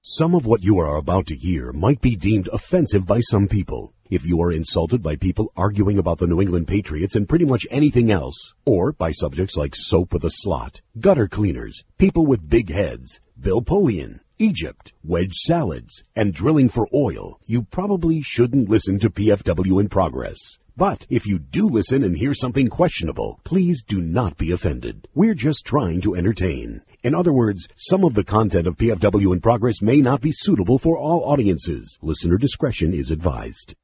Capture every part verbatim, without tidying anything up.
Some of what you are about to hear might be deemed offensive by some people. If you are insulted by people arguing about the New England Patriots and pretty much anything else, or by subjects like soap with a slot, gutter cleaners, people with big heads, Bill Polian, Egypt, wedge salads, and drilling for oil, you probably shouldn't listen to P F W in Progress. But if you do listen and hear something questionable, please do not be offended. We're just trying to entertain. In other words, some of the content of P F W in Progress may not be suitable for all audiences. Listener discretion is advised.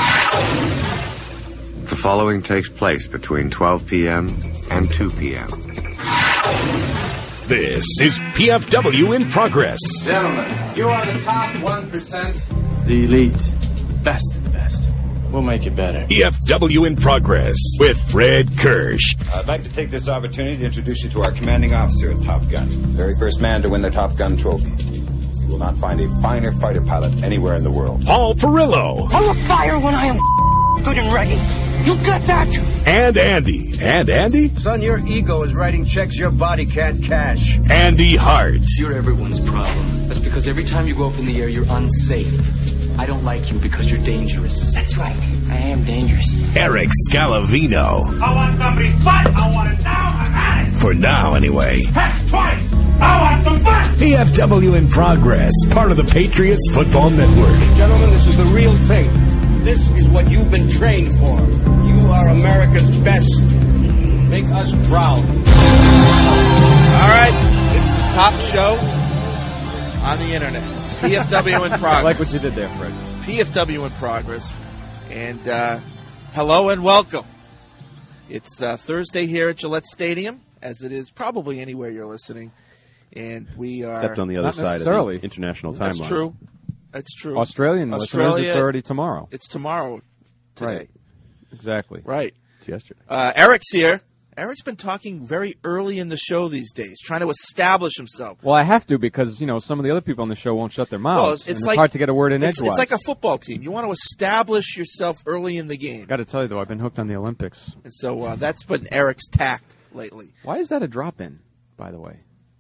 The following takes place between twelve p.m. and two p.m. This is P F W in Progress. Gentlemen, you are the top one percent. The elite. Best of the best. We'll make it better. P F W in Progress with Fred Kirsch. I'd like to take this opportunity to introduce you to our commanding officer at Top Gun. Very first man to win the Top Gun trophy. You will not find a finer fighter pilot anywhere in the world. Paul Perillo. I will fire when I am good and ready. You got that? And Andy. And Andy? Son, your ego is writing checks your body can't cash. Andy Hart. You're everyone's problem. That's because every time you go up in the air, you're unsafe. I don't like you because you're dangerous. That's right. I am dangerous. Eric Scalavino. I want somebody's butt. I want it now. I'm at it. For now, anyway. Heck, twice. I want some butt. P F W in Progress, part of the Patriots Football Network. Gentlemen, this is the real thing. This is what you've been trained for. You are America's best. Make us proud. All right. It's the top show on the internet. P F W in Progress. I like what you did there, Fred. P F W in Progress. And uh, hello and welcome. It's uh, Thursday here at Gillette Stadium, as it is probably anywhere you're listening. And we are... Except on the other Not side of the international timeline. That's true. That's true. Australian Australia, listeners, it's already tomorrow. It's tomorrow today. Right. Exactly. Right. It's yesterday. Uh, Eric's here. Eric's been talking very early in the show these days, trying to establish himself. Well, I have to because, you know, some of the other people on the show won't shut their mouths. Well, it's, and it's like, hard to get a word in it's, edgewise. It's like a football team. You want to establish yourself early in the game. Got to tell you, though, I've been hooked on the Olympics. And so uh, that's been Eric's tact lately. Why is that a drop-in, by the way?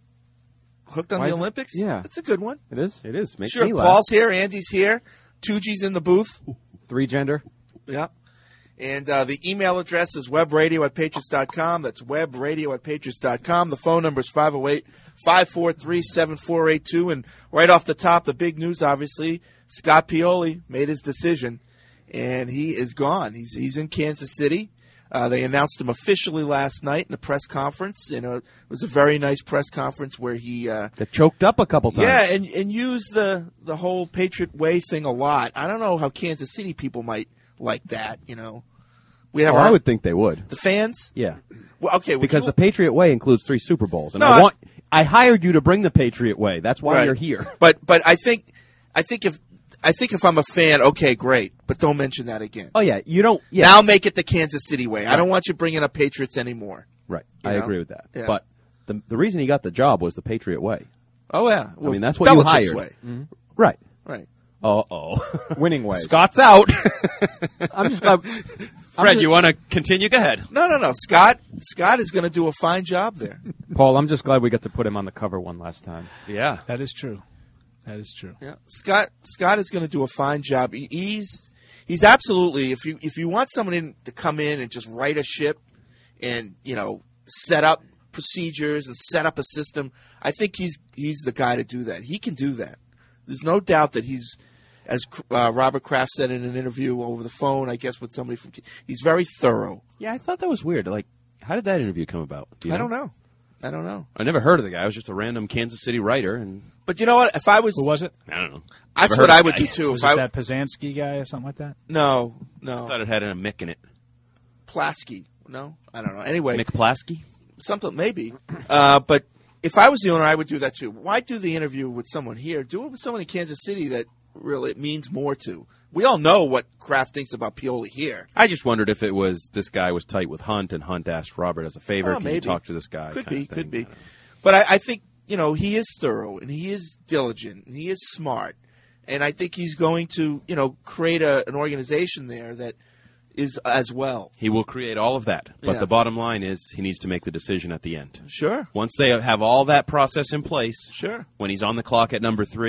Hooked on Why the is Olympics? It? Yeah. It's a good one. It is? It is. Makes sure. me laugh. Paul's here. Andy's here. Tuji's in the booth. Three gender. Yeah. And uh, the email address is webradio at patriots dot com. That's webradio at patriots dot com. The phone number is five oh eight, five four three, seven four eight two. And right off the top, the big news, obviously, Scott Pioli made his decision, and he is gone. He's he's in Kansas City. Uh, they announced him officially last night in a press conference. You know, it was a very nice press conference where he uh, got choked up a couple times. Yeah, and and used the the whole Patriot Way thing a lot. I don't know how Kansas City people might like that. You know, we have. Oh, our, I would think they would. The fans. Yeah. Well, okay. Because you, the Patriot Way includes three Super Bowls, and no, I want. I, I hired you to bring the Patriot Way. That's why right. you're here. But but I think I think if. I think if I'm a fan, okay, great, but don't mention that again. Oh, yeah, you don't... Yeah. Now make it the Kansas City way. Right. I don't want you bringing up Patriots anymore. Right, you I know? agree with that. Yeah. But the the reason he got the job was the Patriot Way. Oh, yeah. Well, I mean, that's what you hired. Way. Mm-hmm. Right. Right. Uh-oh. Winning way. Scott's out. I'm just glad... Fred, just, you want to continue? Go ahead. No, no, no. Scott Scott is going to do a fine job there. Paul, I'm just glad we got to put him on the cover one last time. Yeah. That is true. That is true. Yeah, Scott. Scott is going to do a fine job. He, he's he's absolutely. If you if you want somebody to come in and just right a ship, and you know set up procedures and set up a system, I think he's he's the guy to do that. He can do that. There's no doubt that he's, as uh, Robert Kraft said in an interview over the phone, I guess with somebody from. He's very thorough. Yeah, I thought that was weird. Like, how did that interview come about? Do you I know? don't know. I don't know. I never heard of the guy. I was just a random Kansas City writer, and. But you know what? If I was, who was it? I don't know. That's what I would do too. Was if it I, that Pazanski guy or something like that? No, no. I thought it had a Mick in it. Plasky. No, I don't know. Anyway, Mick Plasky. Something maybe. Uh, but if I was the owner, I would do that too. Why do the interview with someone here? Do it with someone in Kansas City that really it means more to. We all know what Kraft thinks about Pioli here. I just wondered if it was this guy was tight with Hunt, and Hunt asked Robert as a favor, oh, can maybe. you talk to this guy? Could kind be, of thing. could be. But I, I think, you know, he is thorough, and he is diligent, and he is smart. And I think he's going to, you know, create a, an organization there that is as well. He will create all of that. But Yeah. the bottom line is he needs to make the decision at the end. Sure. Once they have all that process in place, Sure. when he's on the clock at number three,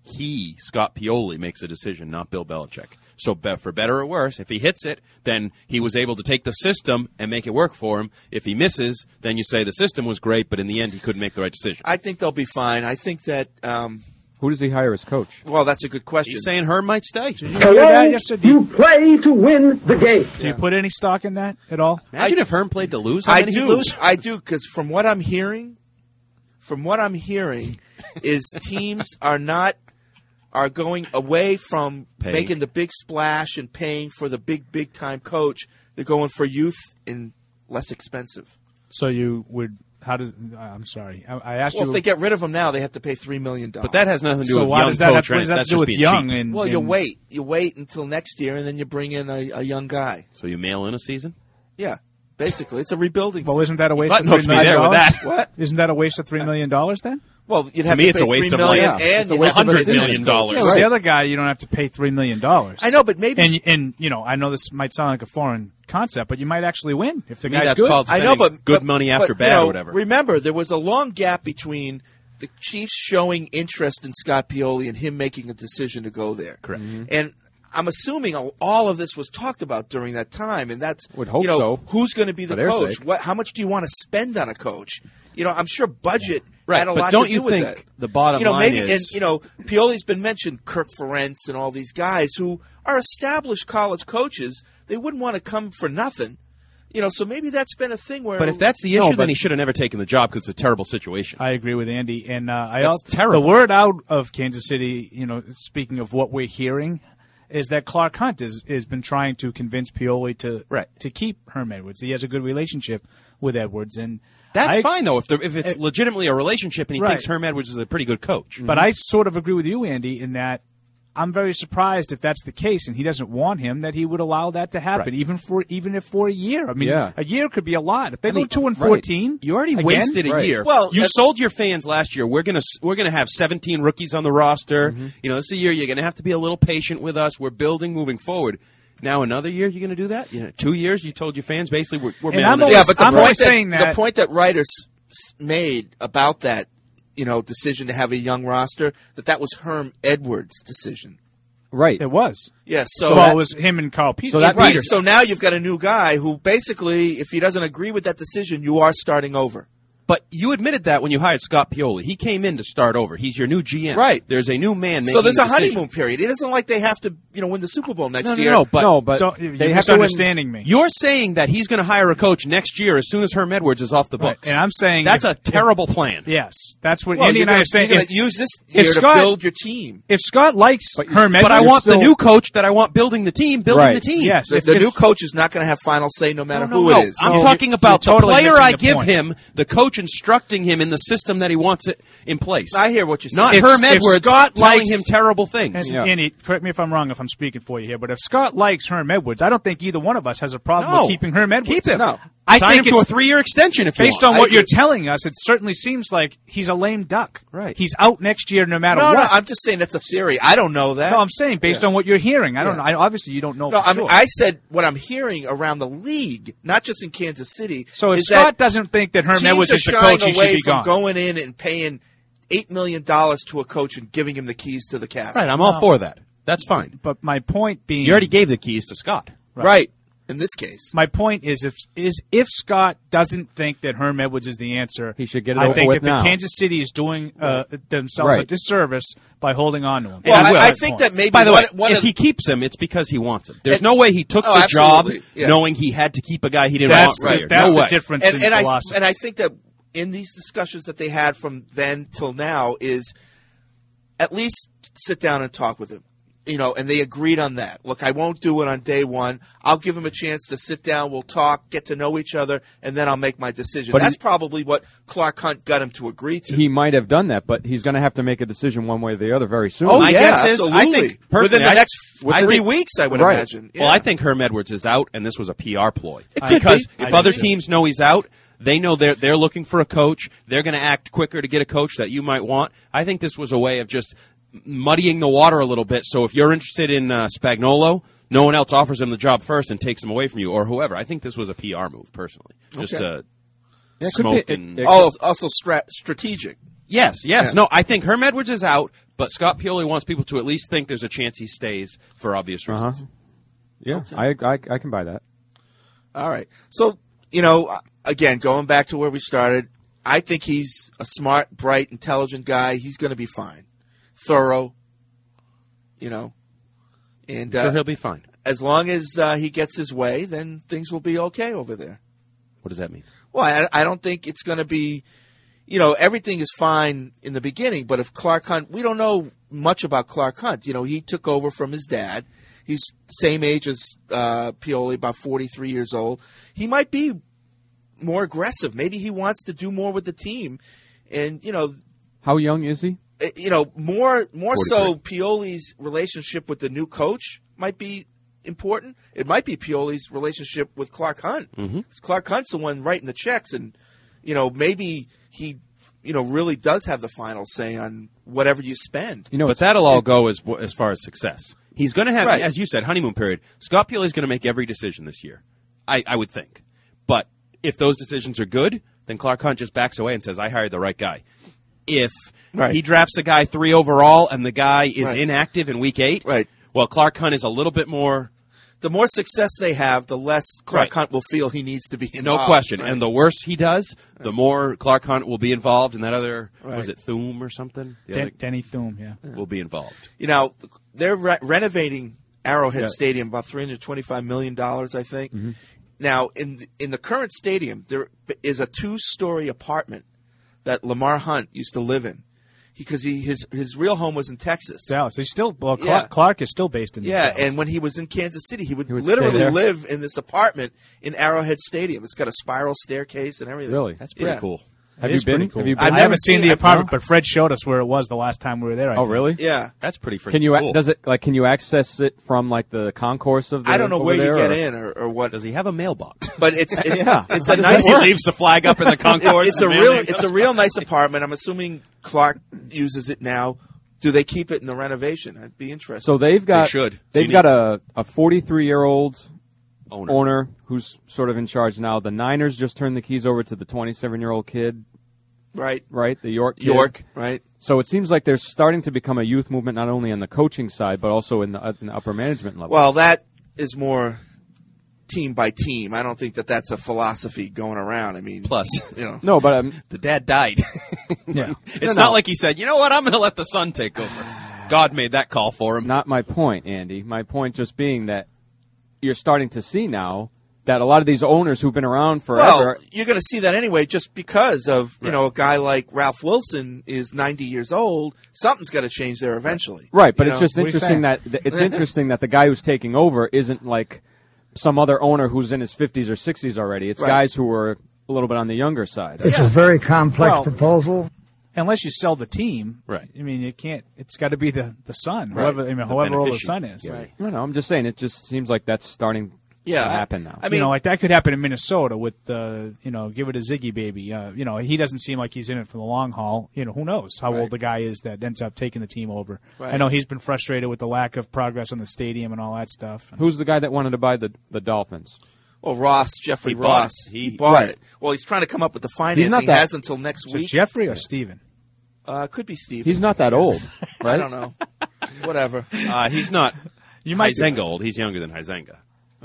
He, Scott Pioli, makes a decision, not Bill Belichick. So be- for better or worse, if he hits it, then he was able to take the system and make it work for him. If he misses, then you say the system was great, but in the end he couldn't make the right decision. I think they'll be fine. I think that. Um, Who does he hire as coach? Well, that's a good question. He's saying Herm might stay. Did you hear that yesterday? You play to win the game. Do you put any stock in that at all? Imagine I, if Herm played to lose. How I many do. he'd lose? I do, because from what I'm hearing, from what I'm hearing, is teams are not are going away from Paying. making the big splash and paying for the big, big time coach. They're going for youth and less expensive. So you would. How does? I'm sorry. I, I asked well, you. if they get rid of him now, they have to pay three million dollars. But that has nothing to do so with why young does that coach. have, what does that That's do just with being young? cheap. And, well, you and, wait. You wait until next year, and then you bring in a, a young guy. So you mail in a season? Yeah, basically, it's a rebuilding. Well, isn't that a waste Button of hooks three me million there with dollars? that. What? Isn't that a waste of three million dollars then? Well, you'd To have me, to it's pay a waste three of money. million, Yeah, and it's a you'd waste have of to a pay million the coach. dollars. Yeah, well, the other guy, you don't have to pay three million dollars. I know, but maybe And and you know, I know this might sound like a foreign concept, but you might actually win if the To me, guy's that's good. called I spending know, but good but, money after but, bad you know, or whatever. Remember, there was a long gap between the Chiefs showing interest in Scott Pioli and him making a decision to go there. Correct. Mm-hmm. And I'm assuming all of this was talked about during that time, and that's Would hope you know so, who's going to be the for their coach. sake. What? How much do you want to spend on a coach? You know, I'm sure budget Right, had a but lot don't to you do with think that. the bottom you know, line maybe, is- and you know, Pioli's been mentioned, Kirk Ferentz and all these guys who are established college coaches. They wouldn't want to come for nothing. You know, so maybe that's been a thing where. But if that's the issue, No, then but- he should have never taken the job because it's a terrible situation. I agree with Andy, and uh, I That's also terrible. the word out of Kansas City. You know, speaking of what we're hearing, is that Clark Hunt has has been trying to convince Pioli to Right. to keep Herm Edwards. He has a good relationship with Edwards, and That's I- fine though if the, if it's it- legitimately a relationship and he Right. thinks Herm Edwards is a pretty good coach. But I sort of agree with you, Andy, in that I'm very surprised if that's the case and he doesn't want him that he would allow that to happen, Right. even for even if for a year. I mean, Yeah. a year could be a lot. If they I go mean, two and right. fourteen, You already again, wasted a Right. year. Well, you that's- sold your fans last year. We're gonna we're gonna have seventeen rookies on the roster. Mm-hmm. You know, this is a year you're gonna have to be a little patient with us. We're building moving forward. Now another year you're gonna do that. You know, two years you told your fans basically we're, we're And mailing I'm it. always- yeah, but the I'm point always that, saying that- the point that writers s- made about that, you know, decision to have a young roster, that that was Herm Edwards' decision. Right. It was. Yes, So, so, well, it was him and Carl Peters. So that right. Peters- So now you've got a new guy who basically, if he doesn't agree with that decision, you are starting over. But you admitted that when you hired Scott Pioli. He came in to start over. He's your new G M. Right. There's a new man making So there's a decisions. honeymoon period. It isn't like they have to, you know, win the Super Bowl next No, no, year. no, but no, but Don't- you're they have to win. misunderstanding me. You're saying that he's going to hire a coach next year as soon as Herm Edwards is off the Right. books. And I'm saying that's if- a terrible plan. Yes, that's what Well, Andy you're and I gonna, are saying. you're If, gonna use this year if to Scott- build your team. if Scott likes But- Herm But Edwards, I want the still- new coach that I want building the team, building Right. the team. Yes. The, if- the if- new coach is not going to have final say no matter No, who no, it is. I'm No, talking you're- about you're totally the player missing I the give point. him, the coach instructing him in the system that he wants it in place. I hear what you're saying. Not If- Herm if Edwards Scott telling likes- him terrible things. And, Yeah. Andy, correct me if I'm wrong if I'm speaking for you here, but if Scott likes Herm Edwards, I don't think either one of us has a problem No. with keeping Herm Edwards. Keep him. No. I Sign think him to a it's- three-year extension if you Based want. on I what you're agree. telling us, it certainly seems like he's a lame duck. Right. He's out next year no matter No, what. no, I'm just saying that's a theory. I don't know that. No, I'm saying based Yeah. on what you're hearing. I don't Yeah. know. I, obviously, you don't know. No, for I mean, sure. I said what I'm hearing around the league, not just in Kansas City. So if is Scott that doesn't think that Herm teams Edwards are is the shying coach, he away should be from gone. going in and paying eight million dollars to a coach and giving him the keys to the Cavs. Right, I'm all for that. That's fine. But my point being, You already gave the keys to Scott. Right. In this case, my point is if is if Scott doesn't think that Herm Edwards is the answer, He should get it I over think with that now. the Kansas City is doing uh, themselves a Right. disservice by holding on to him. well, That's I, my I point. think that maybe By the one, way, one if of he keeps him, it's because he wants him. There's And- no way he took Oh, the job absolutely. Yeah. knowing he had to keep a guy he didn't That's want. the, here. that's no the way. difference and, in and I philosophy. and I think that in these discussions that they had from then till now is at least sit down and talk with him. You know, and they agreed on that. Look, I won't do it on day one. I'll give him a chance to sit down. We'll talk, get to know each other, and then I'll make my decision. But That's he- probably what Clark Hunt got him to agree to. He might have done that, but he's going to have to make a decision one way or the other very soon. oh, My yeah, guess is, I absolutely. think, personally, within the I- next I three think- weeks, I would Right. imagine. Well, Yeah. I think Herm Edwards is out, and this was a P R ploy. It could because be. if I other do. teams know he's out, they know they're they're looking for a coach. They're going to act quicker to get a coach that you might want. I think this was a way of just muddying the water a little bit. So if you're interested in uh, Spagnuolo, no one else offers him the job first and takes him away from you, or whoever. I think this was a P R move, personally, just Okay. to Yeah, it could smoke be- it- and. it- Oh, also stra- strategic. Yes, yes. Yeah. No, I think Herm Edwards is out. But Scott Pioli wants people to at least think there's a chance he stays for obvious reasons. Uh-huh. Yeah, okay. I, I I can buy that. All right. So, you know, again, going back to where we started, I think he's a smart, bright, intelligent guy. He's going to be fine. Thorough, you know. And Sure, uh, he'll be fine. As long as uh, he gets his way, then things will be okay over there. What does that mean? Well, I, I don't think it's going to be, you know, everything is fine in the beginning, but if Clark Hunt, we don't know much about Clark Hunt. You know, he took over from his dad. He's same age as uh, Pioli, about forty-three years old. He might be more aggressive. Maybe he wants to do more with the team. And, you know. How young is he? You know, more more forty-three. so Pioli's relationship with the new coach might be important. It might be Pioli's relationship with Clark Hunt. Mm-hmm. Clark Hunt's the one writing the checks, and, you know, maybe he, you know, really does have the final say on whatever you spend. You know, but that'll all go as as far as success. He's going to have, Right. as you said, honeymoon period. Scott Pioli's going to make every decision this year, I, I would think. But if those decisions are good, then Clark Hunt just backs away and says, I hired the right guy. If Right. he drafts a guy three overall and the guy is Right. inactive in week eight, Right. well, Clark Hunt is a little bit more... The more success they have, the less Clark Right. Hunt will feel he needs to be No involved. question. Right. And the worse he does, the more Clark Hunt will be involved, and that other, Right. was it Thune or something? The Den- other Denny Thune, yeah. will be involved. You know, they're re- renovating Arrowhead Yeah. Stadium, about three hundred twenty-five million dollars, I think. Mm-hmm. Now, in the, in the current stadium, there is a two-story apartment that Lamar Hunt used to live in, because he his his real home was in Texas. Dallas. He's still well. Clark, Yeah. Clark is still based in. Yeah, Dallas. and when he was in Kansas City, he would, He would stay literally there? live in this apartment in Arrowhead Stadium. It's got a spiral staircase and everything. Really? That's pretty Yeah. cool. Have It you is been? pretty cool. Have you been? I've I never haven't seen seen- the I- apartment, no? but Fred showed us where it was the last time we were there. I Oh, think. really? Yeah. That's pretty freaking Can you cool. does it like can you access it from like the concourse of the? I don't know over where you there, get or- in or, or what, Does he have a mailbox? but it's it's, Yeah. it's How a does nice. that he work? leaves the flag up in the concourse. It's a and real man, it's a real nice apartment. I'm assuming Clark uses it now. Do they keep it in the renovation? I'd be interested. So they've got They should. they've So you got a a forty-three year old owner. owner who's sort of in charge now. The Niners just turned the keys over to the twenty-seven year old kid, right, right? The York kid. York, right? So it seems like there's starting to become a youth movement, not only on the coaching side, but also in the, uh, in the upper management level. Well, that is more team by team. I don't think that that's a philosophy going around. I mean, Plus, you know, no, but um, the dad died. Yeah. It's No, not no. like he said, you know what, I'm going to let the son take over. God made that call for him. not my point, Andy. My point just being that you're starting to see now that a lot of these owners who've been around forever. well, you're going to see that anyway, just because of you Right. know a guy like Ralph Wilson is ninety years old. Something's got to change there eventually, Right, but You it's know? just What are you interesting that th- it's interesting that the guy who's taking over isn't like some other owner who's in his fifties or sixties already. It's Right. guys who are a little bit on the younger side. It's a very complex Well- proposal. Unless you sell the team, Right. I mean, you can't. It's got to be the the son, Right. whoever. I mean, The however old the beneficiary. son is. Right. No, no, I'm just saying it just seems like that's starting Yeah, to I- happen now. I mean, you know, like that could happen in Minnesota with the, you know, give it a Ziggy baby. Uh, you know, he doesn't seem like he's in it for the long haul. You know, who knows how Right. old the guy is that ends up taking the team over. Right. I know he's been frustrated with the lack of progress on the stadium and all that stuff. Who's the guy that wanted to buy the the Dolphins? well, Ross, Jeffrey He bought Ross, it. he, He- bought right. it. Well, he's trying to come up with the financing. not He that- has until next So week. Jeffrey or Steven? Uh, could be Steve. He's not that old, right? I don't know. Whatever. Uh, he's not You might be Huizenga old. He's younger than Huizenga.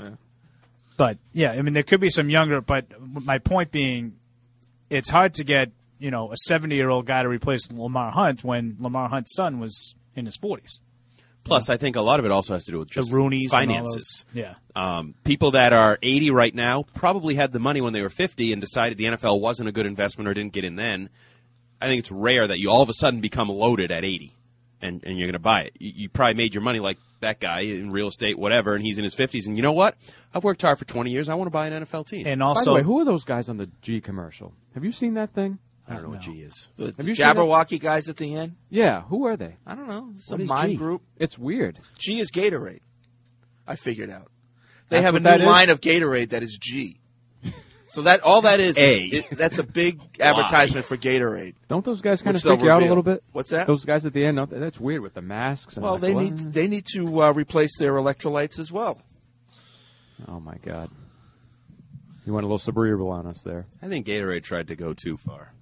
But yeah, I mean, there could be some younger. But my point being, it's hard to get you know a seventy-year-old guy to replace Lamar Hunt when Lamar Hunt's son was in his forties. Plus, I think a lot of it also has to do with just The Rooneys, and all finances. those. Yeah, Um, people that are eighty right now probably had the money when they were fifty and decided the N F L wasn't a good investment or didn't get in then. I think it's rare that you all of a sudden become loaded at eighty and, and you're going to buy it. You, you probably made your money like that guy in real estate, whatever, and he's in his fifties. And you know what? I've worked hard for twenty years. I want to buy an N F L team. and By also the way, who are those guys on the G commercial? Have you seen that thing? I don't know what G is. The Have you seen that? Jabberwocky guys at the end. Yeah, who are they? I don't know. It's What a is mind G? group. It's weird. G is Gatorade. I figured out. They That's have a what new that is? line of Gatorade that is G. So that all that is, A. it, that's a big advertisement for Gatorade. Don't those guys kind of Which they'll freak you out a reveal. little bit? What's that? Those guys at the end, don't they? That's weird with the masks. And Well, like, they what? need they need to uh, replace their electrolytes as well. Oh my God! You went a little cerebral on us there. I think Gatorade tried to go too far.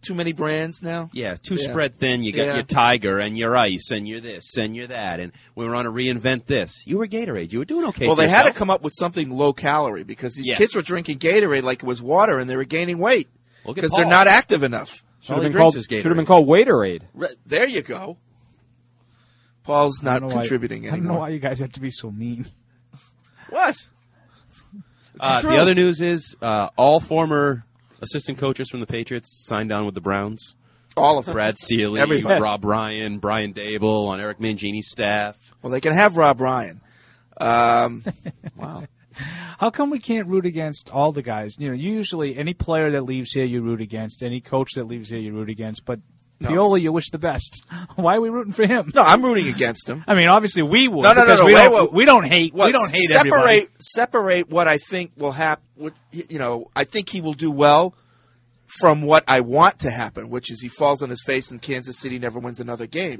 too many brands now? Yeah, too Yeah. spread thin. You got Yeah. your Tiger and your Ice and your this and your that. And we were on to reinvent this. You were Gatorade. You were doing okay. Well, for they had to yourself. come up with something low calorie because these Yes. kids were drinking Gatorade like it was water and they were gaining weight Look at because they're Paul. not active enough. Should All have he been called. drinks is Should have Gatorade. been called Waiterade. Re- There you go. Paul's I not don't know why- contributing I don't know anymore. why you guys have to be so mean. What? Uh, true. the other news is uh, all former assistant coaches from the Patriots signed on with the Browns. All of them. Brad Seeley, Everybody. Rob Ryan, Brian Dable on Eric Mangini's staff. Well, they can have Rob Ryan. Um, Wow. How come we can't root against all the guys? You know, usually any player that leaves here you root against, any coach that leaves here you root against, but No. Pioli you wish the best. Why are we rooting for him? no, I'm rooting against him. I mean, obviously we would No, no, no, because no, we wait, don't wait. we don't hate Well, we don't hate separate everybody. separate what I think will happen. What you know, I think he will do well from what I want to happen, which is he falls on his face and Kansas City never wins another game.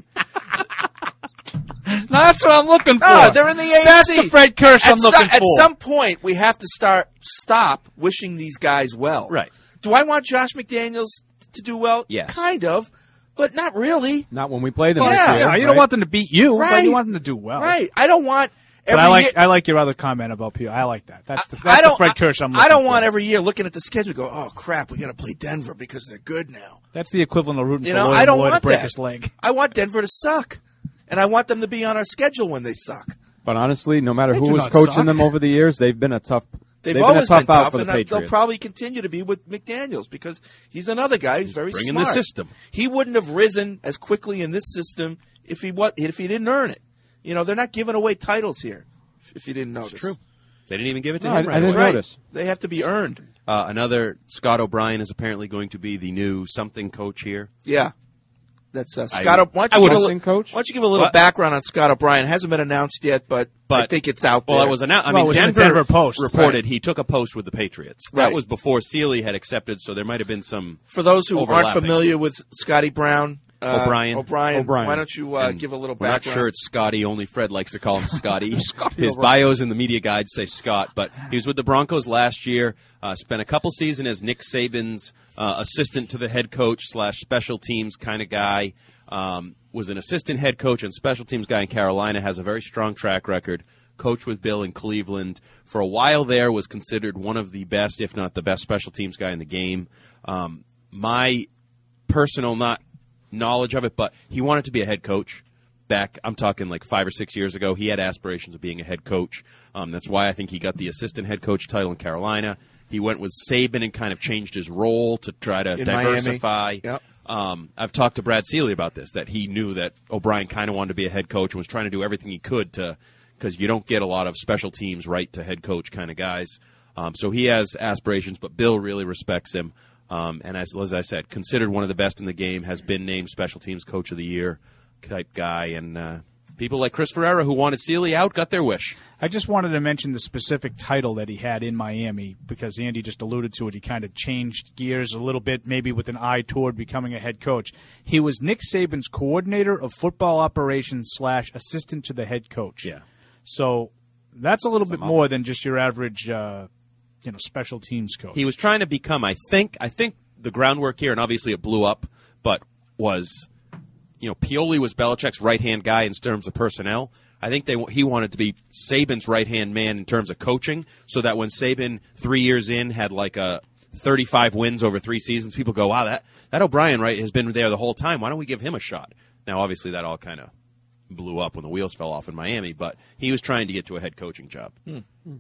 No, that's what I'm looking for. No, they're in the A F C. That's the Fred Kirsch at I'm looking some, for. At some point, we have to start stop wishing these guys well. Right. Do I want Josh McDaniels to do well? Yes. Kind of, but not really. Not when we play them. Yeah. this year, Yeah, you right? don't want them to beat you, but Right. you want them to do well. Right. I don't want But every I like year. I like your other comment about Pioli. I like that. That's the, I that's the don't. Fred Kirsch I'm looking I don't for. want every year looking at the schedule go, oh crap, we got to play Denver because they're good now. That's the equivalent of rooting You for know, Lloyd I don't Lloyd want to break that. his leg. I want Denver to suck, and I want them to be on our schedule when they suck. But honestly, no matter They who do was not coaching suck. them over the years, they've been a tough. They've, been always a tough been out tough, for the and uh, Patriots. they'll probably continue to be with McDaniels because he's another guy who's very bringing smart. the system. He wouldn't have risen as quickly in this system if he was, if he didn't earn it. You know, they're not giving away titles here. If you didn't notice, True. They didn't even give it to No, him. I- right I didn't away. Right. notice. They have to be earned. Uh, another Scott O'Brien is apparently going to be the new something coach here. Yeah. That's uh, I- Scott. O- why, I don't you would give a have- little, coach? why don't you give a little What? background on Scott O'Brien? It hasn't been announced yet, but, I But- think it's out there. Well, it was announced. I Well, it mean, was in the Denver, Denver Post. reported Right. he took a post with the Patriots. Right. That was before Seeley had accepted, so there might have been some. For those who aren't overlapping. familiar with Scotty Brown, uh, O'Brien. O'Brien, O'Brien. why don't you uh, And give a little We're not background? sure it's Scotty. Only Fred likes to call him Scotty. His bios in the media guide say Scott, but he was with the Broncos last year. Uh, spent a couple seasons as Nick Saban's uh, assistant to the head coach slash special teams kind of guy. Um, was an assistant head coach and special teams guy in Carolina. Has a very strong track record. Coached with Bill in Cleveland for a while. There was considered one of the best, if not the best, special teams guy in the game. Um, my personal not knowledge of it, but he wanted to be a head coach back. I'm talking like five or six years ago. He had aspirations of being a head coach. Um, that's why I think he got the assistant head coach title in Carolina. He went with Saban and kind of changed his role to try to In diversify. Miami. Yep. Um, I've talked to Brad Seeley about this, that he knew that O'Brien kind of wanted to be a head coach and was trying to do everything he could to, because you don't get a lot of special teams right to head coach kind of guys. Um, so he has aspirations, but Bill really respects him. Um, and as, as I said, considered one of the best in the game, has been named special teams coach of the year type guy. And uh, people like Chris Ferreira, who wanted Seeley out, got their wish. I just wanted to mention the specific title that he had in Miami because Andy just alluded to it. He kind of changed gears a little bit, maybe with an eye toward becoming a head coach. He was Nick Saban's coordinator of football operations slash assistant to the head coach. Yeah. So that's a little bit more than just your average, uh, you know, special teams coach. He was trying to become, I think, I think the groundwork here, and obviously it blew up, but was, you know, Pioli was Belichick's right-hand guy in terms of personnel. I think they he wanted to be Saban's right-hand man in terms of coaching, so that when Saban, three years in, had like a thirty-five wins over three seasons, people go, wow, that, that O'Brien, right, has been there the whole time. Why don't we give him a shot? Now, obviously, that all kind of blew up when the wheels fell off in Miami, but he was trying to get to a head coaching job. Hmm.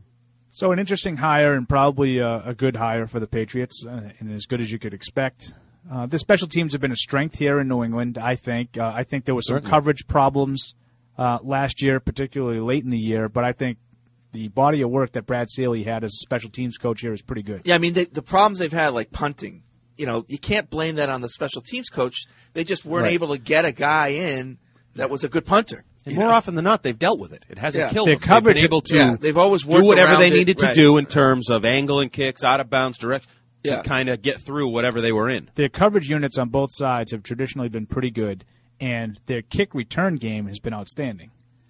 So an interesting hire and probably a, a good hire for the Patriots, uh, and as good as you could expect. Uh, the special teams have been a strength here in New England, I think. Uh, I think there were some Certainly. coverage problems uh, last year, particularly late in the year, but I think the body of work that Brad Seeley had as a special teams coach here is pretty good. Yeah, I mean, they, the problems they've had, like punting, you know, you can't blame that on the special teams coach. They just weren't Right. able to get a guy in that was a good punter. And more often than not, they've dealt with it. It hasn't Yeah. killed Their them. They've coverage- been able to Yeah, they've always do worked whatever around they it, needed to right. do in terms of angle and kicks, out of bounds, direct, to Yeah. kind of get through whatever they were in. Their coverage units on both sides have traditionally been pretty good, and their kick return game has been outstanding.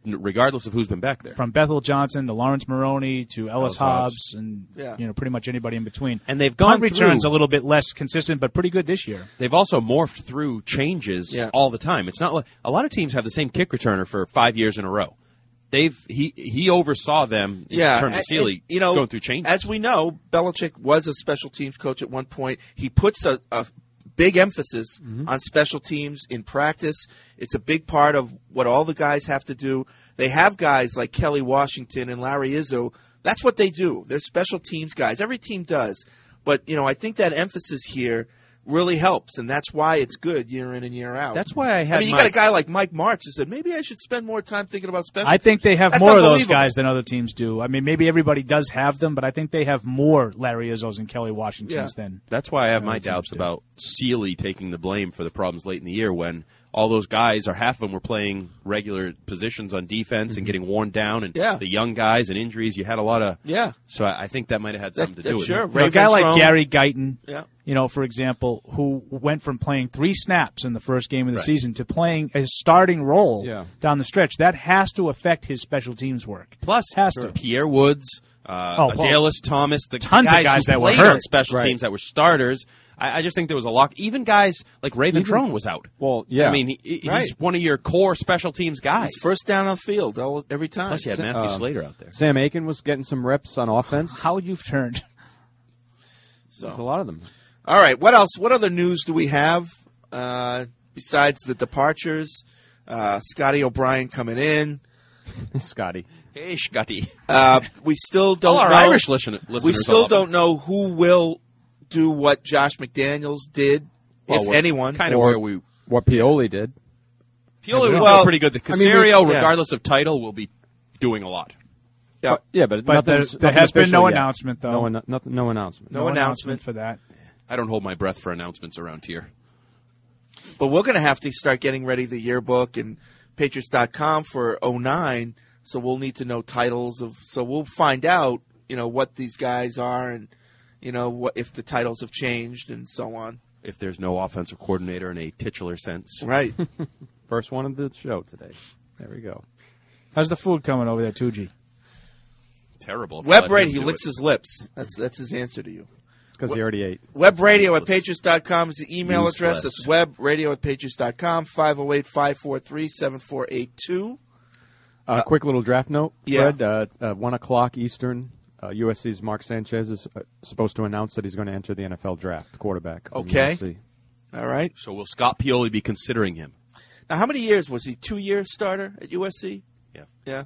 regardless of who's been back there. From Bethel Johnson to Lawrence Maroney to Ellis, Ellis Hobbs, Hobbs. and Yeah. you know pretty much anybody in between. And they've gone Punt returns through- a little bit less consistent, but pretty good this year. They've also morphed through changes Yeah. all the time. It's not like a lot of teams have the same kick returner for five years in a row. They've he he oversaw them in Yeah, terms of and- Sealy and, you know, going through changes. As we know, Belichick was a special teams coach at one point. He puts a, a big emphasis Mm-hmm. on special teams in practice. It's a big part of what all the guys have to do. They have guys like Kelly Washington and Larry Izzo. That's what they do. They're special teams guys. Every team does. But, you know, I think that emphasis here really helps, and that's why it's good year in and year out. That's why I had I mean, you my- got a guy like Mike Martz who said, maybe I should spend more time thinking about special I think teams. they have That's more of those unbelievable. guys than other teams do. I mean, maybe everybody does have them, but I think they have more Larry Izzos and Kelly Washingtons Yeah. than. That's why I have than my other teams doubts do. about Sealy taking the blame for the problems late in the year when all those guys, or half of them, were playing regular positions on defense and getting worn down, and Yeah. the young guys and injuries. You had a lot of Yeah. So I, I think that might have had something to do with sure. it. You know, a guy Ventrone. like Gary Guyton, Yeah. you know, for example, who went from playing three snaps in the first game of the Right. season to playing a starting role Yeah. down the stretch, that has to affect his special teams work. Plus, has to. Pierre Woods, uh, Oh, Paul. Adalys Thomas, the Tons of guys, guys who that were played hurt. on special Right. teams that were starters. I, I just think there was a lock. Even guys like Ray Ventrone was out. Well, yeah. I mean, he, he's Right. one of your core special teams guys. He's first down on the field all, every time. Plus, you had Matthew Uh, Slater out there. Sam Aiken was getting some reps on offense. How you've turned. So. There's a lot of them. All right. What else? What other news do we have uh, besides the departures? Uh, Scotty O'Brien coming in. Scotty. Hey, Scotty. Uh, we still don't All our know. Irish listen- listeners we still love him. don't know who will do what Josh McDaniels did, Well, if we're anyone. Kind of Or where we. what Pioli did. Pioli was Well, pretty good. The I mean, we- Caserio, yeah. regardless of title, will be doing a lot. Yeah. Yeah, but, But nothing's- there- there nothing has been official no yet. announcement, though. No, an- nothing, no announcement. No announcement. for that. I don't hold my breath for announcements around here. But we're going to have to start getting ready the yearbook and Patriots dot com for oh nine. So we'll need to know titles of. So we'll find out, you know, what these guys are and, you know, what if the titles have changed and so on. If there's no offensive coordinator in a titular sense. Right. First one of the show today. There we go. How's the food coming over there, two G? Terrible. if I Web let him radio, he do licks it. his lips. That's that's his answer to you. Because he already ate. Web radio at Patriots dot com is the email Useless. address. That's web radio at Patriots dot com, five oh eight, five four three, seven four eight two. Uh, quick little draft note, yeah. Fred. Uh, uh, one o'clock Eastern. Uh, U S C's Mark Sanchez is uh, supposed to announce that he's going to enter the N F L draft, quarterback. from Okay. U S C. All right. So will Scott Pioli be considering him? Now, how many years was he? Two year starter at U S C? Yeah. Yeah.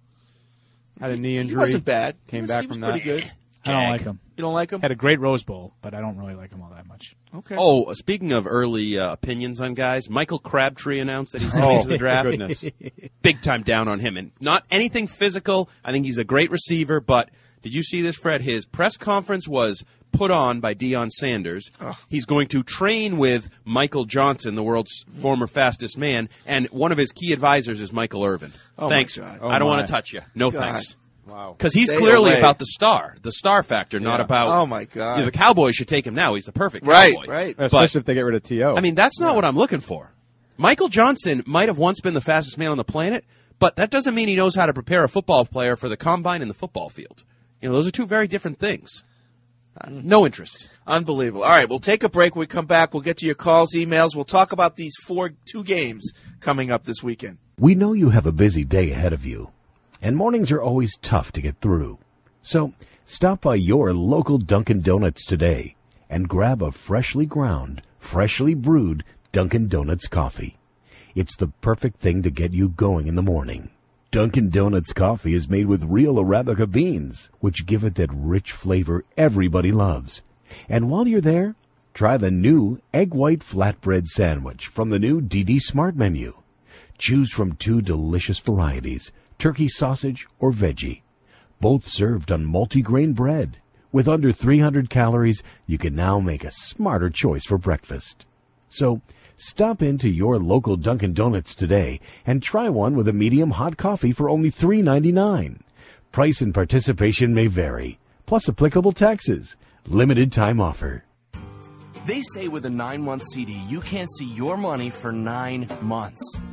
Had a knee He injury. wasn't bad. Came he was, back he was from pretty that. good. I don't like him. You don't like him? Had a great Rose Bowl, but I don't really like him all that much. Okay. Oh, speaking of early uh, opinions on guys, Michael Crabtree announced that he's Oh, coming to the draft. goodness. Big time down on him. And not anything physical. I think he's a great receiver, but did you see this, Fred? His press conference was put on by Deion Sanders. He's going to train with Michael Johnson, the world's former fastest man, and one of his key advisors is Michael Irvin. Oh, my thanks. God. I don't Oh, want my. to touch you. No God. thanks. Wow. Because he's Stay clearly away. about the star, the star factor, not Yeah. about. Oh, my God. You know, the Cowboys should take him now. He's the perfect Right, Cowboy. right. Especially if they get rid of T O. I mean, that's not what I'm looking for. Michael Johnson might have once been the fastest man on the planet, but that doesn't mean he knows how to prepare a football player for the combine and the football field. You know, those are two very different things. Uh, no interest. Unbelievable. All right, we'll take a break. When we come back, we'll get to your calls, emails. We'll talk about these four two games coming up this weekend. We know you have a busy day ahead of you, and mornings are always tough to get through. So stop by your local Dunkin' Donuts today and grab a freshly ground, freshly brewed Dunkin' Donuts coffee. It's the perfect thing to get you going in the morning. Dunkin' Donuts coffee is made with real Arabica beans, which give it that rich flavor everybody loves. And while you're there, try the new egg white flatbread sandwich from the new D D Smart menu. Choose from two delicious varieties, turkey sausage or veggie. Both served on multigrain bread. With under three hundred calories, you can now make a smarter choice for breakfast. So, stop into your local Dunkin' Donuts today and try one with a medium hot coffee for only three ninety-nine. Price and participation may vary, plus applicable taxes. Limited time offer. They say with a nine-month C D, you can't see your money for nine months.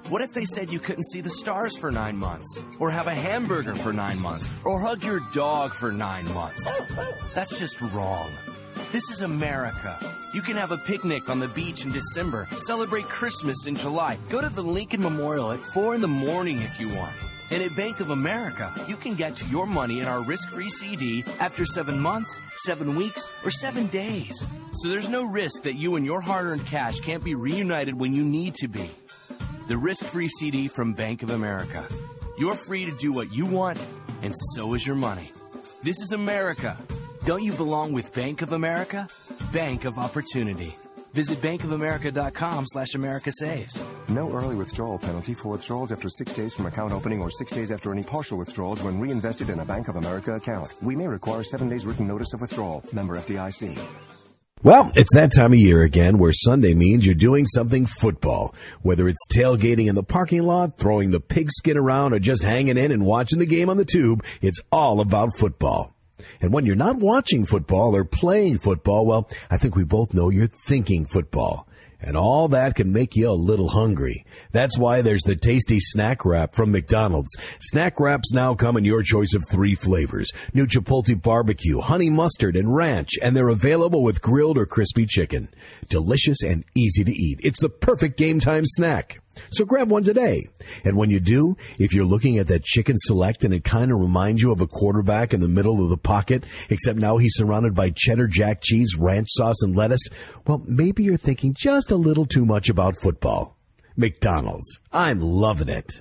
What if they said you couldn't see the stars for nine months? Or have a hamburger for nine months? Or hug your dog for nine months? That's just wrong. This is America. You can have a picnic on the beach in December, celebrate Christmas in July, go to the Lincoln Memorial at four in the morning if you want. And at Bank of America, you can get to your money in our risk-free C D after seven months, seven weeks, or seven days. So there's no risk that you and your hard-earned cash can't be reunited when you need to be. The risk-free C D from Bank of America. You're free to do what you want, and so is your money. This is America. Don't you belong with Bank of America? Bank of Opportunity. Visit bankofamerica.com slash America Saves. No early withdrawal penalty for withdrawals after six days from account opening or six days after any partial withdrawals when reinvested in a Bank of America account. We may require seven days written notice of withdrawal. Member F D I C. Well, it's that time of year again where Sunday means you're doing something football. Whether it's tailgating in the parking lot, throwing the pigskin around, or just hanging in and watching the game on the tube, it's all about football. And when you're not watching football or playing football, well, I think we both know you're thinking football. And all that can make you a little hungry. That's why there's the tasty Snack Wrap from McDonald's. Snack Wraps now come in your choice of three flavors: new Chipotle barbecue, honey mustard, and ranch, and they're available with grilled or crispy chicken. Delicious and easy to eat. It's the perfect game time snack. So grab one today. And when you do, if you're looking at that chicken select and it kind of reminds you of a quarterback in the middle of the pocket, except now he's surrounded by cheddar jack cheese, ranch sauce, and lettuce, well, maybe you're thinking just a little too much about football. McDonald's. I'm loving it.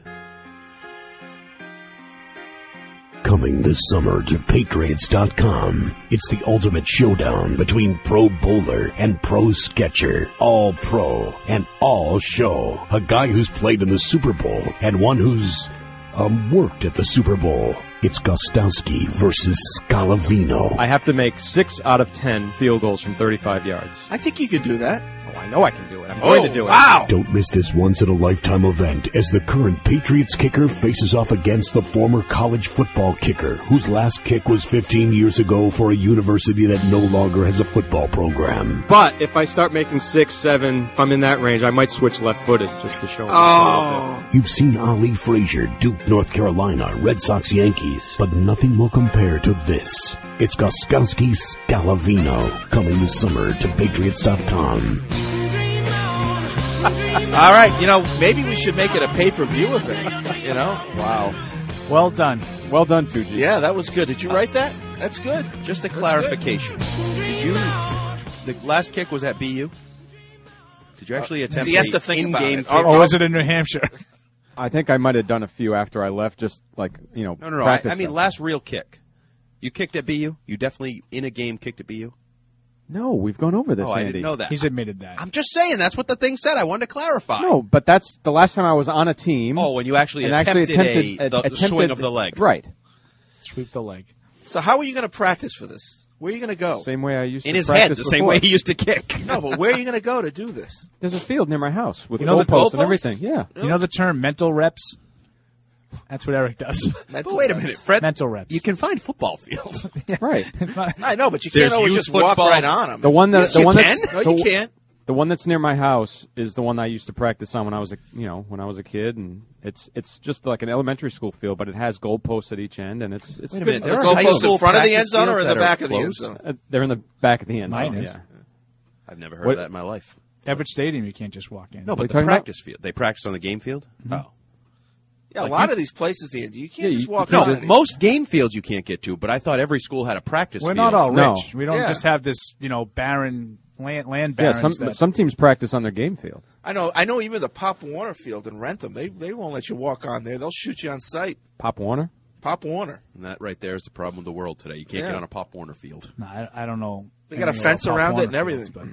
Coming this summer to Patriots dot com. It's the ultimate showdown between Pro Bowler and Pro Sketcher. All pro and all show. A guy who's played in the Super Bowl and one who's um, worked at the Super Bowl. It's Gostowski versus Scalavino. I have to make six out of ten field goals from thirty-five yards. I think you could do that. Oh, I know I can do it. I'm oh, going to do it. Wow. Don't miss this once-in-a-lifetime event as the current Patriots kicker faces off against the former college football kicker, whose last kick was fifteen years ago for a university that no longer has a football program. But if I start making six, seven, if I'm in that range, I might switch left-footed just to show them. Oh. You've seen Ali Frazier, Duke, North Carolina, Red Sox, Yankees, but nothing will compare to this. It's Gostowski Scalavino, coming this summer to Patriots dot com. All right, you know, maybe we should make it a pay-per-view event, you know? Wow. Well done. Well done, two G. Yeah, that was good. Did you write that? That's good. Just a That's clarification. Did you, the last kick was at B U? Did you actually attempt he has a to think about in-game it. kick? Or was it in New Hampshire? I think I might have done a few after I left, just like, you know, No, no, no. I, practice I mean, stuff. last real kick. You kicked at B U? You definitely, in a game, kicked at B U? No, we've gone over this, Oh, I Andy. didn't know that. He's admitted that. I'm just saying, that's what the thing said. I wanted to clarify. No, but that's the last time I was on a team. Oh, when you actually and attempted, actually attempted a, the, attempted, the swing of the leg. Right. Sweep the leg. So how are you going to practice for this? Where are you going to go? Same way I used In to his practice head, the same before. way he used to kick. No, but where are you going to go to do this? There's a field near my house with You know the goalposts and goalposts? everything. Yeah. You know the term mental reps? That's what Eric does. But wait a minute, Fred. Mental reps. You can find football fields. Right. It's not, I know, but you There's can't always youth just walk football. right on them. The one that Yes, the you one can. that's No, the, you can't. The one that's near my house is the one I used to practice on when I was a you know when I was a kid, and it's it's just like an elementary school field, but it has goalposts at each end, and it's it's Wait a good. minute, The there are goalposts high in school front of the end practice zone or fields in the that back are of the end closed? zone? Uh, they're in the back of the end Mine zone. is. Yeah. I've never heard What- of that in my life. Everett Stadium, you can't just walk in. No, What are you but the talking about? practice field. They practice on the game field? Oh. Yeah, Like a lot you- of these places, Andy, you can't Yeah, just you- walk you No, on. can't it. most game fields you can't get to, but I thought every school had a practice We're field. not all No. rich. We don't Yeah. just have this, you know, barren land, land Yeah, barons. some that, some teams practice on their game field. I know. I know. Even the Pop Warner Field in Rentham, they they won't let you walk on there. They'll shoot you on sight. Pop Warner. Pop Warner. And that right there is the problem with the world today. You can't Yeah. get on a Pop Warner field. No, I, I don't know. They got a any fence Pop around it Warner and everything. fields,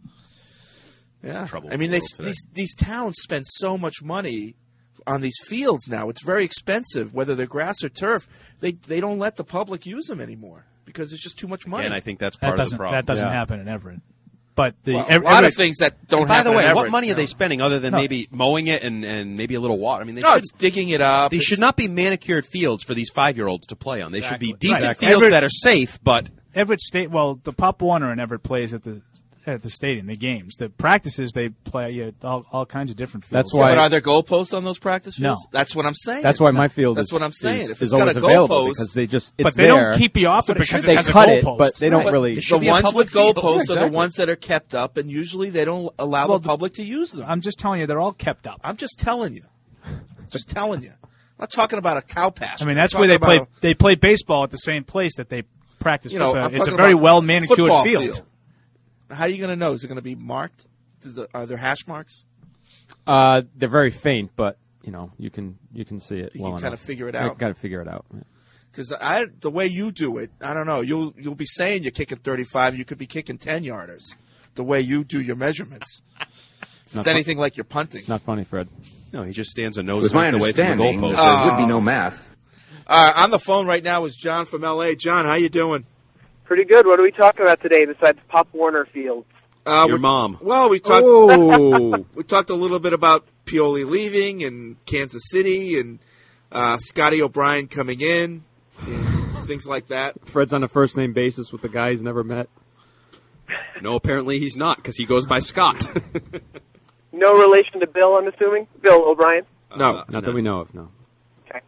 Yeah. Trouble I mean, they, with the world these these towns spend so much money on these fields now. It's very expensive, whether they're grass or turf. They they don't let the public use them anymore because it's just too much money. And I think that's That part of the doesn't problem. that doesn't Yeah. happen in Everett. But the Well, Ev- a lot Everett, of things that don't By happen the way, in what Everett, money you are they know. spending other than No. maybe mowing it and, and maybe a little water? I mean, they No, should, it's digging it up. they It's- should not be manicured fields for these five-year-olds to play on. They should be Exactly. decent Right. fields Everett- that are safe, but Everett State. Well, the Pop Warner in Everett plays at the at the stadium, the games. The practices, they play yeah, all, all kinds of different fields. That's why. But are there goalposts on those practice fields? No. That's what I'm saying. That's why my field That's is, what I'm saying. is, If is it's got always a available goalpost- because they just it's But they there. don't keep you off it because they it has a cut it, goalpost. but they don't Right. really. The ones with field. goalposts Yeah, are exactly. the ones that are kept up, and usually they don't allow Well, the public to use them. I'm just telling you, they're all kept up. I'm just telling you. Just telling you. I'm not talking about a cow pasture. I mean, I'm that's where they talking play. about They play baseball at the same place that they practice. You know, football. I'm It's a talking very about well manicured football field. field. How are you going to know? Is it going to be marked? Is the, are there hash marks? Uh, they're very faint, but you know you can you can see it. You well can kind enough. of figure it You out. got to figure it out. Because I, the way you do it, I don't know. You'll you'll be saying you're kicking thirty-five. You could be kicking ten yarders. The way you do your measurements. It's, not it's fun- anything like you're punting. It's not funny, Fred. No, he just stands a nose With my length away from the understanding, goalpost. that there would be no math. Uh, on the phone right now is John from L A. John, how you doing? Pretty good. What are we talking about today besides Pop Warner Field? Uh, Your we- mom. Well, we talked. Oh, We talked a little bit about Pioli leaving and Kansas City and uh, Scotty O'Brien coming in and things like that. Fred's on a first name basis with the guy he's never met. No, apparently he's not because he goes by Scott. No relation to Bill, I'm assuming? Bill O'Brien? No. Uh, Not that we know of. No. Okay.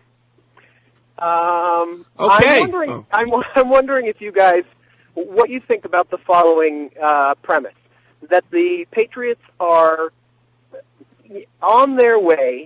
Um, Okay. I'm wondering, Oh. I'm, I'm wondering if you guys, what you think about the following uh, premise, that the Patriots are on their way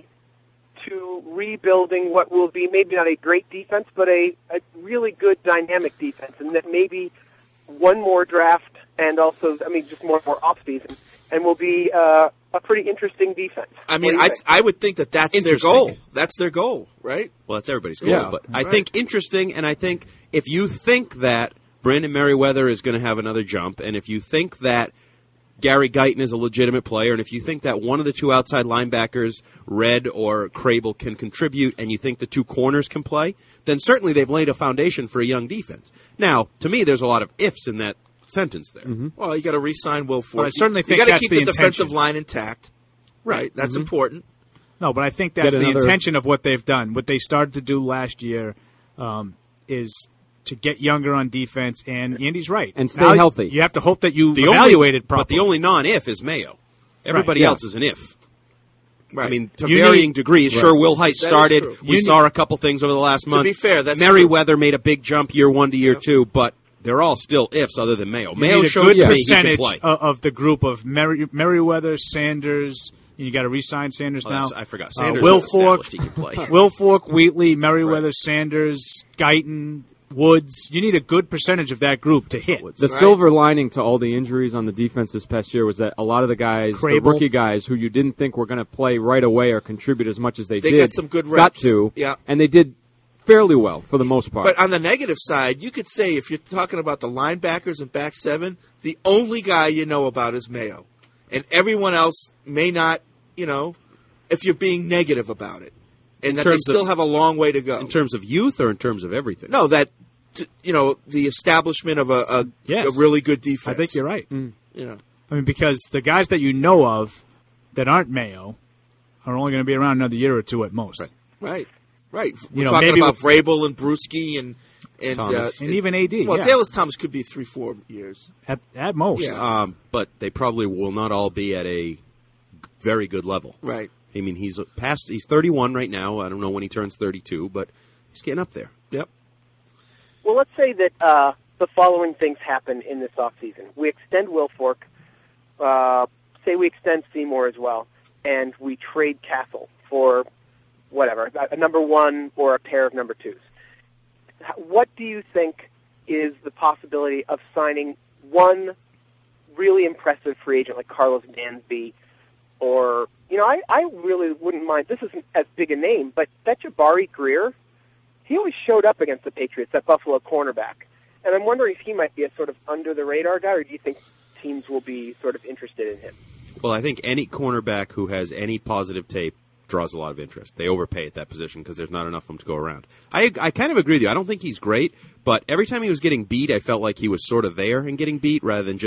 to rebuilding what will be maybe not a great defense, but a, a really good dynamic defense, and that maybe one more draft and also, I mean, just more more off-season, and will be uh, a pretty interesting defense. I mean, What do you I think? I would think that that's their Interesting. goal. That's their goal, right? Well, that's everybody's goal. Yeah, but I right. think interesting, and I think if you think that Brandon Merriweather is going to have another jump, and if you think that Gary Guyton is a legitimate player, and if you think that one of the two outside linebackers, Red or Crable, can contribute, and you think the two corners can play, then certainly they've laid a foundation for a young defense. Now, to me, there's a lot of ifs in that sentence there. Well, you got to re-sign Will Forte. Well, I certainly you think got to that's keep the the, defensive intention. line intact. Right, that's Mhm. important. No, but I think that's Get the another- intention of what they've done. What they started to do last year um, is to get younger on defense, and Andy's right. And stay Now, healthy. You have to hope that you The evaluate only, it properly. But the only non-if is Mayo. Everybody yeah. else is an if. Right. I mean, to You varying need- degrees. Right. Sure, Will Height That is started. true. We You saw need- a couple things over the last month. be fair, that's Merriweather made a big jump year one to year two, but they're all still ifs other than Mayo. You Mayo need a showed good to me he can percentage play. of, of the group of Merri- Merriweather, Sanders. You got to re-sign Sanders Oh, now. that's- I forgot. Uh, Sanders Will is Fork, established he can play. Will Fork, Wheatley, Merriweather, Sanders, Guyton, Woods. You need a good percentage of that group to hit. The Right. silver lining to all the injuries on the defense this past year was that a lot of the guys, the Crable. rookie guys, who you didn't think were going to play right away or contribute as much as they, They did, got some good got reps. to, Yeah. and they did fairly well for the most part. But on the negative side, you could say if you're talking about the linebackers and back seven, the only guy you know about is Mayo, and everyone else may not. You know, if you're being negative about it, and In that they terms of- still have a long way to go. In terms of youth or in terms of everything? No, that t- you know the establishment of a a, Yes. a really good defense. I think you're right. You know, I mean, because the guys that you know of that aren't Mayo are only going to be around another year or two at most. right, right. We're You know, talking maybe about with- Vrabel and Brewski and and uh, Thomas. And even A D, Well, yeah. Dallas Thomas could be three, four years. At, at most. Yeah. Um, but they probably will not all be at a very good level. Right. I mean, he's past. He's thirty-one right now. I don't know when he turns thirty-two, but he's getting up there. Yep. Well, let's say that uh, the following things happen in this offseason. We extend Will Fork, uh, say we extend Seymour as well, and we trade Castle for whatever, a a number one or a pair of number twos. H- What do you think is the possibility of signing one really impressive free agent like Carlos Dansby, or, you know, I, I really wouldn't mind, this isn't as big a name, but that Jabari Greer, he always showed up against the Patriots, that Buffalo cornerback. And I'm wondering if he might be a sort of under-the-radar guy, or do you think teams will be sort of interested in him? Well, I think any cornerback who has any positive tape draws a lot of interest. They overpay at that position because there's not enough of them to go around. I I kind of agree with you. I don't think he's great, but every time he was getting beat, I felt like he was sort of there and getting beat rather than just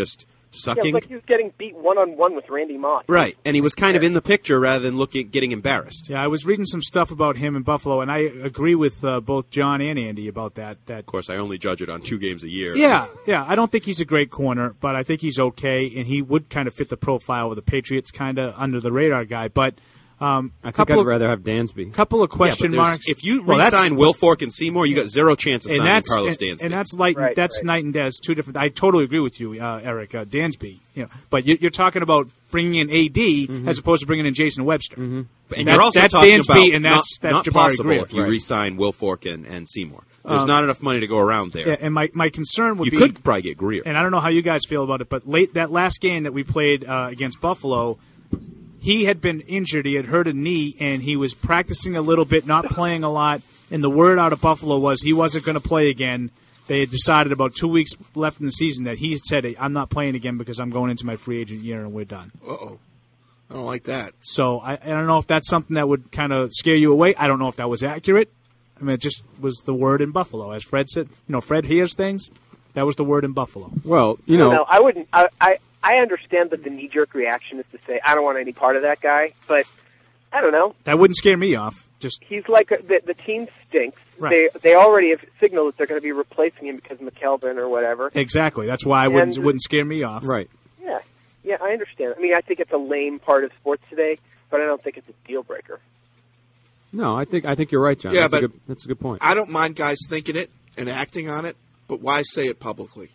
sucking. Yeah, it's like he was getting beat one-on-one with Randy Moss. Right, and he was kind of in the picture rather than looking getting embarrassed. Yeah, I was reading some stuff about him in Buffalo, and I agree with uh, both John and Andy about that. That Of course, I only judge it on two games a year. Yeah, yeah. I don't think he's a great corner, but I think he's okay, and he would kind of fit the profile of the Patriots, kind of under the radar guy. But um, I think couple I'd of, rather have Dansby. couple of Yeah, question but there's- marks. If you Well, re-sign that's- Wilfork and Seymour, you got zero chance of and signing that's Carlos and, Dansby. and that's light. Right, that's right. night and day. It's two different. I totally agree with you, uh, Eric. Uh, Dansby, you know, but you, you're talking about bringing in A D Mm-hmm. as opposed to bringing in Jason Webster. and And you're that's, also that's talking Dansby, about and that's not, not that's Jabari possible Greer. if you Right. re-sign Wilfork and, and Seymour. There's Um, not enough money to go around there. Yeah, and my, my concern would you be could probably get Greer. and I don't know how you guys feel about it, but late that last game that we played uh, against Buffalo, he had been injured. He had hurt a knee, and he was practicing a little bit, not playing a lot. And the word out of Buffalo was he wasn't going to play again. They had decided about two weeks left in the season that he said, I'm not playing again because I'm going into my free agent year and we're done. Uh-oh. I don't like that. So I, I don't know if that's something that would kind of scare you away. I don't know if that was accurate. I mean, it just was the word in Buffalo. As Fred said, you know, Fred hears things. That was the word in Buffalo. Well, you I don't know, know. I wouldn't. I, I I understand that the knee-jerk reaction is to say I don't want any part of that guy, but I don't know. That wouldn't scare me off. Just He's like a, the the team stinks. Right. They they already have signaled that they're going to be replacing him because of McKelvin or whatever. exactly. That's why I wouldn't And- wouldn't scare me off. right. Yeah, yeah, I understand. I mean, I think it's a lame part of sports today, but I don't think it's a deal breaker. No, I think I think you're right, John. Yeah, that's but a good, that's a good point. I don't mind guys thinking it and acting on it, but why say it publicly?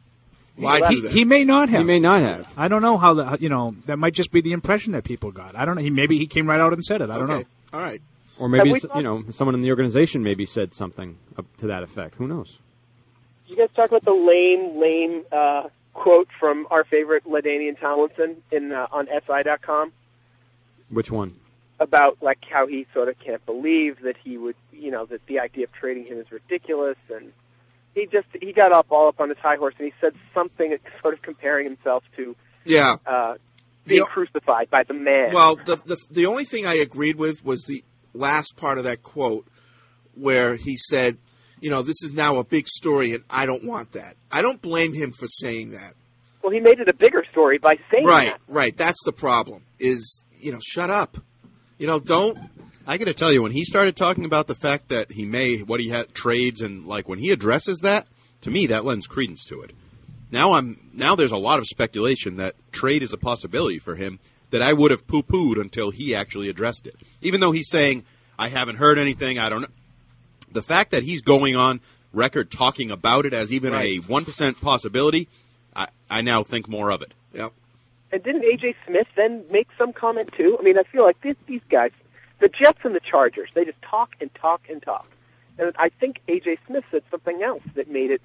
Why He, do that? he may not have. He may not have. I don't know how the you know that might just be the impression that people got. I don't know. He maybe he came right out and said it. I don't okay. know. All right. Or maybe Have we s- talked- you know someone in the organization maybe said something up to that effect. Who knows? You guys talk about the lame, lame uh, quote from our favorite LaDainian Tomlinson in uh, on S I dot com Which one? about like how he sort of can't believe that he would, you know, that the idea of trading him is ridiculous, and he just he got up all up on his high horse and he said something sort of comparing himself to Yeah. uh, being The- crucified by the man. Well, the, the the only thing I agreed with was the last part of that quote where he said, you know, this is now a big story and I don't want that. I don't blame him for saying that. Well, he made it a bigger story by saying Right, that. right. That's the problem is, you know, shut up. You know, don't. I got to tell you, when he started talking about the fact that he may, what he had, trades, and like when he addresses that, to me, that lends credence to it. Now I'm now there's a lot of speculation that trade is a possibility for him that I would have poo-pooed until he actually addressed it. Even though he's saying, I haven't heard anything, I don't know. The fact that he's going on record talking about it as even Right. a one percent possibility, I, I now think more of it. Yep. And didn't A J Smith then make some comment too? I mean, I feel like these, these guys, the Jets and the Chargers, they just talk and talk and talk. And I think A J Smith said something else that made it,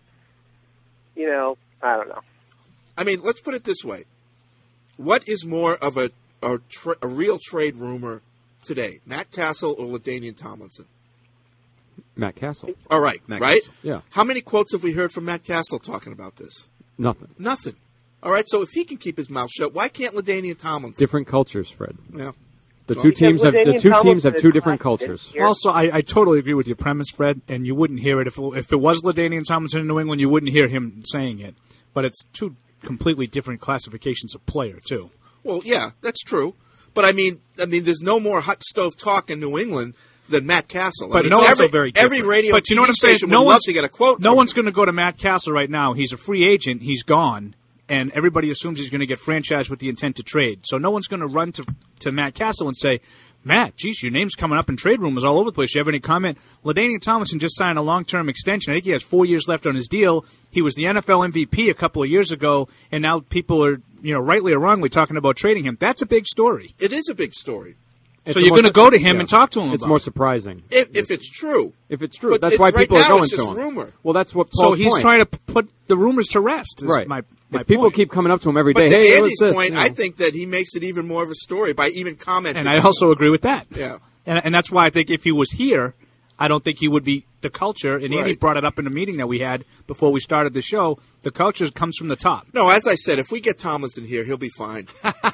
you know, I don't know. I mean, let's put it this way. What is more of a a, tra- a real trade rumor today, Matt Castle or LaDainian Tomlinson? Matt Castle. All right, Matt right? Castle. Yeah. How many quotes have we heard from Matt Castle talking about this? Nothing. Nothing. All right, so if he can keep his mouth shut, why can't LaDainian Tomlinson? Different cultures, Fred. Yeah. The Well, two because teams have the LaDainian two teams Tomlinson have two is different classic cultures. here. Also, I, I totally agree with your premise, Fred, and you wouldn't hear it if it, if it was LaDainian Tomlinson in New England. You wouldn't hear him saying it, but it's two completely different classifications of player too. Well, yeah, that's true. But I mean, I mean, there's no more hot stove talk in New England than Matt Castle. I But mean, no- every, also very every different. radio But you know what T V I'm saying? station No would love one's to get a quote. No from one's him. going to go to Matt Castle right now. He's a free agent. He's gone, and everybody assumes he's going to get franchised with the intent to trade. So no one's going to run to to Matt Castle and say, Matt, geez, your name's coming up in trade rumors all over the place. You have any comment? LaDainian Tomlinson just signed a long-term extension. I think he has four years left on his deal. He was the N F L M V P a couple of years ago, and now people are, you know, rightly or wrongly talking about trading him. That's a big story. It is a big story. It's so a you're more going to sur- go to him yeah. and talk to him It's about more it. surprising If, if it's true. if it's true. But That's it- why right people now are going it's to just him. rumor. Well, that's what. So Paul's he's point. trying to p- put the rumors to rest. Is right. My, my if people point. keep coming up to him every But day, to hey, Andy's what's this? point, You know. I think that he makes it even more of a story by even commenting. And I also agree with that. Yeah. And, and that's why I think if he was here, I don't think he would be the culture. And Andy Right. brought it up in a meeting that we had before we started the show. The culture comes from the top. No, as I said, if we get Tomlinson here, he'll be fine.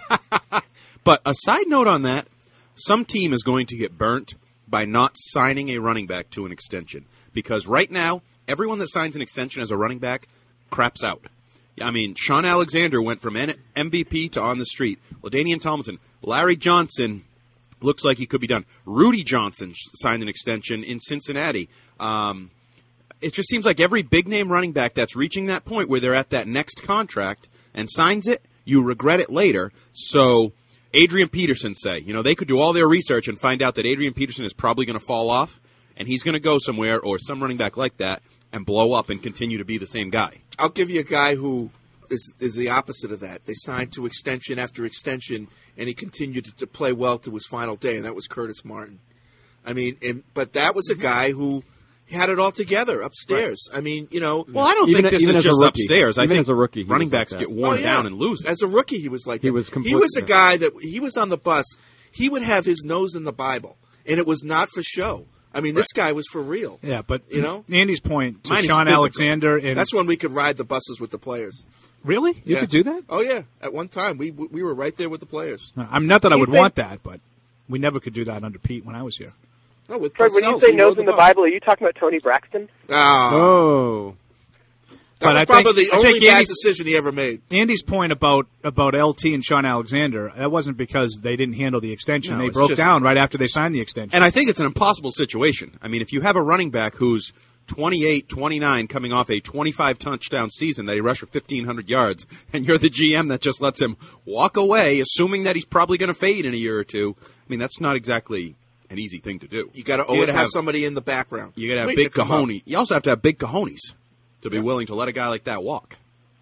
But a side note on that, some team is going to get burnt by not signing a running back to an extension. Because right now, everyone that signs an extension as a running back craps out. I mean, Sean Alexander went from M V P to on the street. LaDainian Tomlinson, Larry Johnson looks like he could be done. Rudy Johnson signed an extension in Cincinnati. Um, it just seems like every big-name running back that's reaching that point where they're at that next contract and signs it, you regret it later. So Adrian Peterson, say, you know, they could do all their research and find out that Adrian Peterson is probably going to fall off, and he's going to go somewhere, or some running back like that, and blow up and continue to be the same guy. I'll give you a guy who is is the opposite of that. They signed to extension after extension, and he continued to, to play well to his final day, and that was Curtis Martin. I mean, and, but that was a guy who had it all together upstairs. Right. I mean, you know. Well, I don't even, think this even is just rookie, upstairs. I even think as a rookie, running backs like get worn oh, yeah. down and lose it. As a rookie, he was like he that. Was he was a guy that he was on the bus. He would have his nose in the Bible, and it was not for show. I mean, this guy was for real. Yeah, but you know, Andy's point to Mine is Sean physical. Alexander. And That's when we could ride the buses with the players. Really? You Yeah. could do that? Oh yeah, at one time we we were right there with the players. I'm not that I You would think- want that, but we never could do that under Pete when I was here. No, with Fred, when you Parcells, say he nose rode in the bus. Bible, are you talking about Tony Braxton? Ah, Oh. that But was I probably think- the I only think bad Andy's- decision he ever made. Andy's point about, about L T and Sean Alexander, that wasn't because they didn't handle the extension. No, they it's broke just- down right after they signed the extension. And I think it's an impossible situation. I mean, if you have a running back who's twenty-eight, twenty-nine, coming off a twenty-five touchdown season that he rushed for fifteen hundred yards, and you're the G M that just lets him walk away, assuming that he's probably going to fade in a year or two, I mean, that's not exactly an easy thing to do. You got to always have, somebody in the background. You got to have waiting big to come up. cojones. You also have to have big cojones to be willing to let a guy like that walk.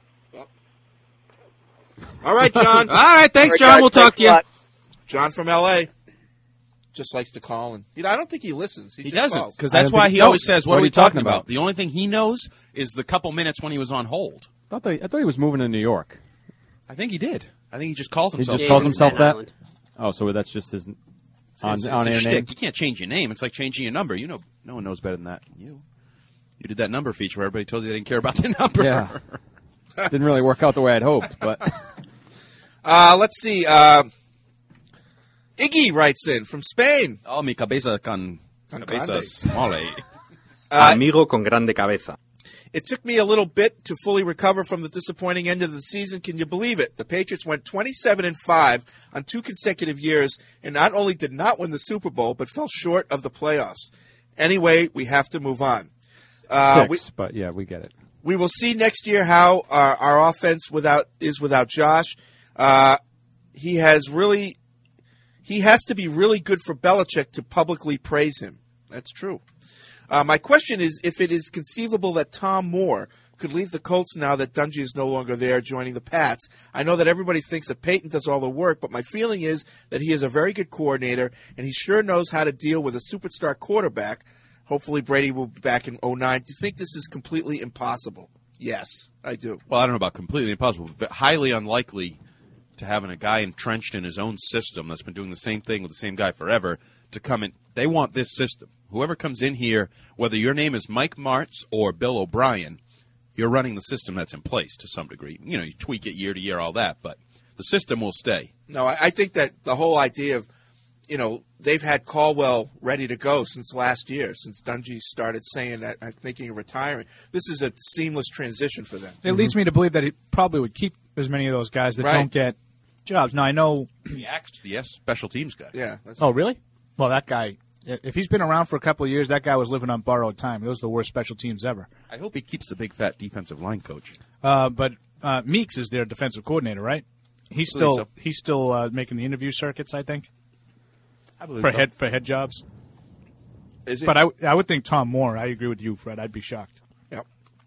All right, John. All right, thanks, All right, John. guys, We'll talk thanks to a you. lot. John from L A just likes to call, and you know, I don't think he listens. He, He just doesn't, calls. because that's why he No. always says, what, What are are we you talking talking about? about? The only thing he knows is the couple minutes when he was on hold. I thought, they, I thought he was moving to New York. I think he did. I think he just calls He himself. just calls himself that? Oh, so that's just his It's, on, it's, on it's a air shtick. name? You can't change your name. It's like changing your number. You know, no one knows better than that. You, you did that number feature where everybody told you they didn't care about the number. Yeah. Didn't really work out the way I'd hoped, but Uh, let's see. Uh, Iggy writes in from Spain. Oh, mi cabeza con, Con cabeza grande. small. Uh, Amigo con grande cabeza. It took me a little bit to fully recover from the disappointing end of the season. Can you believe it? The Patriots went twenty-seven and five on two consecutive years, and not only did not win the Super Bowl, but fell short of the playoffs. Anyway, we have to move on. Uh, we, six, but yeah, we get it. we will see next year how our, our offense without is without Josh. Uh, he has really, he has to be really good for Belichick to publicly praise him. That's true. Uh, my question is if it is conceivable that Tom Moore could leave the Colts now that Dungy is no longer there, joining the Pats. I know that everybody thinks that Peyton does all the work, but my feeling is that he is a very good coordinator, and he sure knows how to deal with a superstar quarterback. Hopefully Brady will be back in oh nine. Do you think this is completely impossible? Yes, I do. Well, I don't know about completely impossible, but highly unlikely to having a guy entrenched in his own system that's been doing the same thing with the same guy forever to come in. They want this system. Whoever comes in here, whether your name is Mike Martz or Bill O'Brien, you're running the system that's in place to some degree. You know, you tweak it year to year, all that, but the system will stay. No, I, I think that the whole idea of, you know, they've had Caldwell ready to go since last year, since Dungy started saying that, uh, thinking of retiring. This is a seamless transition for them. It leads me to believe that he probably would keep as many of those guys that Right. don't get jobs. Now, I know. He axed the yes, special teams guy. Yeah. That's Oh, really? Well, that guy, if he's been around for a couple of years, that guy was living on borrowed time. Those are the worst special teams ever. I hope he keeps the big fat defensive line coach. Uh, but uh, Meeks is their defensive coordinator, right? He's I believe still so. he's still uh, making the interview circuits, I think, I believe for so. head for head jobs. Is he? But I, I would think Tom Moore. I agree with you, Fred. I'd be shocked. Yep.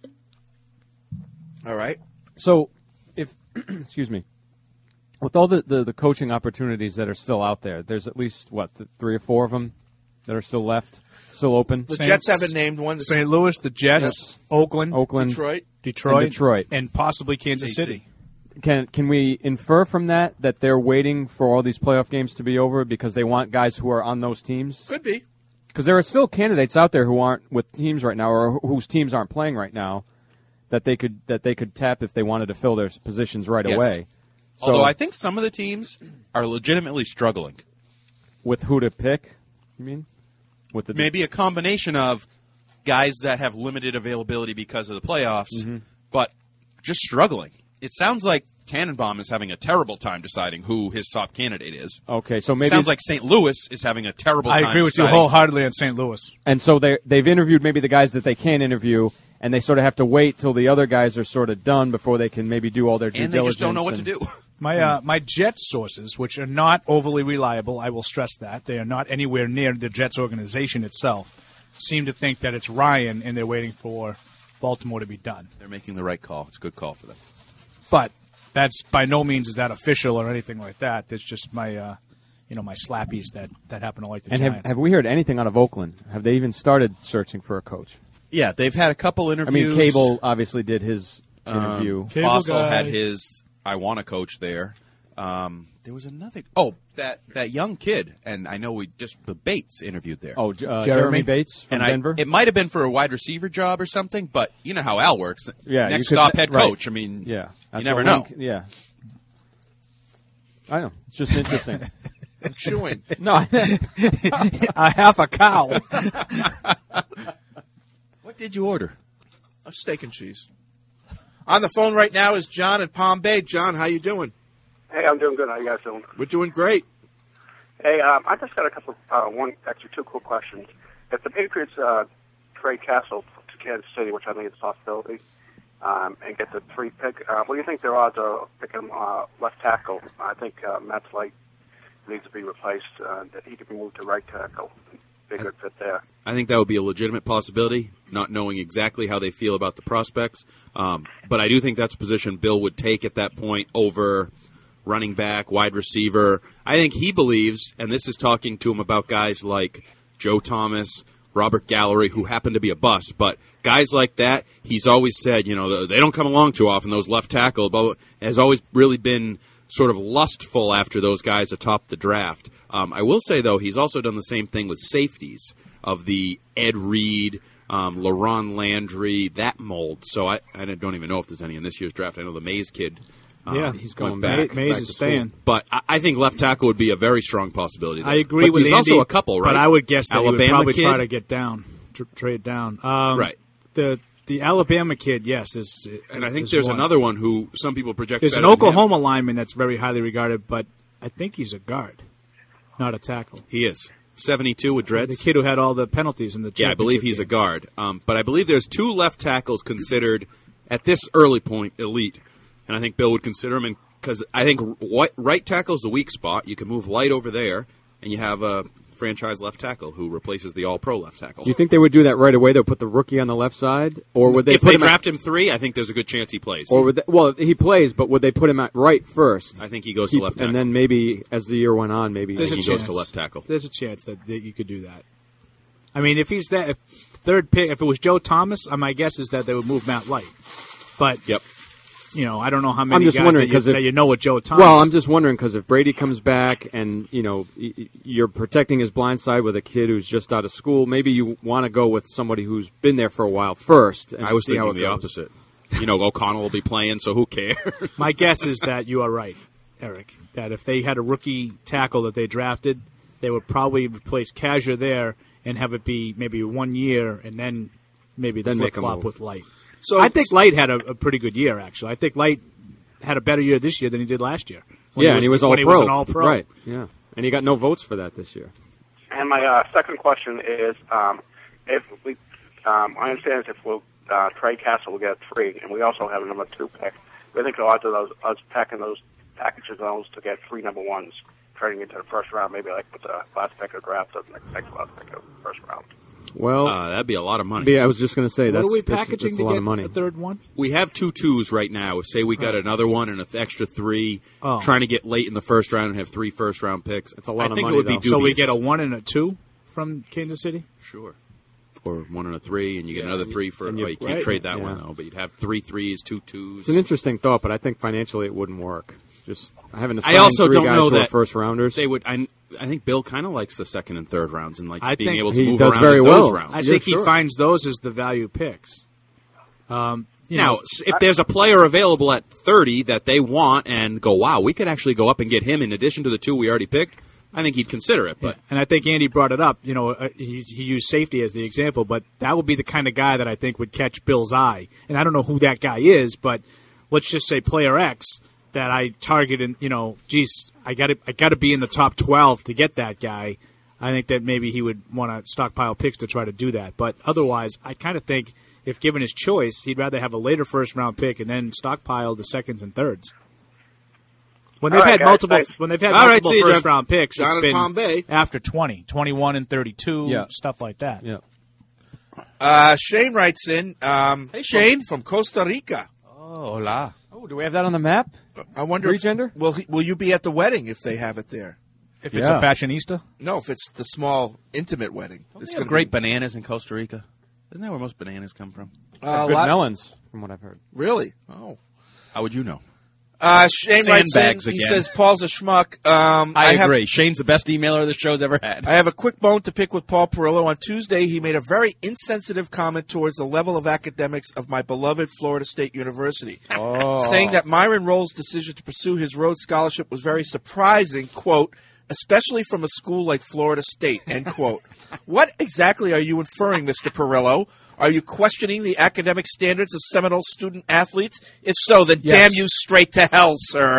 All right. So, if excuse me, with all the, the, the coaching opportunities that are still out there, there's at least what th- three or four of them that are still left, still open. The Saint- Jets haven't named one. Saint Louis, the Jets, Yes. Oakland, Oakland, Detroit. Detroit, and Detroit. and possibly Kansas K C. City. Can can we infer from that that they're waiting for all these playoff games to be over because they want guys who are on those teams? Could be. Because there are still candidates out there who aren't with teams right now, or whose teams aren't playing right now, that they could that they could tap if they wanted to fill their positions right Yes. away. So, Although I think some of the teams are legitimately struggling. with who to pick, you mean? With the Maybe a combination of guys that have limited availability because of the playoffs, Mm-hmm. but just struggling. It sounds like Tannenbaum is having a terrible time deciding who his top candidate is. Okay, so maybe sounds like Saint Louis is having a terrible I time. I agree with deciding. you wholeheartedly on Saint Louis. And so they they've interviewed maybe the guys that they can interview, and they sort of have to wait till the other guys are sort of done before they can maybe do all their due And they diligence. just don't know what and, to do. My uh, my Jets sources, which are not overly reliable, I will stress that they are not anywhere near the Jets organization itself, seem to think that it's Ryan, and they're waiting for Baltimore to be done. They're making the right call. It's a good call for them. But that's by no means is that official or anything like that. That's just my, uh, you know, my slappies that, that happen to like the And have, Giants. have we heard anything out of Oakland? Have they even started searching for a coach? Yeah, they've had a couple interviews. I mean, Cable obviously did his Um, interview. Fossil had his I want to coach there. Um, there was another. Oh, that that young kid, and I know we just Bates interviewed there. Oh, uh, Jeremy? Jeremy Bates from and Denver? I, it might have been for a wide receiver job or something, but you know how Al works. Yeah, next you could- stop head right. coach. I mean, Yeah, you that's never a know. link- Yeah, I know. It's just interesting. I'm chewing. No, a half a cow. What did you order? A steak and cheese. On the phone right now is John in Palm Bay. John, how you doing? Hey, I'm doing good. How you guys doing? We're doing great. Hey, um, I just got a couple, uh, one, actually two quick questions. If the Patriots uh, trade Castle to Kansas City, which I think is a possibility, um, and get the three pick, uh, what do you think their odds are picking uh, left tackle? I think uh, Matt Light needs to be replaced. Uh, that he could be moved to right tackle. Be a good fit there. I think that would be a legitimate possibility, not knowing exactly how they feel about the prospects. Um, but I do think that's a position Bill would take at that point over running back, wide receiver. I think he believes, and this is talking to him about guys like Joe Thomas, Robert Gallery, who happen to be a bust, but guys like that, he's always said, you know, they don't come along too often, those left tackle, but has always really been sort of lustful after those guys atop the draft. Um, I will say, though, he's also done the same thing with safeties of the Ed Reed, um, LaRon Landry, that mold. So I, I don't even know if there's any in this year's draft. I know the Mays kid. Um, Yeah, he's going May- back. Mays back is to school. staying. But I, I think left tackle would be a very strong possibility there. I agree but with there's Andy, also a couple, right? But I would guess that Alabama he would probably kid? try to get down, tr- trade down. Um, Right. The the Alabama kid, yes, is. And I think is there's one. another one who some people project There's an better than him. Oklahoma lineman that's very highly regarded, but I think he's a guard, not a tackle. He is. seventy-two with dreads. The kid who had all the penalties in the Yeah, I believe championship he's a game. guard. Um, but I believe there's two left tackles considered at this early point elite, and I think Bill would consider him because I think right, right tackle is the weak spot. You can move Light over there, and you have a franchise left tackle who replaces the All-Pro left tackle. Do you think they would do that right away? They'll put the rookie on the left side, or would they if put they him draft at, him three, I think there's a good chance he plays. or would they, well, he plays, but would they put him at right first? I think he goes Keep- to left tackle. and then maybe as the year went on, maybe There's a he chance. goes to left tackle. There's a chance that, that you could do that. I mean, if he's that if third pick, if it was Joe Thomas, uh, my guess is that they would move Matt Light. But yep. you know, I don't know how I'm many just guys wondering that you, because that you know with Joe Thomas. Well, I'm just wondering because if Brady comes back and you know y- y- you're protecting his blind side with a kid who's just out of school, maybe you want to go with somebody who's been there for a while first. And I was see how thinking it the goes. opposite. You know, O'Connell will be playing, so who cares? My guess is that you are right, Eric. That if they had a rookie tackle that they drafted, they would probably replace Kazia there and have it be maybe one year, and then maybe the Then make flip a flop move. with Light. So I think Light had a, a pretty good year. Actually, I think Light had a better year this year than he did last year. when Yeah, he and he was when all he pro. was an all pro. Right. Yeah, and he got no votes for that this year. And my uh, second question is, um, if we, um, I understand if we'll uh, trade Castle, we'll get three, and we also have a number two pick. We think the odds of those us packing those packages those to get three number ones, trading into the first round, maybe like with the last pick of the draft, or the next, next last pick of the first round. Well, uh, that'd be a lot of money. Yeah, I was just going to say What that's are we that's, packaging that's a to lot get of money. a third one? We have two twos right now. Say we got another one and an extra three, Oh. trying to get late in the first round and have three first round picks. It's a lot I of think money, it would though. be dubious. So we get a one and a two from Kansas City. Sure. Or one and a three, and you get Yeah, another three for. and Oh, you- you can't right. trade that Yeah. one though, but you'd have three threes, two twos. It's an interesting thought, but I think financially it wouldn't work. Just having to I sign also three don't guys know who are that first rounders. They would. I, I think Bill kind of likes the second and third rounds and likes I being think able to he move does around very in those well. rounds. I Yeah, think sure. he finds those as the value picks. Um, you Now, know, s- if there's a player available at thirty that they want and go, wow, we could actually go up and get him in addition to the two we already picked, I think he'd consider it. But and I think Andy brought it up. You know, uh, he's, he used safety as the example, but that would be the kind of guy that I think would catch Bill's eye. And I don't know who that guy is, but let's just say player X that I target and, you know, geez, I got to I got to be in the top twelve to get that guy. I think that maybe he would want to stockpile picks to try to do that. But otherwise, I kind of think if given his choice, he'd rather have a later first-round pick and then stockpile the seconds and thirds. When they've All right, had guys, multiple, thanks. when they've had All right, multiple see you, Jeff. first-round picks, John it's in been Palm Bay. after twenty, twenty-one and thirty-two, Yeah. stuff like that. Yeah. Uh, Shane writes in. Um, Hey, Shane. From, from Costa Rica. Oh, hola. Oh, do we have that on the map? I wonder Three if, gender? will he, will you be at the wedding if they have it there? If it's Yeah. a fashionista? No, if it's the small intimate wedding. Don't It's they have gonna great be, bananas in Costa Rica? Isn't that where most bananas come from? uh, Good lot- melons, from what I've heard. Really? Oh. How would you know? Uh, Shane writes in. Sandbags He again. says Paul's a schmuck. Um, I, have, agree. Shane's the best emailer the show's ever had. I have a quick bone to pick with Paul Perillo. On Tuesday, he made a very insensitive comment towards the level of academics of my beloved Florida State University, Oh. saying that Myron Roll's decision to pursue his Rhodes Scholarship was very surprising, quote, especially from a school like Florida State, end quote. What exactly are you inferring, Mister Perillo? Are you questioning the academic standards of Seminole student athletes? If so, then Yes. damn you straight to hell, sir.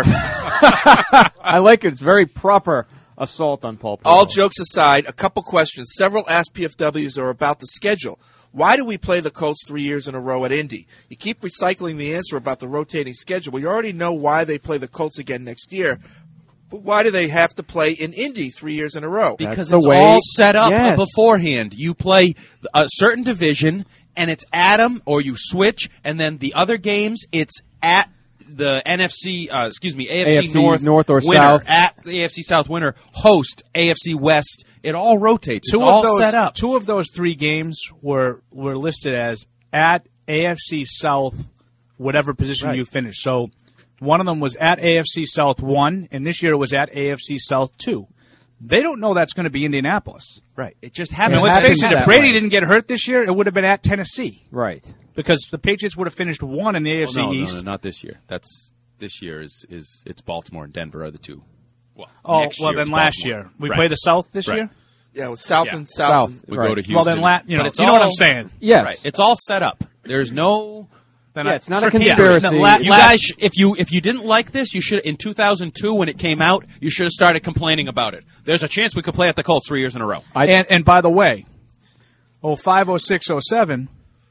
I like it. It's very proper assault on Paul Perillo. All jokes aside, a couple questions. Several Ask P F Ws are about the schedule. Why do we play the Colts three years in a row at Indy? You keep recycling the answer about the rotating schedule. We already know why they play the Colts again next year. But why do they have to play in Indy three years in a row? Because the it's way- all set up Yes. beforehand. You play a certain division, and it's at 'em, or you switch, and then the other games, it's at the N F C, uh, excuse me, A F C, A F C North, North or winner, South. at the A F C South winner, host A F C West. It all rotates. Two it's of all those, set up. Two of those three games were were listed as at A F C South, whatever position Right. you finished. So one of them was at A F C South one, and this year it was at A F C South two. They don't know that's going to be Indianapolis. Right. It just I happened. mean, let's happens face it, that if Brady way. didn't get hurt this year, it would have been at Tennessee. Right. Because the Patriots would have finished one in the A F C Well, no, East. no, no, not this year. That's this year is is it's Baltimore and Denver are the two. Well, Oh, next well, year then it's last Baltimore. year. We Right. play the South this Right. year? Yeah, with South Yeah. and South. South. and- We Right. go to Houston. Well, then, la- you But know, it's you know what all- I'm saying. Yes. Right. It's all set up. There's no. Then Yeah, I- it's not a Yeah. conspiracy. The la- You last- guys, if you if you didn't like this, you should in two thousand two when it came out, you should have started complaining about it. There's a chance we could play at the Colts three years in a row. I, and, and by the way, oh five, oh six, oh seven,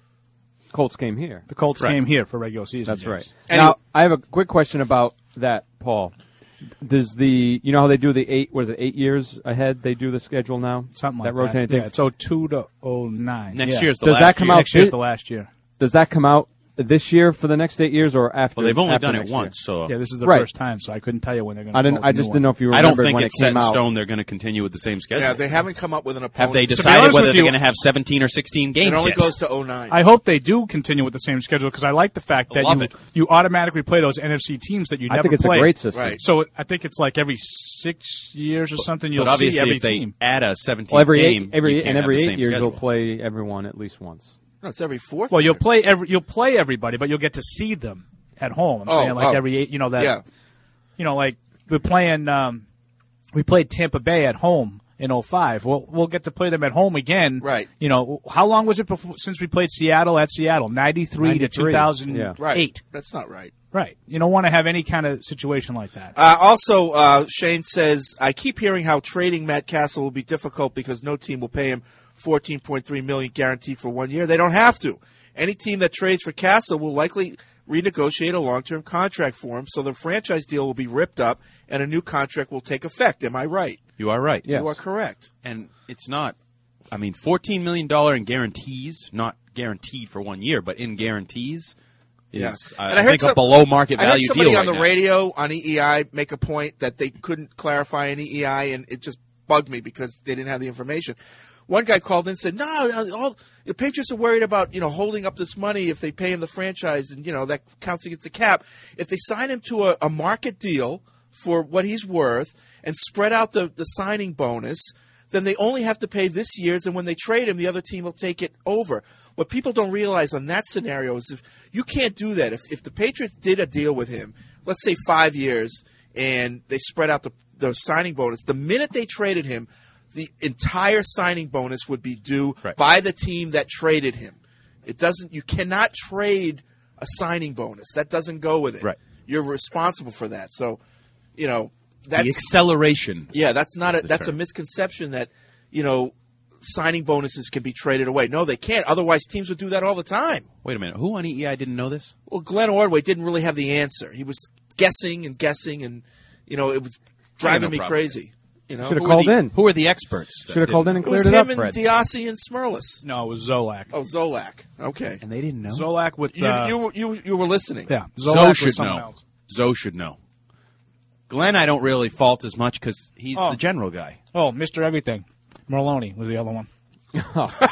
Colts came here. the Colts Right. came here for regular season. That's games. right. Anyway- Now, I have a quick question about that, Paul. Does the you know how they do the eight? Was it eight years ahead? They do the schedule now. Something like that rotating that. thing. Yeah, it's oh two to oh nine. Next yeah. year's the Does last that come year. out Next year's thi- the last year. Does that come out this year for the next eight years or after? Well, they've only after done it next once, so Yeah, this is the Right. first time, so I couldn't tell you when they're going to. I didn't. I just didn't know if you I remembered don't think when it's it set came in out. stone. They're going to continue with the same schedule. Yeah, they haven't come up with an opponent. Have they To be decided honest whether with they're you- going to have seventeen or sixteen games? It only yet? goes to oh nine. I hope they do continue with the same schedule because I like the fact I that love you it. you automatically play those N F C teams that you I never think it's play. a great system. Right. So I think it's like every six years or something you'll But obviously, see every if they team. add a seventeenth Well, every game, eight, every you can't and have every the eight same years schedule. you'll play everyone at least once. No, it's every fourth. Well, you'll year. play every you'll play everybody, but you'll get to see them at home. I'm Oh, saying like oh. every eight, you know that. Yeah. You know, like we're playing. Um, we played Tampa Bay at home in oh five. We'll we'll get to play them at home again. Right. You know, how long was it before since we played Seattle at Seattle? ninety-three to ninety-three. two thousand eight. Yeah. Right. That's not right. Right. You don't want to have any kind of situation like that. Uh, also, uh, Shane says, I keep hearing how trading Matt Castle will be difficult because no team will pay him fourteen point three million dollars guaranteed for one year. They don't have to. Any team that trades for Castle will likely renegotiate a long-term contract for him, so the franchise deal will be ripped up and a new contract will take effect. Am I right? You are right. Yes. You are correct. And it's not, I mean, fourteen million dollars in guarantees, not guaranteed for one year, but in guarantees is, Yeah. I, And I heard think, some- a below market I heard value somebody deal on right the now. radio on E E I make a point that they couldn't clarify an E E I, and it just bugged me because they didn't have the information. One guy called in and said, no, all, the Patriots are worried about, you know, holding up this money if they pay him the franchise, and, you know, that counts against the cap. If they sign him to a, a market deal for what he's worth and spread out the, the signing bonus, then they only have to pay this year's, and when they trade him, the other team will take it over. What people don't realize on that scenario is if you can't do that. If, if the Patriots did a deal with him, let's say five years, and they spread out the, the signing bonus, the minute they traded him, the entire signing bonus would be due Right. by the team that traded him. It doesn't. You cannot trade a signing bonus. That doesn't go with it. Right. You're responsible for that. So, you know, that's the acceleration. Yeah, that's not a the that's term. a misconception that, you know, signing bonuses can be traded away. No, they can't. Otherwise, teams would do that all the time. Wait a minute. Who on E E I didn't know this? Well, Glenn Ordway didn't really have the answer. He was guessing and guessing, and you know, it was driving no me problem. crazy. You know, Should have Who called are the- in. Who are the experts? Should have called in and It was cleared it him up, and Fred. Diassi and Smirlis. No, it was Zolak. Oh, Zolak. Okay. And they didn't know. Zolak with You uh, you you you were listening. yeah. Zolak Zoe with should someone know. else. Zoe should know. Glenn, I don't really fault as much because he's Oh. the general guy. Oh, Mister Everything. Merloni was the other one. That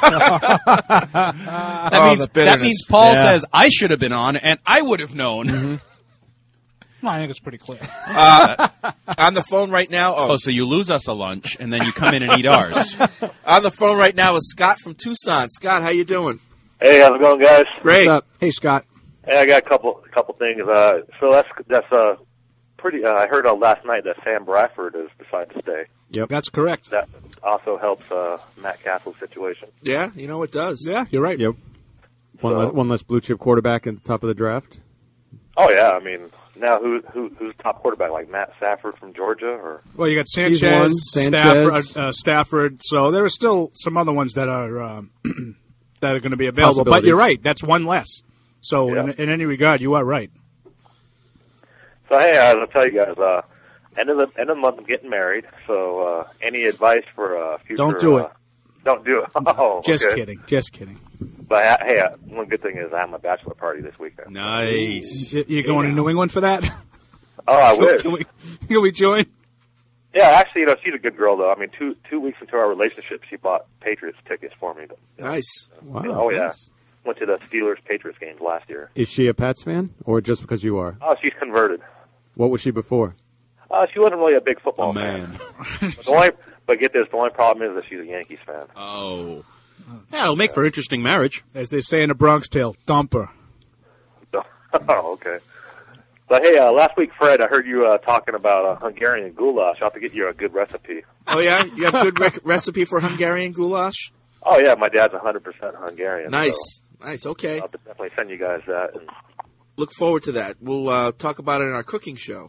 Oh, means the bitterness. that means Paul Yeah. says I should have been on, and I would have known. Mm-hmm. No, I think it's pretty clear. Uh, on the phone right now. Oh, Oh, so you lose us a lunch, and then you come in and eat ours. on the phone right now is Scott from Tucson. Scott, how you doing? Hey, how's it going, guys? Great. What's up? Hey, Scott. Hey, I got a couple couple things. Uh, so that's that's uh, pretty. Uh, I heard uh, last night that Sam Bradford has decided to stay. Yep, that's correct. That also helps uh, Matt Castle's situation. Yeah, you know it does. Yeah, you're right. Yep. One, So- less, one less blue chip quarterback at the top of the draft. Oh yeah, I mean now who who who's top quarterback, like Matt Stafford from Georgia, or Well, you got He's one. Sanchez, Sanchez. Stafford, uh, Stafford. So there are still some other ones that are um, that are going to be available. But you're right. That's one less. So Yeah. in, in any regard, you are right. so hey, I'll tell you guys. Uh, end of the end of the month, I'm getting married. So uh, any advice for uh, future? Don't do uh, it. Don't do it. Oh, Just okay. kidding. Just kidding. But uh, hey, uh, one good thing is I have my bachelor party this weekend. Nice. You, you going to New England for that? Oh, I wish. Can we, can we join? Yeah, actually, you know, she's a good girl, though. I mean, two two weeks into our relationship, she bought Patriots tickets for me. Nice. Wow. Oh, yeah. nice. Went to the Steelers-Patriots games last year. Is she a Pats fan, or just because you are? Oh, she's converted. What was she before? Uh, she wasn't really a big football Oh, man. fan. But, the only, but get this, the only problem is that she's a Yankees fan. Oh. Yeah, it'll make for interesting marriage. As they say in the Bronx Tale, dumper. Oh, okay. But, hey, uh, last week, Fred, I heard you uh, talking about uh, Hungarian goulash. I'll have to get you a good recipe. Oh yeah, you have good rec- recipe for Hungarian goulash. Oh, yeah, my dad's one hundred percent Hungarian. Nice, so nice. Okay, I'll definitely send you guys that. And look forward to that. We'll uh, talk about it in our cooking show.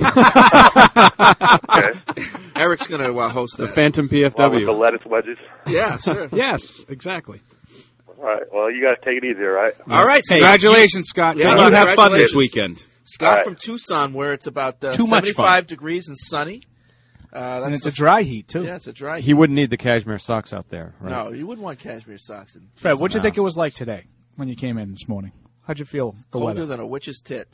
okay. Eric's going to uh, host The that. Phantom P F Along with W. the lettuce wedges. Yeah, sure. Yes, exactly. All right. Well, you guys take it easy, all right? All right, Scott. Congratulations, Scott. Yeah, You well, have fun this congratulations. weekend. Scott All right. from Tucson, where it's about uh, Too much seventy-five fun. degrees and sunny. Uh, that's And it's the- a dry heat, too. Yeah, it's a dry. He wouldn't need the cashmere socks out there, right? No, you wouldn't want cashmere socks. In Fred, what'd you No. think it was like today when you came in this morning? How'd you feel the colder weather? than a witch's tit.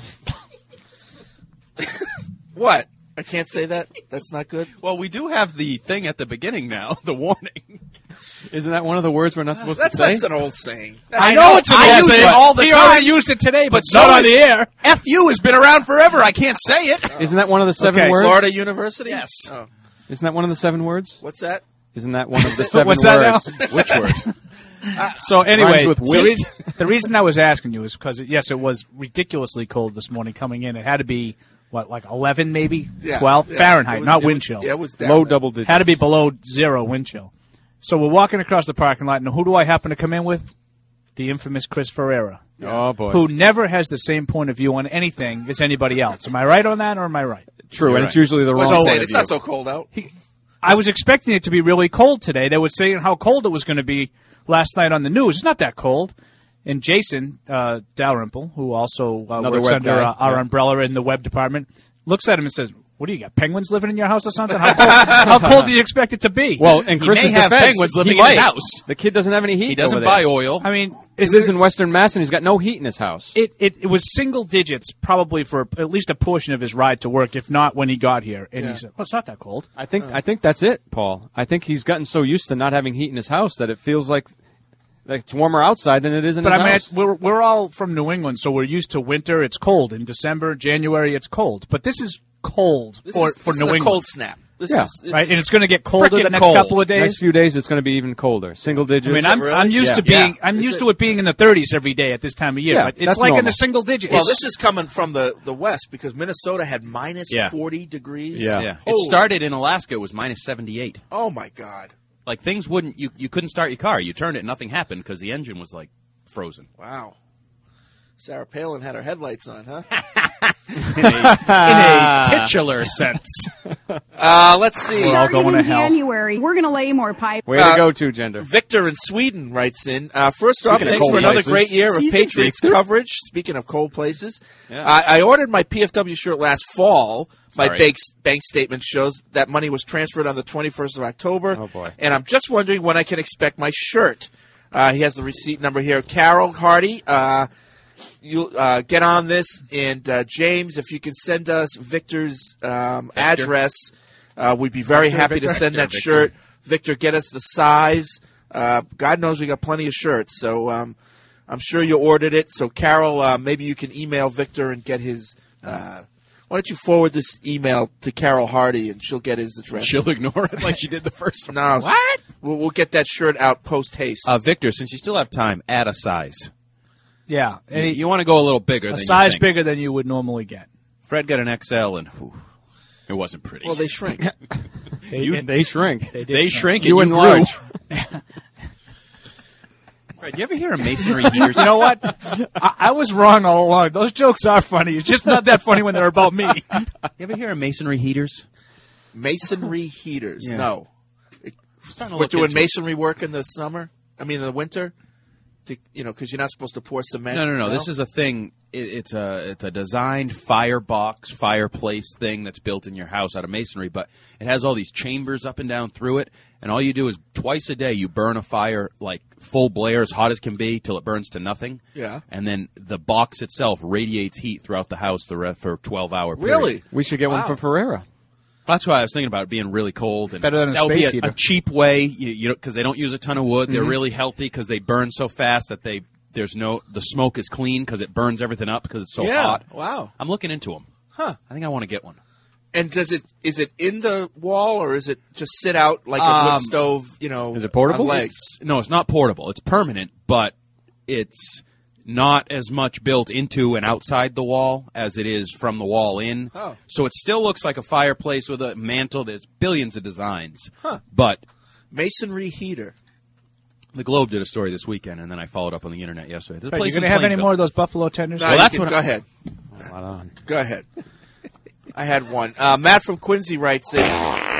What? I can't say that. That's not good. Well, we do have the thing at the beginning now, the warning. Isn't that one of the words we're not supposed That's to say? that's an old saying. I know it's an I old use it saying. all the He time. already used it today, but, But not so on is- the air. F U has been around forever. I can't say it. Isn't that one of the seven Okay, words? Florida University. Yes. Oh. Isn't that one of the seven words? What's that? Isn't that one of the seven What's that now? words? Which word? So anyway, Rhymes with the, wit. reason, the reason I was asking you is because, yes, it was ridiculously cold this morning coming in. It had to be, what, like eleven maybe? Yeah, twelve? yeah. Fahrenheit, It was- not it wind was- chill. Yeah, it was down Low there. double digits. Had to be below zero wind chill. So we're walking across the parking lot, and who do I happen to come in with? The infamous Chris Ferreira, Oh, boy. who never has the same point of view on anything as anybody else. Am I right on that, or am I right? True, You're and right. it's usually the What's wrong it one saying? of It's you. not so cold out. I was expecting it to be really cold today. They were saying how cold it was going to be last night on the news. It's not that cold. And Jason uh, Dalrymple, who also uh, Another works web under guy. uh, our Yeah. umbrella in the web department, looks at him and says, "What do you got? Penguins living in your house or something? How cold, how cold do you expect it to be?" Well, in He Chris's may have defense, penguins he living in might. his house. The kid doesn't have any heat. He doesn't over buy there. oil. I mean, He is lives it, in Western Mass, and he's got no heat in his house. it, it it was single digits probably for at least a portion of his ride to work, if not when he got here. And Yeah. he said, "Well, it's not that cold." I think I think that's it, Paul. I think he's gotten so used to not having heat in his house that it feels like, like it's warmer outside than it is in But his I mean, house. we're we're all from New England, so we're used to winter. It's cold in December, January. It's cold, but this is cold This for is, for this New is a England, cold snap. This Yeah. is, this right? And it's going to get colder Frickin' the next cold. couple of days. Next few days, it's going to be even colder. Single digits. I mean, I'm, really? I'm used Yeah. to being Yeah. I'm Is used it- to it being in the thirties every day at this time of year. Yeah, but it's that's like in normal. the single digits. Well, this is coming from the, the west because Minnesota had minus Yeah. forty degrees. Yeah. Yeah. It Holy- started in Alaska. It was minus seventy-eight. Oh my God! Like things wouldn't. You you couldn't start your car. You turned it, and nothing happened because the engine was like frozen. Wow. Sarah Palin had her headlights on, huh? in, a, in a titular sense. Uh, let's see. We're all going to in hell. January, we're going to lay more pipe. Way Uh, to go, to gender. Victor in Sweden writes in. Uh, first off, Speaking of thanks cold for another places. great year of See, Patriots Victor? coverage. Speaking of cold places, Yeah. I, I ordered my P F W shirt last fall. My Sorry. bank, bank statement shows that money was transferred on the twenty-first of October. Oh, boy. And I'm just wondering when I can expect my shirt. Uh, he has the receipt number here. Carol Hardy, uh, you uh, get on this. And uh, James, if you can send us Victor's um, address, uh, we'd be very Victor, happy to Victor, send that Victor. shirt. Victor, get us the size. Uh, God knows we got plenty of shirts, so um, I'm sure you ordered it. So, Carol, uh, maybe you can email Victor and get his. Uh, why don't you forward this email to Carol Hardy and she'll get his address? She'll ignore it like she did the first one. No, What? We'll, we'll get that shirt out post haste. Uh, Victor, since you still have time, add a size. Yeah. You, Any, you want to go a little bigger a than you size think. bigger than you would normally get. Fred got an X L, and whew, it wasn't pretty. Well, they shrink. They, You- and They shrink. they, did They shrink. shrink You and you enlarge. grew. Fred, you ever hear of masonry heaters? You know what? I, I was wrong all along. Those jokes are funny. It's just not that funny when they're about me. You ever hear of masonry heaters? Masonry heaters. Yeah. No. Starting to We're look doing into it. masonry work in the summer? I mean, in the winter? To, you know, because you're not supposed to pour cement. No, no, no. This is a thing. It, it's a it's a designed firebox, fireplace thing that's built in your house out of masonry, but it has all these chambers up and down through it, and all you do is twice a day you burn a fire like full blare, as hot as can be, till it burns to nothing. Yeah. And then the box itself radiates heat throughout the house the re- for a twelve hour period. Really? We should get Wow. one for Ferreira. That's why I was thinking about it being really cold. And Better than a that would space be a, heater. a cheap way, you, you know, because they don't use a ton of wood. They're Mhm. really healthy because they burn so fast that they there's no the smoke is clean because it burns everything up because it's so Yeah. hot. Wow. I'm looking into them. Huh. I think I want to get one. And does it is it in the wall or is it just sit out like a wood Um, stove? You know, Is it portable? on legs? It's, no, it's not portable. It's permanent, but it's not as much built into and outside the wall as it is from the wall in. Oh. So it still looks like a fireplace with a mantle. There's billions of designs. Huh. But Masonry heater. the Globe did a story this weekend, and then I followed up on the internet yesterday. There's a Are you place going to in have any Plainville. more of those buffalo tenders? No, Well, you that's can- what go I- ahead. Hold on. Go ahead. I had one. Uh, Matt from Quincy writes in.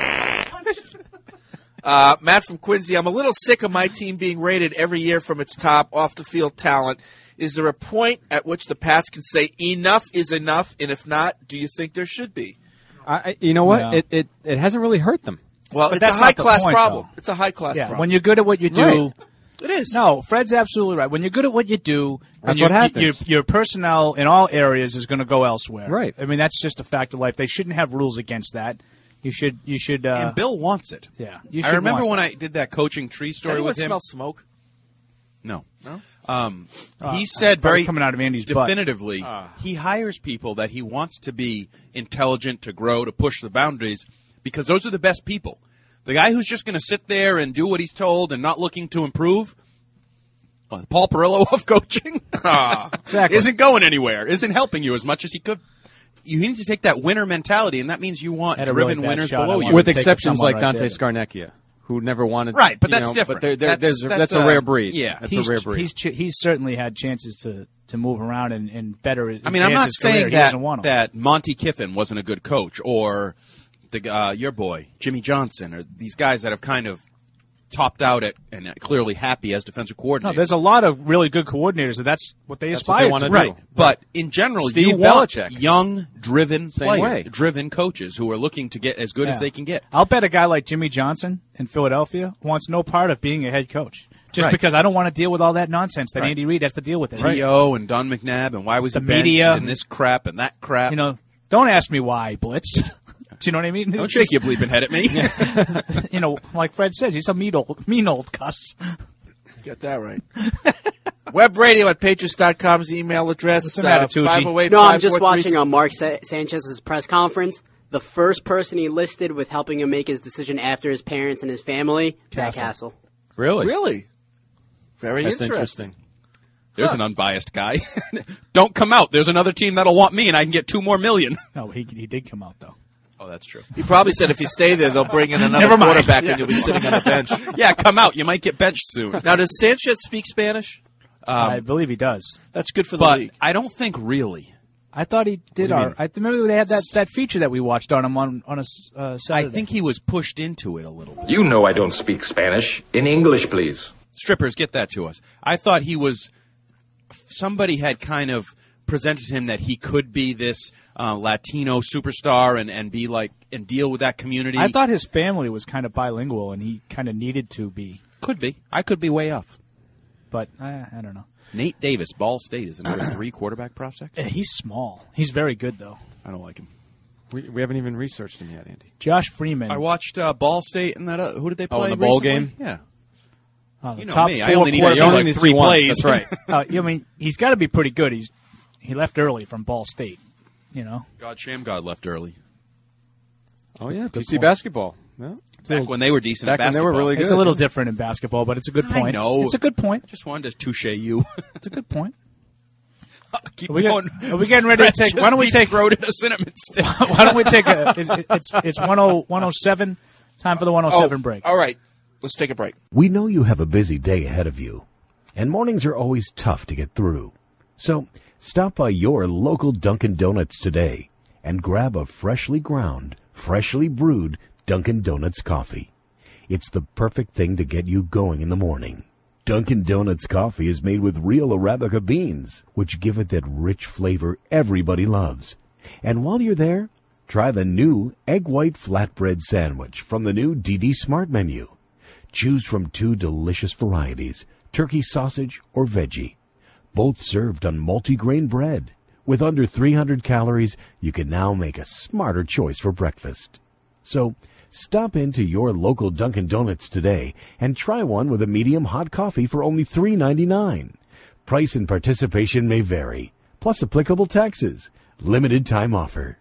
Uh, Matt from Quincy, I'm a little sick of my team being rated every year from its top off the field talent. Is there a point at which the Pats can say enough is enough? And if not, do you think there should be? I, I- you know what? No. It, it it hasn't really hurt them. Well, But it's a that's not high the class point, problem. though. It's a high class Yeah, problem. when you're good at what you do. Right. It is. No, Fred's absolutely right. When you're good at what you do, That's your, what happens. Your, your personnel in all areas is going to go elsewhere. Right. I mean, that's just a fact of life. They shouldn't have rules against that. You should. You should. Uh, And Bill wants it. yeah. You I should remember want when that. I did that coaching tree Does story anyone with him. smell smoke? No. No? Um, Uh, he said probably very coming out of Andy's butt. definitively Ah. he hires people that he wants to be intelligent, to grow, to push the boundaries, because those are the best people. The guy who's just going to sit there and do what he's told and not looking to improve, well, the Paul Perillo of coaching, Exactly. isn't going anywhere, isn't helping you as much as he could. You need to take that winner mentality, and that means you want Had a really driven bad winners shot. I below wanted you. to With take exceptions someone like right Dante there. Scarnecchia, who never wanted. Right, but you that's know, different. But there, there, That's- there's, that's, that's, a uh, rare breed. yeah. that's he's, a rare breed. He's ch- he's certainly had chances to, to move around and, and better his I mean, I'm advance not his career. saying He that, doesn't want 'em. that Monty Kiffin wasn't a good coach, or the uh, your boy Jimmy Johnson, or these guys that have kind of topped out at and clearly happy as defensive coordinators. No, there's a lot of really good coordinators, and that's what they That's what aspire they wanna to. do. right, but in general, Steve you want Belichick. young, driven Same players, way. driven coaches who are looking to get as good as Yeah. they can get. I'll bet a guy like Jimmy Johnson in Philadelphia wants no part of being a head coach. Just Right. because I don't want to deal with all that nonsense that Right. Andy Reid has to deal with. It. T O and Don McNabb, and why was The he benched, media. and this crap and that crap. You know, don't ask me why, Blitz. Do you know what I mean? Don't shake your bleeping head at me. You know, like Fred says, he's a mean old, mean old cuss. Get that right. Webradio at patriots dot com is the email address. What's the matter, Tucci? five oh eight, No, I'm just five four three watching uh, Mark Sa- Sanchez's press conference. The first person he listed with helping him make his decision after his parents and his family, Matt Castle. Castle. really, Really? Very That's interesting. interesting. There's an unbiased guy. Don't come out. There's another team that'll want me, and I can get two more million. No, he he did come out though. Oh, that's true. He probably said if you stay there, they'll bring in another Never mind. quarterback Yeah. and you'll be sitting on the bench. Yeah, come out. You might get benched soon. Now, does Sanchez speak Spanish? Um, I believe he does. That's good for the but league. I don't think really. I thought he did. What do you Our, mean? I remember they had that, that feature that we watched on him on on a s- uh, Saturday. I think he was pushed into it a little bit. You know I don't speak Spanish. In English, please. Strippers, get that to us. I thought he was. Somebody had kind of presented him that he could be this uh, Latino superstar and, and be like and deal with that community. I thought his family was kind of bilingual, and he kind of needed to be. Could be. I could be way off. But I, I don't know. Nate Davis, Ball State, is the number three quarterback prospect. Yeah, he's small. He's very good, though. I don't like him. We, we haven't even researched him yet, Andy. Josh Freeman. I watched uh, Ball State and that. Uh, who did they play? Oh, in the bowl recently? game? Yeah. Uh, the You know top me. four I only need to see quarterbacks- like three plays. That's right. uh, I mean, he's got to be pretty good. He's he left early from Ball State. You know. God, Shamgod left early. Oh yeah, P Good C point. basketball. Yeah. Back when they were decent Back at when they basketball. were really good. It's a little different in basketball, but it's a good I point. know. It's a good point. Just wanted to touche you. It's a good point. Keep Are we, going. get, are we getting ready to take? Just Why don't we take? deep-throated a cinnamon stick. Why don't we take a? It's it's, it's one oh one oh seven. Time for the one oh seven Oh, break. All right. Let's take a break. We know you have a busy day ahead of you, and mornings are always tough to get through. So stop by your local Dunkin' Donuts today and grab a freshly ground, freshly brewed Dunkin' Donuts coffee. It's the perfect thing to get you going in the morning. Dunkin' Donuts coffee is made with real Arabica beans, which give it that rich flavor everybody loves. And while you're there, try the new egg white flatbread sandwich from the new D D Smart menu. Choose from two delicious varieties, turkey sausage or veggie. Both served on multigrain bread. With under three hundred calories, you can now make a smarter choice for breakfast. So, stop into your local Dunkin' Donuts today and try one with a medium hot coffee for only three ninety-nine. Price and participation may vary, plus applicable taxes. Limited time offer.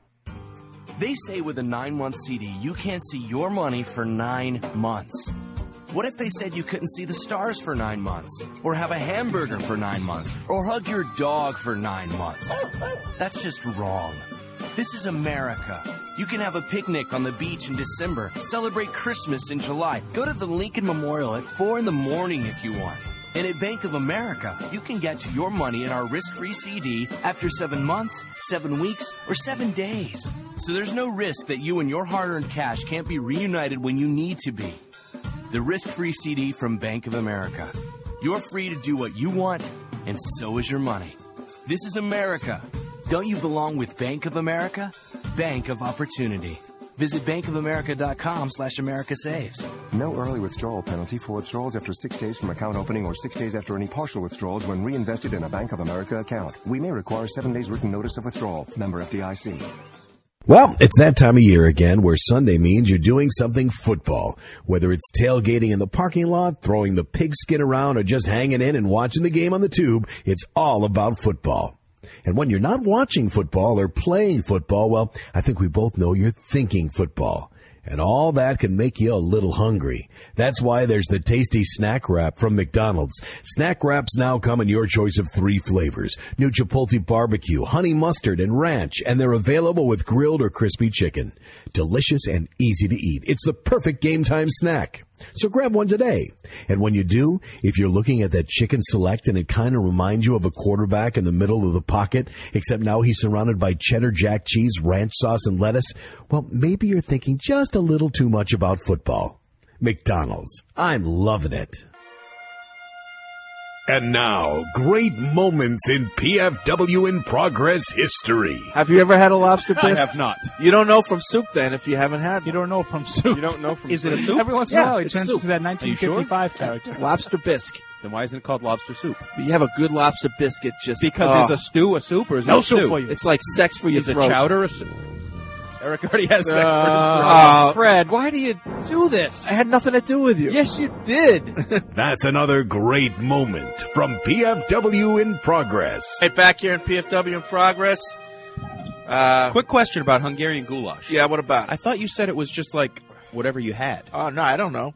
They say with a nine-month C D, you can't see your money for nine months. What if they said you couldn't see the stars for nine months? Or have a hamburger for nine months? Or hug your dog for nine months? That's just wrong. This is America. You can have a picnic on the beach in December, celebrate Christmas in July, go to the Lincoln Memorial at four in the morning if you want. And at Bank of America, you can get to your money in our risk-free C D after seven months, seven weeks, or seven days. So there's no risk that you and your hard-earned cash can't be reunited when you need to be. The risk-free C D from Bank of America. You're free to do what you want, and so is your money. This is America. Don't you belong with Bank of America? Bank of Opportunity. Visit bankofamerica.com slash America Saves. No early withdrawal penalty for withdrawals after six days from account opening or six days after any partial withdrawals when reinvested in a Bank of America account. We may require seven days written notice of withdrawal. Member F D I C. Well, it's that time of year again where Sunday means you're doing something football. Whether it's tailgating in the parking lot, throwing the pigskin around, or just hanging in and watching the game on the tube, it's all about football. And when you're not watching football or playing football, well, I think we both know you're thinking football. And all that can make you a little hungry. That's why there's the tasty snack wrap from McDonald's. Snack wraps now come in your choice of three flavors: new Chipotle barbecue, honey mustard, and ranch, and they're available with grilled or crispy chicken. Delicious and easy to eat. It's the perfect game time snack. So grab one today. And when you do, if you're looking at that chicken select and it kind of reminds you of a quarterback in the middle of the pocket, except now he's surrounded by cheddar jack cheese, ranch sauce, and lettuce, well, maybe you're thinking just a little too much about football. McDonald's. I'm loving it. And now, great moments in P F W in Progress history. Have you ever had a lobster I bisque? have not. You don't know from soup then if you haven't had one. You don't know from soup. You don't know from Is it a soup? soup? Every once in Yeah, a while, he it's turns soup. into that Are nineteen you sure? fifty-five character. Lobster bisque. Then why isn't it called lobster soup? You have a good lobster biscuit just Because oh. is a stew a soup or is No it a soup stew? for you. It's like sex for your Is a throat. chowder a soup? Eric already has sex for his Uh, throat. Uh, Fred, why do you do this? I had nothing to do with you. Yes, you did. That's another great moment from P F W in Progress. Right back here in P F W in Progress. Uh, Quick question about Hungarian goulash. yeah, what about I it? thought you said it was just like whatever you had. Oh, no, I don't know.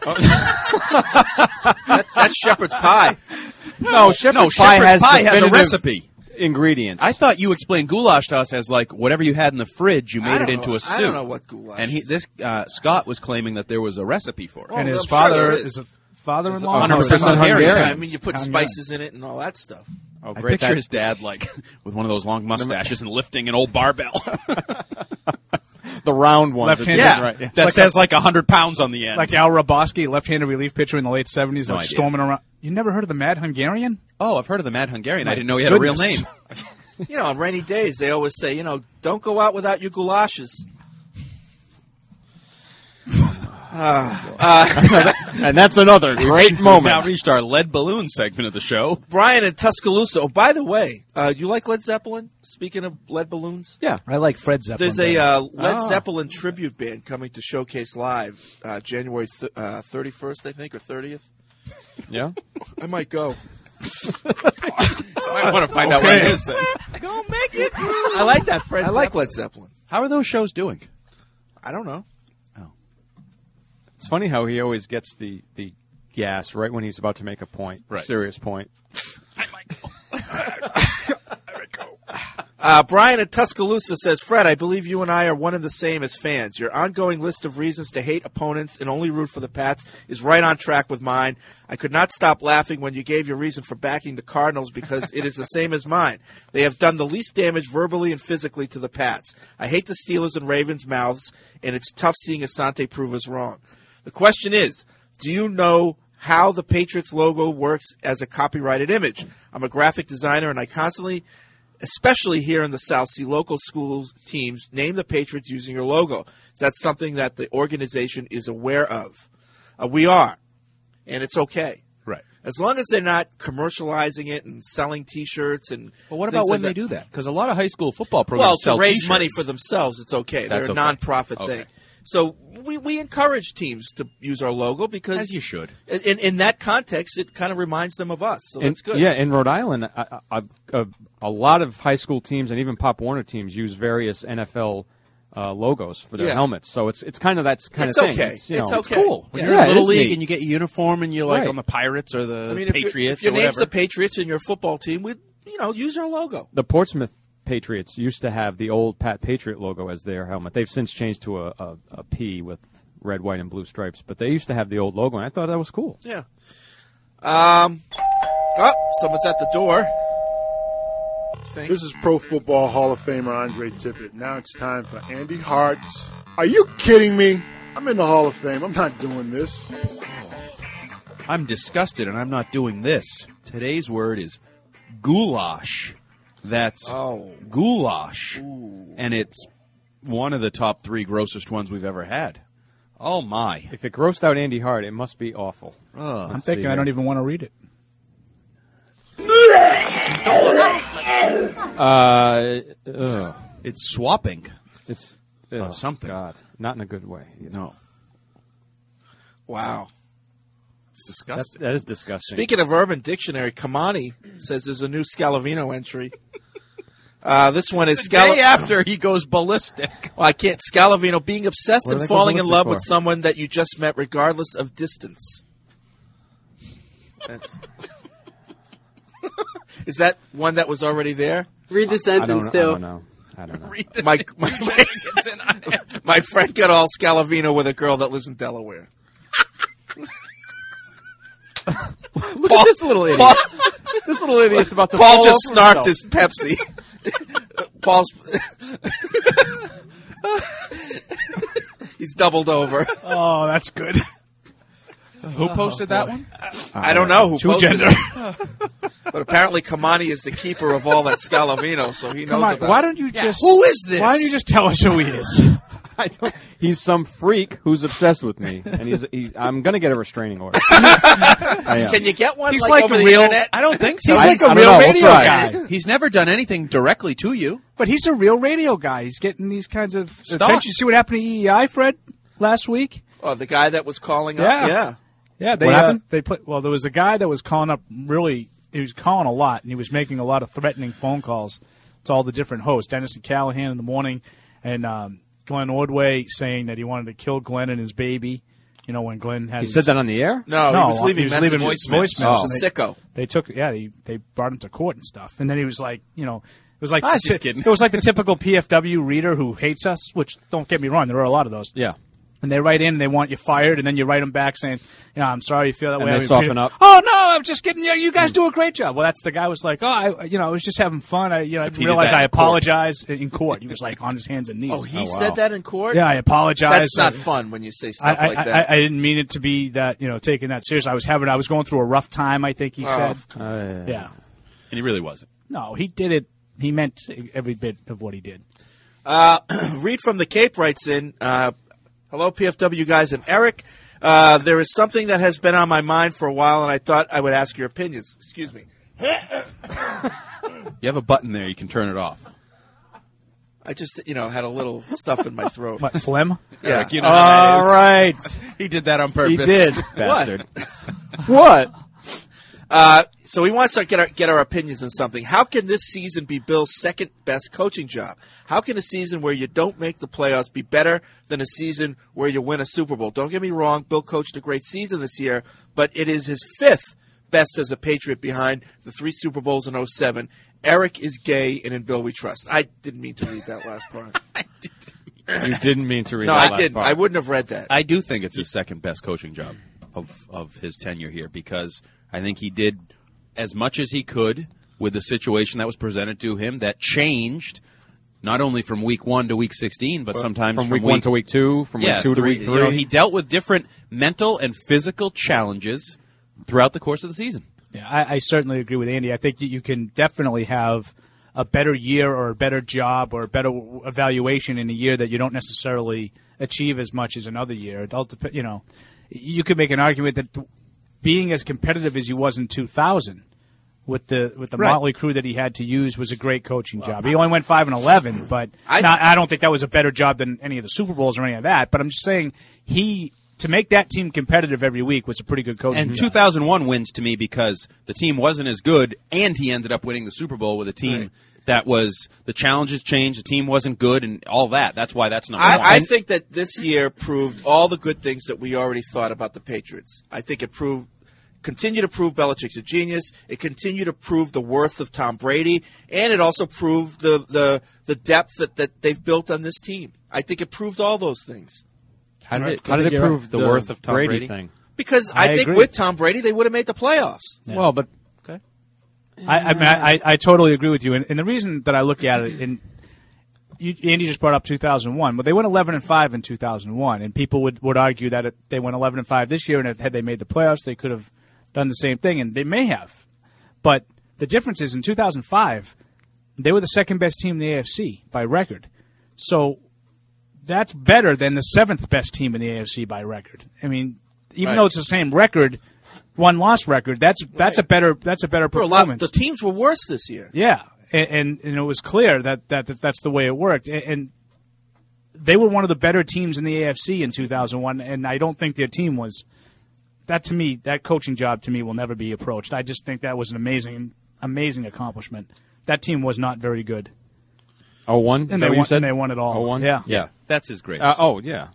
that, that's shepherd's pie. No, shepherd's no, pie shepherd's has pie has a definitive recipe. ingredients. I thought you explained goulash to us as like whatever you had in the fridge, you I made it don't into know- a stew. I don't know what goulash And he, is. this uh, Scott was claiming that there was a recipe for it. Oh, And his I'm sure father there is. is. a father-in-law? one hundred percent Hungarian. Yeah, I mean, you put Hungarian. spices in it and all that stuff. Oh, I great. picture That- his dad like with one of those long mustaches and lifting an old barbell. the round one. Left-handed, yeah, right, yeah. that Like says a- like a hundred pounds on the end. Like Al Raboski, left-handed relief pitcher in the late seventies, No like idea. storming around. You never heard of the Mad Hungarian? Oh, I've heard of the Mad Hungarian. My I didn't know he had a real goodness. name. You know, on rainy days, they always say, you know, don't go out without your goulashes. Uh, uh, and that's another great We've moment. now reached our lead balloon segment of the show. Brian in Tuscaloosa. Oh, by the way, uh, you like Led Zeppelin? Speaking of lead balloons? Yeah. I like Fred Zeppelin. There's a better. uh, Led Ah. Zeppelin tribute band coming to Showcase Live uh, January th- uh, thirty-first, I think, or thirtieth. Yeah? I might go. I want to find out what it is. Then. Go make it. I like that, Fred. I like Zeppelin. Led Zeppelin. How are those shows doing? I don't know. It's funny how he always gets the, the gas right when he's about to make a point. Right. Serious point. Uh, Brian in Tuscaloosa says, Fred, I believe you and I are one and the same as fans. Your ongoing list of reasons to hate opponents and only root for the Pats is right on track with mine. I could not stop laughing when you gave your reason for backing the Cardinals because it is the same as mine. They have done the least damage verbally and physically to the Pats. I hate the Steelers and Ravens' mouths, and it's tough seeing Asante prove us wrong. The question is, do you know how the Patriots logo works as a copyrighted image? I'm a graphic designer, and I constantly, especially here in the South, see local schools teams name the Patriots using your logo. Is that something that the organization is aware of? Uh, we are, and it's okay. Right. As long as they're not commercializing it and selling T-shirts and. But what things about when like they do that? Because a lot of high school football programs Well, to sell raise T-shirts. money for themselves, it's okay. That's They're a okay. nonprofit Okay. thing. So we, we encourage teams to use our logo because As you should. In, in that context, it kind of reminds them of us. So In- that's good. Yeah, in Rhode Island, I, I, a, a lot of high school teams and even Pop Warner teams use various N F L uh, logos for their Yeah. helmets. So it's it's kind of that kind It's of thing. okay. It's, you It's know, okay. Cool. When Yeah. you're Yeah, in it Little is League neat. and you get your uniform and you're like Right. on the Pirates or the I mean, if, your- Patriots if your or name's whatever. the Patriots and your football team, we you know use our logo. The Portsmouth Patriots used to have the old Pat Patriot logo as their helmet. They've since changed to a, a, a P with red, white, and blue stripes. But they used to have the old logo, and I thought that was cool. Yeah. Um. Oh, someone's at the door. Think. This is Pro Football Hall of Famer Andre Tippett. Now it's time for Andy Hart's. Are you kidding me? I'm in the Hall of Fame. I'm not doing this. I'm disgusted and I'm not doing this. Today's word is goulash. That's oh. goulash. And it's one of the top three grossest ones we've ever had. Oh, my. If it grossed out Andy Hart, it must be awful. Oh, I'm thinking I don't even want to read it. Uh, ugh. It's swapping. It's Oh, ugh, something. God, not in a good way. you know. No. Wow. It's That's, disgusting. that is disgusting. Speaking of Urban Dictionary, Kamani says there's a new Scalavino entry. Uh, this one is The day Scal- after he goes ballistic. Well, I can't. Scalavino, being obsessed What do and they go falling in ballistic love for? with someone that you just met, regardless of distance. That's- Is that one that was already there? Read the I sentence, don't, I too. don't know. I don't know. My my, my, my friend got all Scalavino with a girl that lives in Delaware. Look Paul- at this little idiot. Paul- this little idiot's about to Paul fall just over snarked himself. his Pepsi. Paul's he's doubled over. Oh, that's good. Who posted that one? I don't know who Two posted gender. it. But apparently Kamani is the keeper of all that Scalavino, so he knows Come on, about why it. don't you just? Who is this? Why don't you just tell us who he is? I don't, he's some freak who's obsessed with me, and he's. He, I'm going to get a restraining order. I am. Can you get one He's like, like over a the real- internet? I don't think so. He's I- like I a don't real know. We'll radio try. guy. He's never done anything directly to you. But he's a real radio guy. He's getting these kinds of Stop. attention. You see what happened to E E I, Fred, last week? Oh, the guy that was calling Yeah. up? Yeah. Yeah, they What uh, happened? they put well. There was a guy that was calling up. Really, he was calling a lot, and he was making a lot of threatening phone calls to all the different hosts. Dennis and Callahan in the morning, and um, Glenn Ordway saying that he wanted to kill Glenn and his baby. You know, when Glenn had He his, said that on the air? No, No, he was leaving he was leaving messages. voicemails. He's Oh. a sicko. They took, yeah, they they brought him to court and stuff, and then he was like, you know, it was like I was the just ti- kidding. It was like the typical P F W reader who hates us. Which, don't get me wrong, there are a lot of those. Yeah. and they write in and they want you fired, and then you write them back saying, you know, I'm sorry you feel that And way. they I mean, soften Peter, up. Oh, no, I'm just kidding. You, you guys do a great job. Well, that's the guy was like, oh, I, you know, I was just having fun. I, you know, I he did realized that I in court. apologize in court. He was like on his hands and knees. Oh, he said that in court? Yeah, I apologize. That's not Uh, fun when you say I, stuff I, like I, that. I, I didn't mean it to be that, you know, taking that serious. I was having, I was going through a rough time, I think he Oh. said. Yeah. And he really wasn't. No, he did it. He meant every bit of what he did. Uh, Reed from the Cape writes in, uh, hello, P F W guys and Eric. Uh, there is something that has been on my mind for a while, and I thought I would ask your opinions. Excuse me. You have a button there. You can turn it off. I just, you know, had a little stuff in my throat. What, phlegm? Yeah. Eric, you know All how that is. right. He did that on purpose. He did, What? bastard. What? Uh, so he wants to get our, get our opinions on something. How can this season be Bill's second best coaching job? How can a season where you don't make the playoffs be better than a season where you win a Super Bowl? Don't get me wrong, Bill coached a great season this year, but it is his fifth best as a Patriot behind the three Super Bowls in oh seven. Eric is gay, and in Bill we trust. I didn't mean to read that last part. You didn't mean to read no, that I last didn't. part. I wouldn't have read that. I do think it's his second best coaching job of of his tenure here because I think he did as much as he could with the situation that was presented to him that changed not only from week one to week sixteen, but sometimes from from, week one to week two, from yeah, week two to three- week three. You know, he dealt with different mental and physical challenges throughout the course of the season. Yeah, I, I certainly agree with Andy. I think that you can definitely have a better year or a better job or a better evaluation in a year that you don't necessarily achieve as much as another year. It all dep- you know, you could make an argument that being as competitive as he was in two thousand with the with the Right. motley crew that he had to use was a great coaching job. He only went five and eleven, but I- not, I don't think that was a better job than any of the Super Bowls or any of that. But I'm just saying he to make that team competitive every week was a pretty good coaching And job. two thousand one wins to me because the team wasn't as good, and he ended up winning the Super Bowl with a team Right. that was the challenges changed, the team wasn't good, and all that. That's why that's number one. I, I think that this year proved all the good things that we already thought about the Patriots. I think it proved, continue to prove Belichick's a genius. It continued to prove the worth of Tom Brady, and it also proved the the, the depth that, that they've built on this team. I think it proved all those things. How did it, How did it You're prove right. the worth of Tom Brady, Brady? thing? Because I I, think agree. with Tom Brady, they would have made the playoffs. Yeah. Well, but Okay. I, I mean, I, I- I totally agree with you, and, and the reason that I look at it, and you, Andy just brought up two thousand one, but they went eleven and five in two thousand one, and people would, would argue that it, they went eleven and five this year, and if, had they made the playoffs, they could have done the same thing, and they may have. But the difference is in two thousand five, they were the second best team in the A F C by record, so that's better than the seventh best team in the A F C by record. I mean, even Right. though it's the same record, one loss record, that's that's a better that's a better For a lot, performance. the teams were worse this year. Yeah, and, and, and it was clear that, that, that that's the way it worked. And, and they were one of the better teams in the A F C in two thousand one, and I don't think their team was. That to me, that coaching job to me will never be approached. I just think that was an amazing, amazing accomplishment. That team was not very good, oh one, is and that they what you won. said? And they won it all. oh one, Yeah, Yeah, that's his greatest. Uh, oh yeah.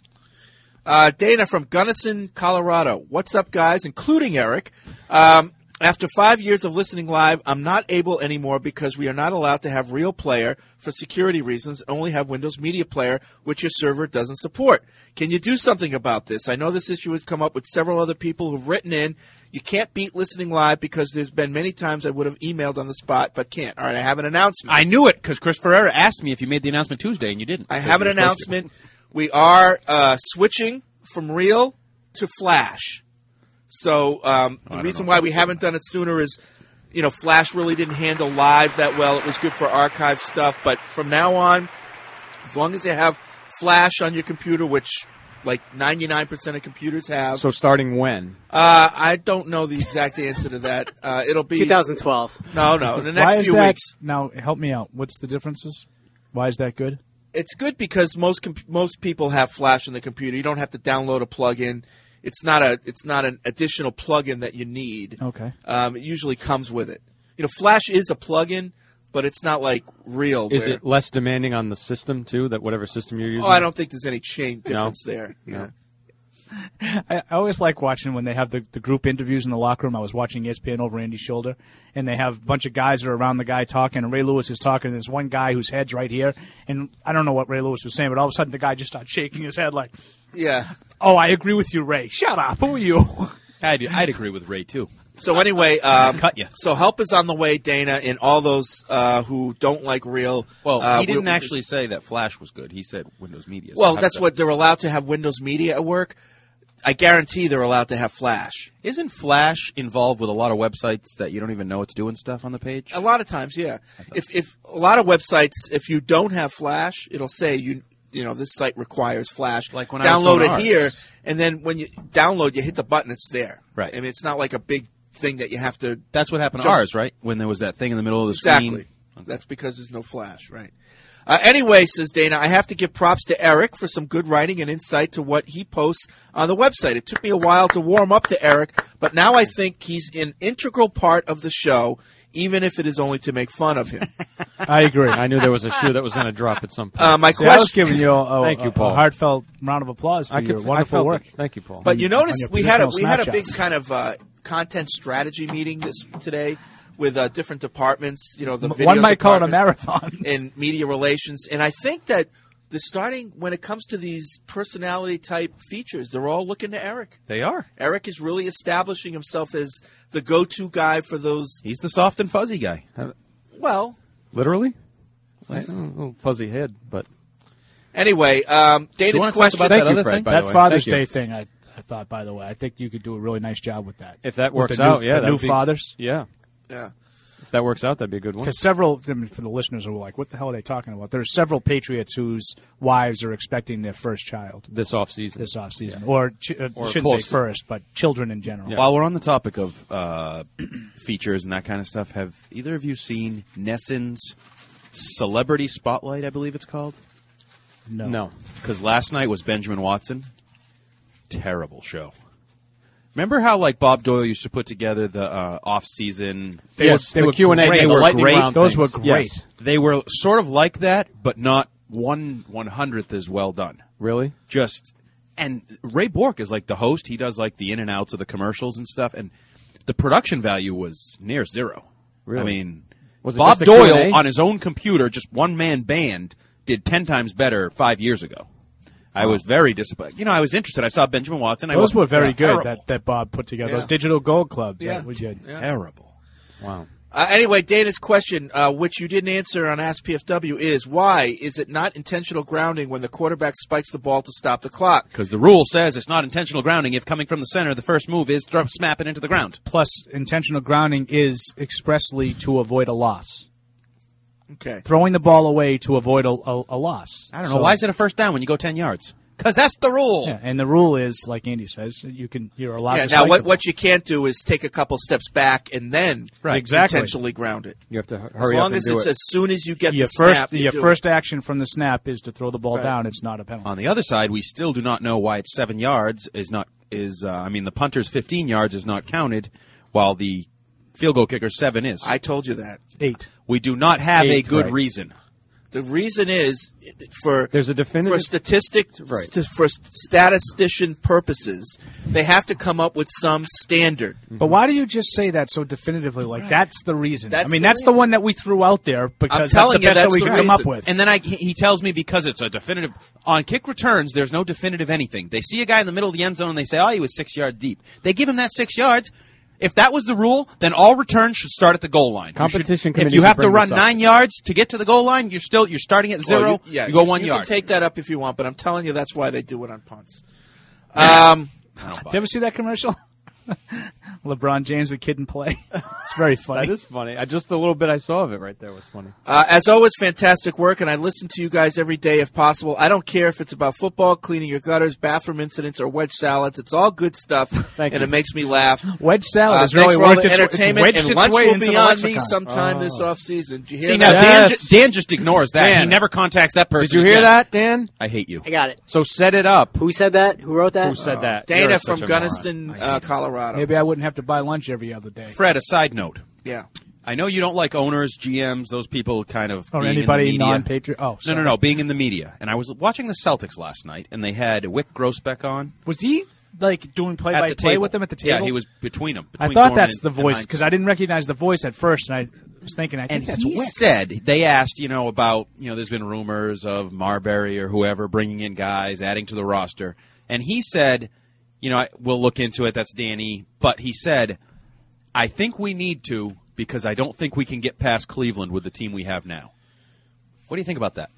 Uh, Dana from Gunnison, Colorado. What's up, guys, including Eric? Um, after five years of listening live, I'm not able anymore because we are not allowed to have Real Player for security reasons and only have Windows Media Player, which your server doesn't support. Can you do something about this? I know this issue has come up with several other people who've written in. You can't beat listening live because there's been many times I would have emailed on the spot, but can't. All right, I have an announcement. I knew it because Chris Ferreira asked me if you made the announcement Tuesday, and you didn't. I So have an you're supposed to. announcement. We are uh, switching from Real to Flash. So um, the reason why we haven't done it sooner is, you know, Flash really didn't handle live that well. It was good for archive stuff. But from now on, as long as you have Flash on your computer, which like ninety-nine percent of computers have. So starting when? Uh, I don't know the exact answer to that. Uh, it'll be twenty twelve. No, no, in the Why next is few that, weeks. Now, help me out. What's the differences? Why is that good? It's good because most com- most people have Flash on the computer. You don't have to download a plugin. It's not a it's not an additional plugin that you need. Okay. Um, it usually comes with it. You know, Flash is a plugin, but it's not like Real. Is where, it less demanding on the system too? That whatever system you're using. Oh, I don't think there's any change No? difference there. No. Yeah. I, I always like watching when they have the, the group interviews in the locker room. I was watching E S P N over Andy's shoulder, and they have a bunch of guys that are around the guy talking, and Ray Lewis is talking, and there's one guy whose head's right here, and I don't know what Ray Lewis was saying, but all of a sudden the guy just starts shaking his head like, yeah. Oh, I agree with you, Ray. Shut up. Who are you? I'd, I'd agree with Ray, too. So anyway, um, cut you. So help is on the way, Dana, and all those uh, who don't like real. Well, uh, he didn't we'll- actually say that Flash was good. He said Windows Media. So Well, how that's does what they're allowed to have Windows Media at work. I guarantee they're allowed to have Flash. that- Isn't Flash involved with a lot of websites that you don't even know it's doing stuff on the page? A lot of times, yeah. If if a lot of websites, if you don't have Flash, it'll say you you know this site requires Flash. Like when I was download doing it ours. here, and then when you download, you hit the button, it's there. Right. I mean, it's not like a big thing that you have to. That's what happened to jump- ours, right? When there was that thing in the middle of the Exactly. screen. That's because there's no Flash, right? Uh, anyway, says Dana, I have to give props to Eric for some good writing and insight to what he posts on the website. It took me a while to warm up to Eric, but now I think he's an integral part of the show, even if it is only to make fun of him. I agree. I knew there was a shoe that was going to drop at some point. Uh, my See, I was question- giving you a, a, Thank you, a- Paul. a heartfelt round of applause for I your could- I wonderful felt work. it. Thank you, Paul. But you On notice your we had a positional we had a Snapchat. big kind of uh, content strategy meeting this today with uh, different departments. You know, the video One might call it a department marathon. in media relations, and I think that the starting when it comes to these personality type features, they're all looking to Eric. They are. Eric is really establishing himself as the go-to guy for those. He's the soft and fuzzy guy. Well, Literally? I, a little fuzzy head, but anyway, um, Do you Dana's wanna talk question. about that Thank you, other Fred, thing? by the That way. Father's Thank you. Day thing, I, I thought, by the way, I think you could do a really nice job with that. if that With works the new- out, yeah, the that'd new be, fathers. Yeah, Yeah. if that works out, that'd be a good one. Because several, I mean, for the listeners who are like, what the hell are they talking about? There's several Patriots whose wives are expecting their first child This off season, this offseason. Or, ch- uh, Or shouldn't say close. first, but children in general. While we're on the topic of uh, features and that kind of stuff, have either of you seen Nesson's Celebrity Spotlight, I believe it's called? No. No, Because last night was Benjamin Watson. Terrible show. Remember how like Bob Doyle used to put together the uh, off-season? They yes, were, they the were Q and A, great. they the were lightning great. round Those things. were great. Yes. They were sort of like that, but not one one hundredth as well done. Really? Just and Ray Bork is like the host. He does like the in and outs of the commercials and stuff, and the production value was near zero. Really? I mean, Was it Bob just a Q and Doyle A? on his own computer, just one man band, did ten times better five years ago. I was very disappointed. You know, I was interested. I saw Benjamin Watson. I Those wasn't- were very it was good terrible. that, that Bob put together. Yeah. Those Digital Gold Club. Yeah. That we did. Yeah. Terrible. Wow. Uh, anyway, Dana's question, uh, which you didn't answer on Ask P F W, is why is it not intentional grounding when the quarterback spikes the ball to stop the clock? Because the rule says it's not intentional grounding if coming from the center, the first move is throw, snap it into the ground. Plus, intentional grounding is expressly to avoid a loss. Okay. Throwing the ball away to avoid a, a, a loss. I don't know. So- Why is it a first down when you go ten yards? Because that's the rule. Yeah, and the rule is, like Andy says, you can you're allowed Yeah, to now strike what, the what you can't do is take a couple steps back and then Right. Exactly. intentionally ground it. You have to hu- As hurry up long and as do it's it. as soon as you get your the first snap, you your do first action from the snap is to throw the ball Right. down. It's not a penalty. On the other side, we still do not know why it's seven yards is not is. Uh, I mean, the punter's fifteen yards is not counted, while the field goal kicker's seven is. I told you that. Eight. We do not have a Eight, good right. reason. The reason is for There's a definitive for statistic Right. st- for statistician purposes, they have to come up with some standard. But why do you just say that so definitively? Like that's the reason. That's I mean, the that's the one that we threw out there because that's the telling you best that that's we the could come up reason. with. And then I, he he tells me because it's a definitive on kick returns. There's no definitive anything. They see a guy in the middle of the end zone and they say, "Oh, he was six yards deep." They give him that six yards. If that was the rule, then all returns should start at the goal line. You Competition should- committee If you should have to bring run this up. nine yards to get to the goal line, you're still you're starting at zero. Well, you, yeah, you go one you yard. can take that up if you want, but I'm telling you that's why they do it on punts. Um, I don't buy Did you ever see that commercial? LeBron James, the kid in play. It's very funny. That is funny. I just a little bit I saw of it right there was funny. Uh, as always, fantastic work, and I listen to you guys every day if possible. I don't care if it's about football, cleaning your gutters, bathroom incidents, or wedge salads. It's all good stuff, Thank and you. it makes me laugh. Wedge salad Uh, has thanks really for all worked the its, entertainment, it's wedged and its lunch way will into be the on lexicon. me sometime Oh. this off season. Did you hear See that? now, Dan, Yes. ju- Dan just ignores that. Dan. He never contacts that person. Did you hear again. that, Dan? I hate you. I got it. So set it up. Who said that? Who wrote that? Who said that? Dana You're from such a moron. Gunnison, uh, Colorado. Maybe I wouldn't have to buy lunch every other day. Fred, a side note. Yeah. I know you don't like owners, G Ms, those people kind of Or being anybody in the media. non-patriot. Oh, No, sorry. no, no, being in the media. And I was watching the Celtics last night, and they had Wick Grossbeck on. Was he? like doing At play the by play table. with them at the table? Yeah, he was between them. I Between thought Gorman that's the and- voice and because I didn't recognize the voice at first, and I was thinking, I think And that's he Wick. said, they asked, you know, about, you know, there's been rumors of Marbury or whoever bringing in guys, adding to the roster. And he said, you know, I, we'll look into it. That's Danny. But he said, I think we need to because I don't think we can get past Cleveland with the team we have now. What do you think about that?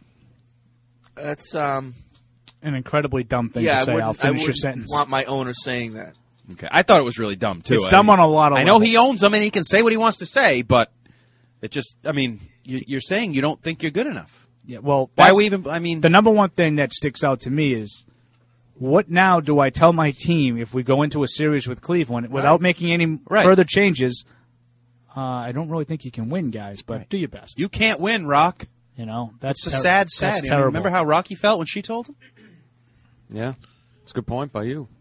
That's um, an incredibly dumb thing yeah, to I say. wouldn't, I'll I finish your wouldn't sentence. want my owner saying that. Okay, I thought it was really dumb too. It's I dumb mean, on a lot of I know levels. he owns them and he can say what he wants to say, but it just, I mean, you, you're saying you don't think you're good enough. Yeah, well, Why that's- we even? I mean, the number one thing that sticks out to me is what now do I tell my team if we go into a series with Cleveland without Right. making any Right. further changes? Uh, I don't really think you can win, guys, but do your best. You can't win, Rock. You know, that's It's a ter- sad, that's sad. I mean, terrible. remember how Rocky felt when she told him? Yeah, it's a good point by you.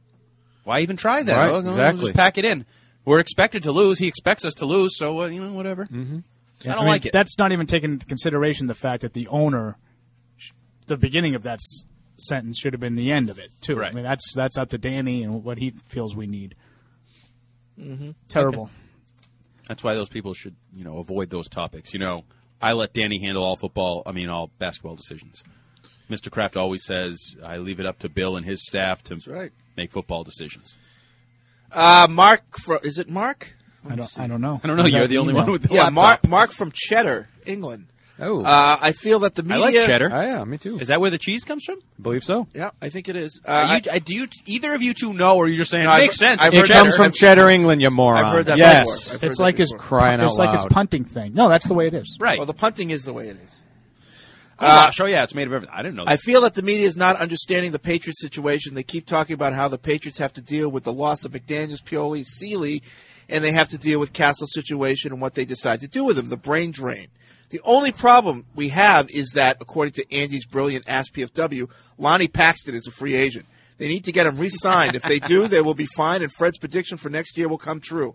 Why even try that? Right, Oh, no, exactly. Just pack it in. We're expected to lose. He expects us to lose, so, uh, you know, whatever. Mm-hmm. I don't mean, like it. That's not even taking into consideration the fact that the owner, sh- the beginning of that s- sentence should have been the end of it too. Right. I mean, that's that's up to Danny and what he feels we need. Mm-hmm. Terrible. Okay. That's why those people should, you know, avoid those topics. You know, I let Danny handle all football, I mean, all basketball decisions. Mister Kraft always says, I leave it up to Bill and his staff to right. make football decisions. Uh, Mark, fro- is it Mark? I don't. I don't know. I don't know. Is You're that the only email? one with the Yeah, laptop. Mark. Mark from Cheddar, England. Oh, Uh, I feel that the I media. like cheddar. oh, yeah, me too. Is that where the cheese comes from? I believe so. Yeah, I think it is. Uh, Are you, I- uh, do you either of you two know, or are you just saying No, it I've- makes sense? I've It's It heard cheddar. comes from Cheddar, England, you moron. I've heard that yes, before. I've heard It's that like his before. crying out It's like loud. his punting thing. No, that's the way it is. Right. Well, the punting is the way it is. Goulash, oh, yeah, it's made of everything. I didn't know that. I feel that the media is not understanding the Patriots situation. They keep talking about how the Patriots have to deal with the loss of McDaniels, Pioli, Seeley, and they have to deal with Castle's situation and what they decide to do with him, the brain drain. The only problem we have is that, according to Andy's brilliant Ask P F W, Lonnie Paxton is a free agent. They need to get him re-signed. If they do, they will be fine, and Fred's prediction for next year will come true.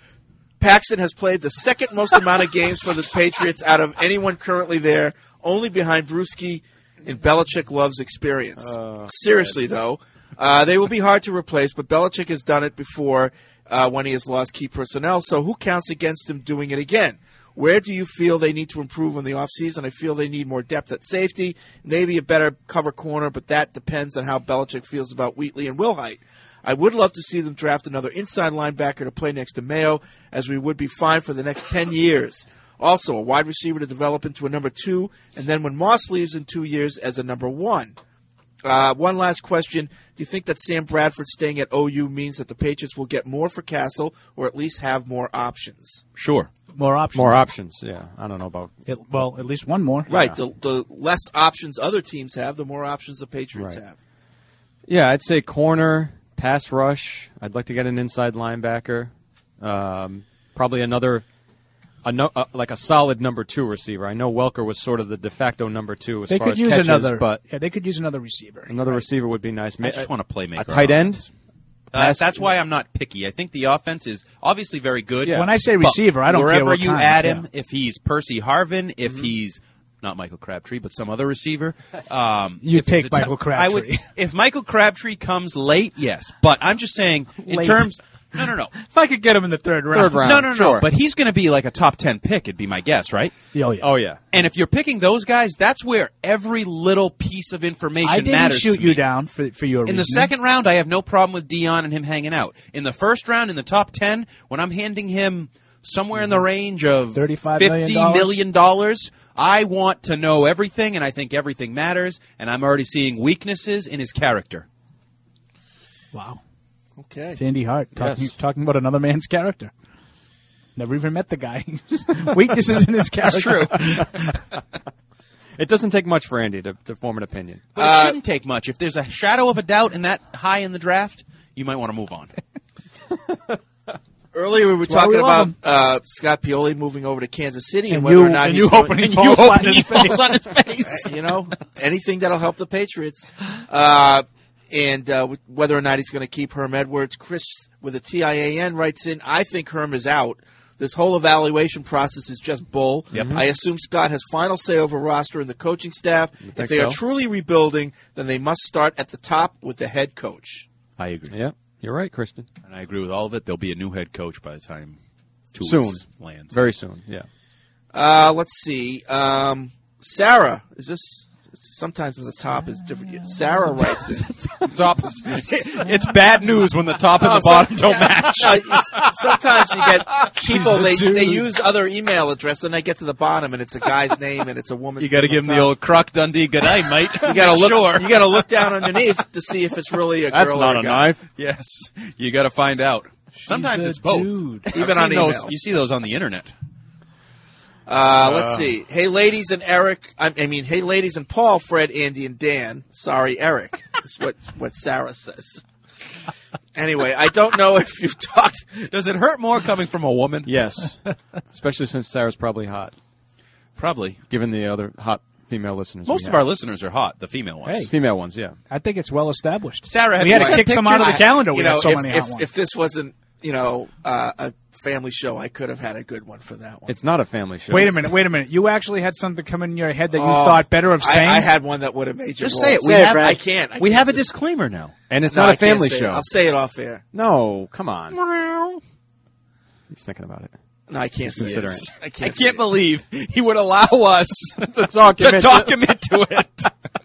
Paxton has played the second most amount of games for the Patriots out of anyone currently there, only behind Bruschi and Belichick loves experience. Uh, Seriously, though, uh, they will be hard to replace, but Belichick has done it before uh, when he has lost key personnel, so who counts against him doing it again? Where do you feel they need to improve in the offseason? I feel they need more depth at safety, maybe a better cover corner, but that depends on how Belichick feels about Wheatley and Wilhite. I would love to see them draft another inside linebacker to play next to Mayo, as we would be fine for the next ten years. Also, a wide receiver to develop into a number two, and then when Moss leaves in two years as a number one. Uh, one last question. Do you think that Sam Bradford staying at O U means that the Patriots will get more for Castle, or at least have more options? Sure. More options. More options, yeah. I don't know about... It, well, at least one more. Right. The, the less options other teams have, the more options the Patriots Right. have. Yeah, I'd say corner, pass rush. I'd like to get an inside linebacker. Um, probably another, a no, uh, like a solid number two receiver. I know Welker was sort of the de facto number two as They far could as use catches, another. but Yeah, they could use another receiver. another receiver would be nice. I just want a playmaker. A tight on end. offense. Uh, that's why I'm not picky. I think the offense is obviously very good. Yeah. When I say but receiver, I don't care wherever what you kind, add yeah. him, if he's Percy Harvin, if Mm-hmm. he's not Michael Crabtree, but some other receiver, um, You if it's take a t- Michael I would, Crabtree. if Michael Crabtree comes late, yes. But I'm just saying, in Late. terms, no, no, no, If I could get him in the third round. Third round. no, no, no. Sure. But he's going to be like a top ten pick. It'd be my guess, right? Oh, yeah. Oh, yeah. And if you're picking those guys, that's where every little piece of information I didn't matters. shoot to you me. down for, for your In the reasoning. second round, I have no problem with Dion and him hanging out. In the first round, in the top ten, when I'm handing him somewhere in the range of thirty-five million fifty dollars? million dollars, I want to know everything, and I think everything matters, and I'm already seeing weaknesses in his character. Wow. Okay. It's Andy Hart talking, Yes. talking about another man's character. Never even met the guy. Weaknesses in his character. That's true. It doesn't take much for Andy to, to form an opinion. But it shouldn't take much. If there's a shadow of a doubt in that high in the draft, you might want to move on. Earlier, we were That's why talking we love about uh, Scott Pioli moving over to Kansas City and, And whether you- or not and he's you going, hoping he and falls you flat hoping in he his face. falls on his face. You know, anything that'll help the Patriots. Uh, and uh, whether or not he's going to keep Herm Edwards. Chris with a T I A N writes in, I think Herm is out. This whole evaluation process is just bull. Yep. I assume Scott has final say over roster and the coaching staff. If think they are so? truly rebuilding, then they must start at the top with the head coach. I agree. Yep, you're right, Christian. And I agree with all of it. There'll be a new head coach by the time two Soon. weeks lands. Very soon, yeah. Uh, let's see. Um, Sarah, is this... Sometimes in the top is different. Sarah writes it. Top, it's bad news when the top and Oh, the bottom some- don't match. Uh, sometimes you get people, She's a they, dude. they use other email address, and they get to the bottom, and it's a guy's name, and it's a woman's You got to name give him on the top. old Croc Dundee good night, mate. You got to look. Sure. You got to look down underneath to see if it's really a That's girl not or a a guy. knife. Yes, you got to find out. Sometimes a it's both. dude. I've Even seen on those, emails. you see those on the internet. Uh, let's Uh. see. Hey, ladies and Eric. I, I mean, hey, ladies and Paul, Fred, Andy, and Dan. Sorry, Eric. Is what what Sarah says. Anyway, I don't know if you've talked. Does it hurt more coming from a woman? Yes, especially since Sarah's probably hot. Probably. Given the other hot female listeners. Most we of have. our listeners are hot, the female ones. Hey. Female ones, yeah. I think it's well established. Sarah, have we you had to sent kick some out of the pictures? calendar. You We know, had so if, many if, hot ones. if this wasn't, you know, uh, a family show, I could have had a good one for that one. It's not a family show. Wait a minute, wait a minute. You actually had something come in your head that you Oh, thought better of I- saying? I, had one that would have made you Just roll. say it. We Say it, have, Fred. I can't. I we can't have a say- disclaimer now. And it's No, not I a can't family say it. show. I'll say it off air. No, come on. He's thinking about it. No, I can't say it. Considering. I I can't. can't believe he would allow us to talk him to into talk it. him into it.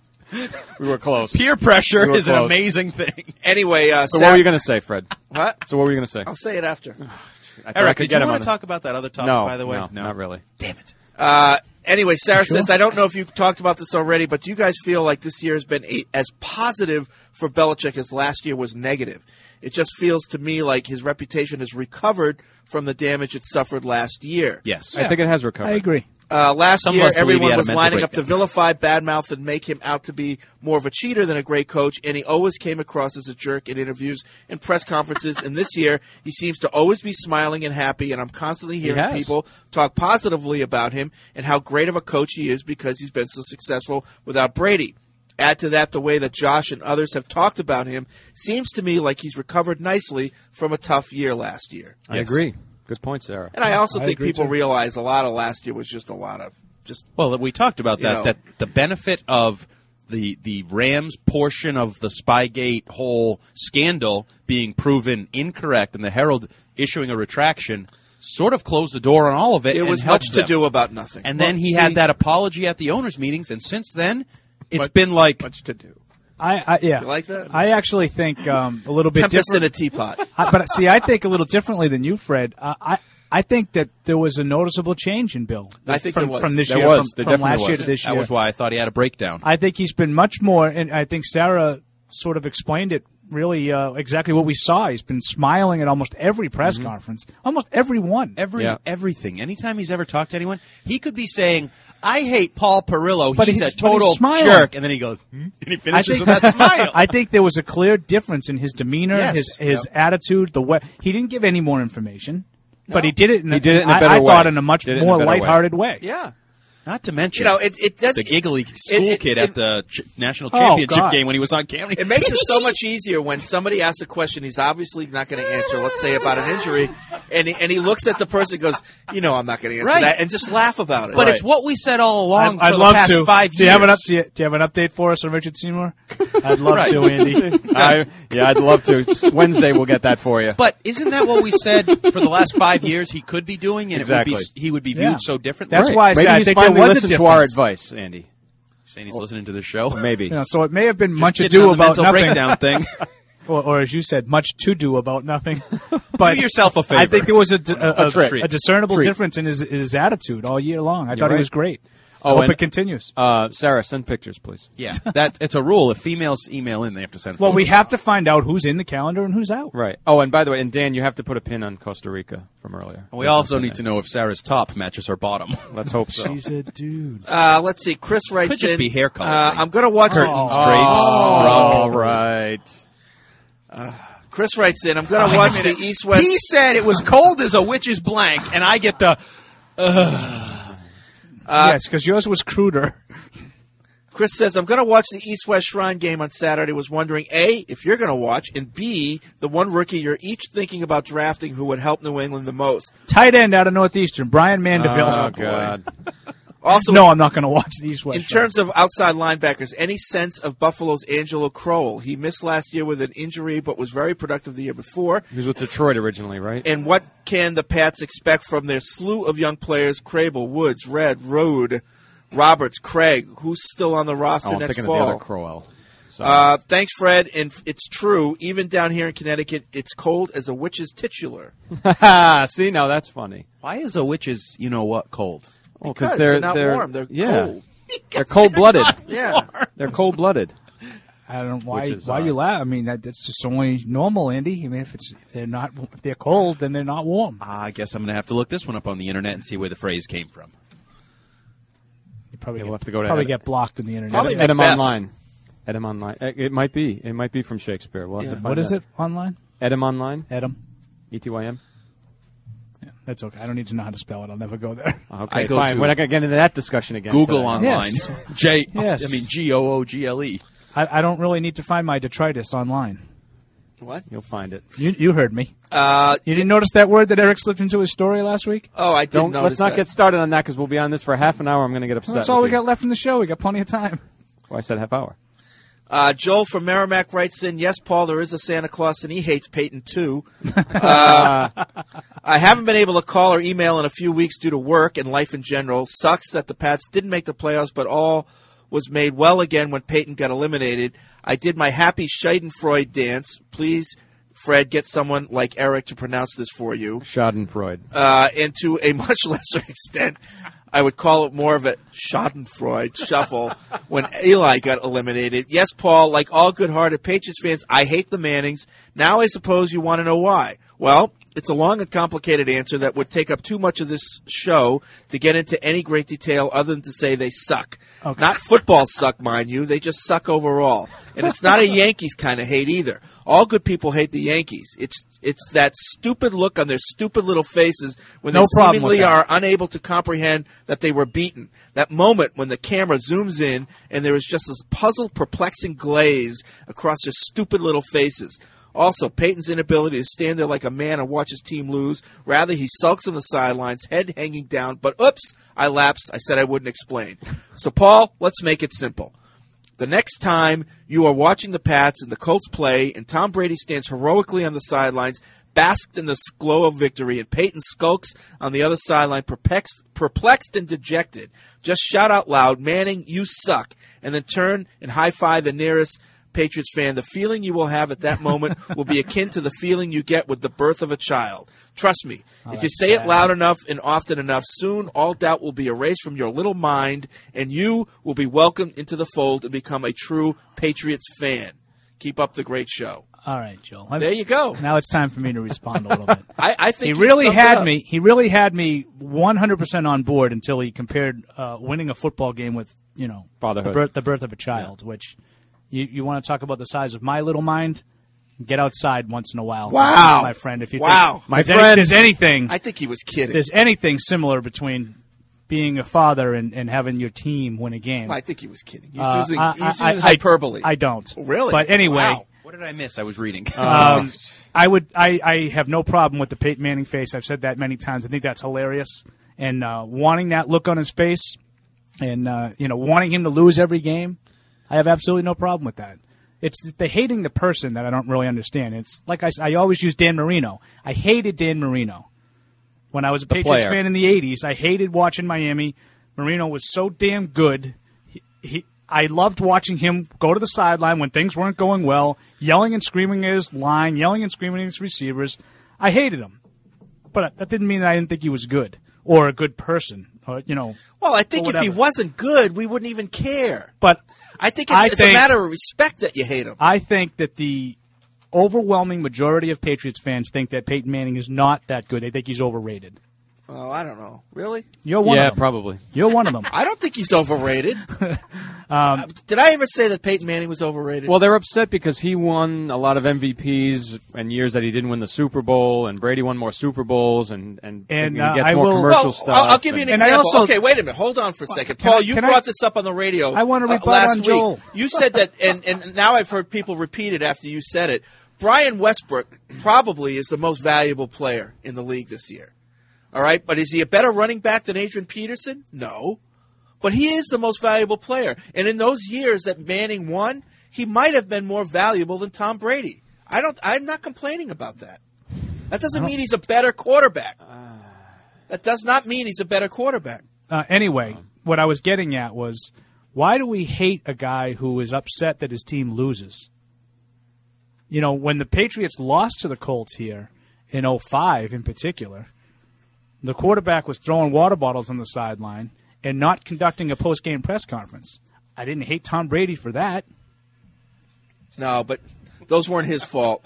We were close. Peer pressure We were is an close. amazing thing. Anyway, uh, So Sarah- what were you going to say, Fred? What? So what were you going to say? I'll say it after. I thought I Eric, could did get you him want on to a- talk about that other topic, no, by the way? No, not really. Damn it. Uh, anyway, Sarah Sure. says, I don't know if you've talked about this already, but do you guys feel like this year has been a, as positive for Belichick as last year was negative? It just feels to me like his reputation has recovered from the damage it suffered last year. Yes. I think it has recovered. I agree. Uh, last Some of year, us believe he everyone had a was mental lining up to breakdown. vilify, badmouth, and make him out to be more of a cheater than a great coach, and he always came across as a jerk in interviews and press conferences. And this year, he seems to always be smiling and happy, and I'm constantly hearing has. people talk positively about him and how great of a coach he is because he's been so successful without Brady. Add to that the way that Josh and others have talked about him. Seems to me like he's recovered nicely from a tough year last year. I Yes. agree. Good point, Sarah. And I also I think agree, people too. realize a lot of last year was just a lot of just Well, we talked about You that, know. that the benefit of the the Rams portion of the Spygate whole scandal being proven incorrect and the Herald issuing a retraction sort of closed the door on all of it. it and was helped much to them. do about nothing. And then Well, he see- had that apology at the owners' meetings, and since then, it's Much- been like Much to do. I, I yeah. You like that? I actually think um, a little bit Tempest in different. a teapot. I, but see, I think a little differently than you, Fred. Uh, I I think that there was a noticeable change in Bill. I think from, there was. from this There year, was. from, There from last definitely year was. to this that year. was why I thought he had a breakdown. I think he's been much more, and I think Sarah sort of explained it really uh, exactly what we saw. He's been smiling at almost every press Mm-hmm. conference, almost every one. Every Yeah. everything. Anytime he's ever talked to anyone, he could be saying, "I hate Paul Perillo. But he's, he's- a but he's total smiling. jerk," and then he goes, hmm? and he I finishes think, with that smile. I think there was a clear difference in his demeanor, Yes. his his attitude, the way he didn't give any more information, but he did it. In He a, did it in a I- better I, thought way. in a much Did it in a more better way. lighthearted way. Yeah. Not to mention, You know, it it does the giggly it- school it- kid it- at the ch- national Oh, championship God. game when he was on camera. It makes it so much easier when somebody asks a question he's obviously not going to answer, let's say about an injury, and he, and he looks at the person and goes, you know I'm not going to answer Right. that, and just laugh about it. But it's what we said all along I'd, I'd for love the past to. five do you years. have an up? Do you, do you have an update for us on Richard Seymour? I'd love Right. to, Andy. I, yeah, I'd love to. Wednesday we'll get that for you. But isn't that what we said for the last five years he could be doing, and Exactly. it would be, he would be viewed Yeah. so differently? That's why I Maybe said I he's think there finally was a listened to our difference. advice, Andy. Saying he's listening to the show. Maybe. You know, so it may have been much getting ado on the about mental nothing, breakdown thing. or, or as you said, much to do about nothing. But Do yourself a favor. I think there was a, d- a, A treat. a, a discernible Treat. difference in his his attitude all year long. I You're thought he right. was great. I Oh, hope and- it continues. Uh, Sarah, send pictures, please. Yeah, that it's a rule. If females email in, they have to send. Well, we photos. have to find out who's in the calendar and who's out. Right. Oh, and by the way, and Dan, you have to put a pin on Costa Rica from earlier. And we also need to know if Sarah's top matches her bottom. Let's hope so. She's a dude. Uh, let's see. Chris writes Could just in, be hair color Uh, thing. I'm going to watch Curtains, the, drapes, All rug. right. Chris writes in. I'm going to watch the East West. He said it was cold as a witch's blank, and I get the. Uh, yes, because yours was cruder. Chris says, I'm going to watch the East-West Shrine game on Saturday. Was wondering, A, if you're going to watch, and B, the one rookie you're each thinking about drafting who would help New England the most. Tight end out of Northeastern, Brian Mandeville. Oh, God. Also, no, I'm not going to watch the East West. In terms of outside linebackers, any sense of Buffalo's Angelo Crowell? He missed last year with an injury, but was very productive the year before. He was with Detroit originally, right? And what can the Pats expect from their slew of young players? Crable, Woods, Red, Rode, Roberts, Craig. Who's still on the roster oh, I'm next thinking fall? Of the other Crowell. Uh, thanks, Fred. And it's true. Even down here in Connecticut, it's cold as a witch's titular. See, now that's funny. Why is a witch's, you know what, cold? Oh, because they're, they're not they're, warm. They're yeah. cold. They're cold-blooded. Yeah. They're cold-blooded. I don't know why. Is, why uh, you laugh? I mean, that, that's just only normal, Andy. I mean, if it's if they're not if they're cold, then they're not warm. Uh, I guess I'm going to have to look this one up on the internet and see where the phrase came from. You probably yeah, get, we'll have to go to probably Ed, get blocked in the internet. Probably Edem Macbeth. Online. Edem Online. It, it might be. It might be from Shakespeare. We'll have Yeah. to find What is out. it online? Edem Online. Edem. E T Y M. Yeah, that's okay. I don't need to know how to spell it. I'll never go there. Okay, I go fine. to We're not going to get into that discussion again. Google today. online. Yes. J. Yes. I mean G O O G L E. I, I don't really need to find my detritus online. What? You'll find it. You you heard me. Uh, You didn't notice that word that Eric slipped into his story last week? oh, I didn't Don't. notice Let's not that. get started on that because we'll be on this for half an hour. I'm going to get upset. Well, that's all with we you. got left in the show. We got plenty of time. Well, I said half hour. Uh, Joel from Merrimack writes in, yes, Paul, there is a Santa Claus, and he hates Peyton, too. Uh, I haven't been able to call or email in a few weeks due to work and life in general. Sucks that the Pats didn't make the playoffs, but all was made well again when Peyton got eliminated. I did my happy Schadenfreude dance. Please, Fred, get someone like Eric to pronounce this for you. Schadenfreude. Uh, and to a much lesser extent, I would call it more of a Schadenfreude shuffle when Eli got eliminated. Yes, Paul, like all good-hearted Patriots fans, I hate the Mannings. Now I suppose you want to know why. Well, it's a long and complicated answer that would take up too much of this show to get into any great detail other than to say they suck. Okay. Not football suck, mind you. They just suck overall. And it's not a Yankees kind of hate either. All good people hate the Yankees. It's it's that stupid look on their stupid little faces when No they problem seemingly with that. are unable to comprehend that they were beaten. That moment when the camera zooms in and there is just this puzzled, perplexing glaze across their stupid little faces. Also, Peyton's inability to stand there like a man and watch his team lose. Rather, he sulks on the sidelines, head hanging down. But oops, I lapsed. I said I wouldn't explain. So, Paul, let's make it simple. The next time you are watching the Pats and the Colts play and Tom Brady stands heroically on the sidelines, basked in the glow of victory, and Peyton skulks on the other sideline, perplexed, perplexed and dejected, just shout out loud, Manning, you suck, and then turn and high-five the nearest Patriots fan. The feeling you will have at that moment will be akin to the feeling you get with the birth of a child. Trust me, Oh, if you that's say sad. it loud enough and often enough, soon all doubt will be erased from your little mind, and you will be welcomed into the fold and become a true Patriots fan. Keep up the great show. All right, Joel. There you go. Now it's time for me to respond a little bit. I, I think he you really summed it had up. me. He really had me one hundred percent on board until he compared uh, winning a football game with you know the Fatherhood. birth, the birth of a child. Which you you want to talk about the size of my little mind? Get outside once in a while, Wow. my friend. If you Wow. think My there's, any- friend. there's anything, I think he was kidding. there's anything similar between being a father and, and having your team win a game. I think he was kidding. He Uh, was using, I- he was I- using I- hyperbole. I don't. Really? But anyway, Wow. What did I miss? I was reading. Um, I would. I, I have no problem with the Peyton Manning face. I've said that many times. I think that's hilarious. And uh, wanting that look on his face, and uh, you know, wanting him to lose every game, I have absolutely no problem with that. It's the hating the person that I don't really understand. It's like I, s- I always use Dan Marino. I hated Dan Marino when I was a The Patriots player. fan in the eighties. I hated watching Miami. Marino was so damn good. He, he I loved watching him go to the sideline when things weren't going well, yelling and screaming at his line, yelling and screaming at his receivers. I hated him. But that didn't mean that I didn't think he was good or a good person. Or, you know, Well, I think or if he whatever. wasn't good, we wouldn't even care. But I think it's, I it's think- a matter of respect that you hate him. I think that the overwhelming majority of Patriots fans think that Peyton Manning is not that good. They think he's overrated. Oh, I don't know. Really? You're one yeah, of them. probably. You're one of them. I don't think he's overrated. Um, Did I ever say that Peyton Manning was overrated? Well, they're upset because he won a lot of M V Ps in years that he didn't win the Super Bowl, and Brady won more Super Bowls, and and, And, he uh, gets I more will- commercial Well, stuff. I'll, I'll give you an And I example. also- okay, wait a minute. Hold on for a second. Can Paul, I- you can brought I- this up on the radio I wanna uh, rebut last on week. Joel. You said that, and, and now I've heard people repeat it after you said it. Brian Westbrook probably is the most valuable player in the league this year. All right, but is he a better running back than Adrian Peterson? No. but he is the most valuable player. And in those years that Manning won, he might have been more valuable than Tom Brady. I don't. I'm not complaining about that. That doesn't mean he's a better quarterback. That does not mean he's a better quarterback. Uh, anyway, what I was getting at was, why do we hate a guy who is upset that his team loses? You know, when the Patriots lost to the Colts here in oh five in particular, the quarterback was throwing water bottles on the sideline and not conducting a post-game press conference. I didn't hate Tom Brady for that. No, but those weren't his fault.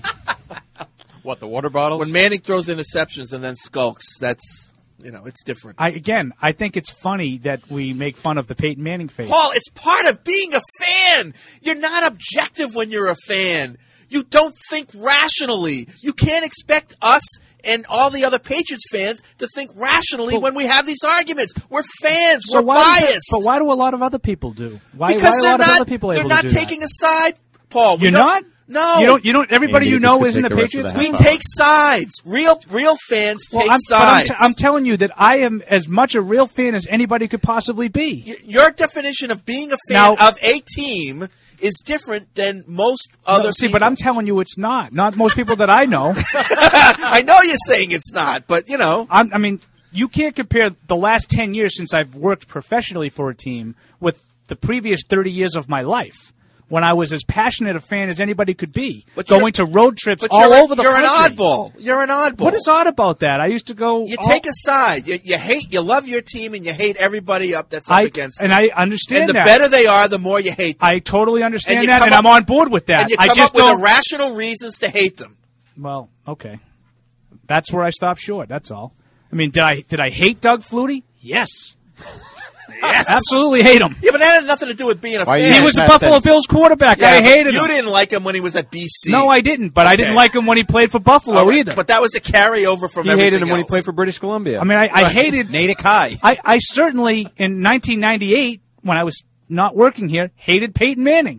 What, the water bottles? When Manning throws interceptions and then skulks, that's, you know, it's different. I Again, I think it's funny that we make fun of the Peyton Manning face. Paul, it's part of being a fan. You're not objective when you're a fan. You don't think rationally. You can't expect us and all the other Patriots fans to think rationally Well, when we have these arguments. We're fans. So We're why does biased. it- but why do a lot of other people do? Why, because why are a they're lot not, of other people they're able not to do taking that? a side, Paul. We You're don't- not? No. You don't. You don't. Everybody Maybe you this know could isn't take a the rest of Patriots the fan. We take sides. Real real fans Well, take I'm, but I'm, sides. t- I'm telling you that I am as much a real fan as anybody could possibly be. Y- Your definition of being a fan Now- of a team is different than most other No, see, people. but I'm telling you, it's not. Not most people that I know. I know you're saying it's not, but, you know. I'm, I mean, you can't compare the last ten years since I've worked professionally for a team with the previous thirty years of my life, when I was as passionate a fan as anybody could be, But going you're- to road trips But all you're, over the you're country. an oddball. You're an oddball. What is odd about that? I used to go. You all- take a side. You, you hate. You love your team, and you hate everybody up that's up I, against and them. I understand And the that. better they are, the more you hate them. I totally understand And you that, come and up- I'm on board with that. And you I come just up with don't. irrational reasons to hate them. Well, okay, that's where I stopped short. That's all. I mean, did I did I hate Doug Flutie? Yes. Yes. Absolutely hate him. Yeah, but that had nothing to do with being a Why fan. He was a Buffalo Bills quarterback. Yeah, I but hated you him. didn't like him when he was at B C. No, I didn't. But I didn't Okay. like him when he played for Buffalo All right, either. But that was a carryover from He everything hated him when he else. played for British Columbia. I mean, I, I hated Natick High. I, I certainly, in nineteen ninety-eight, when I was not working here, hated Peyton Manning.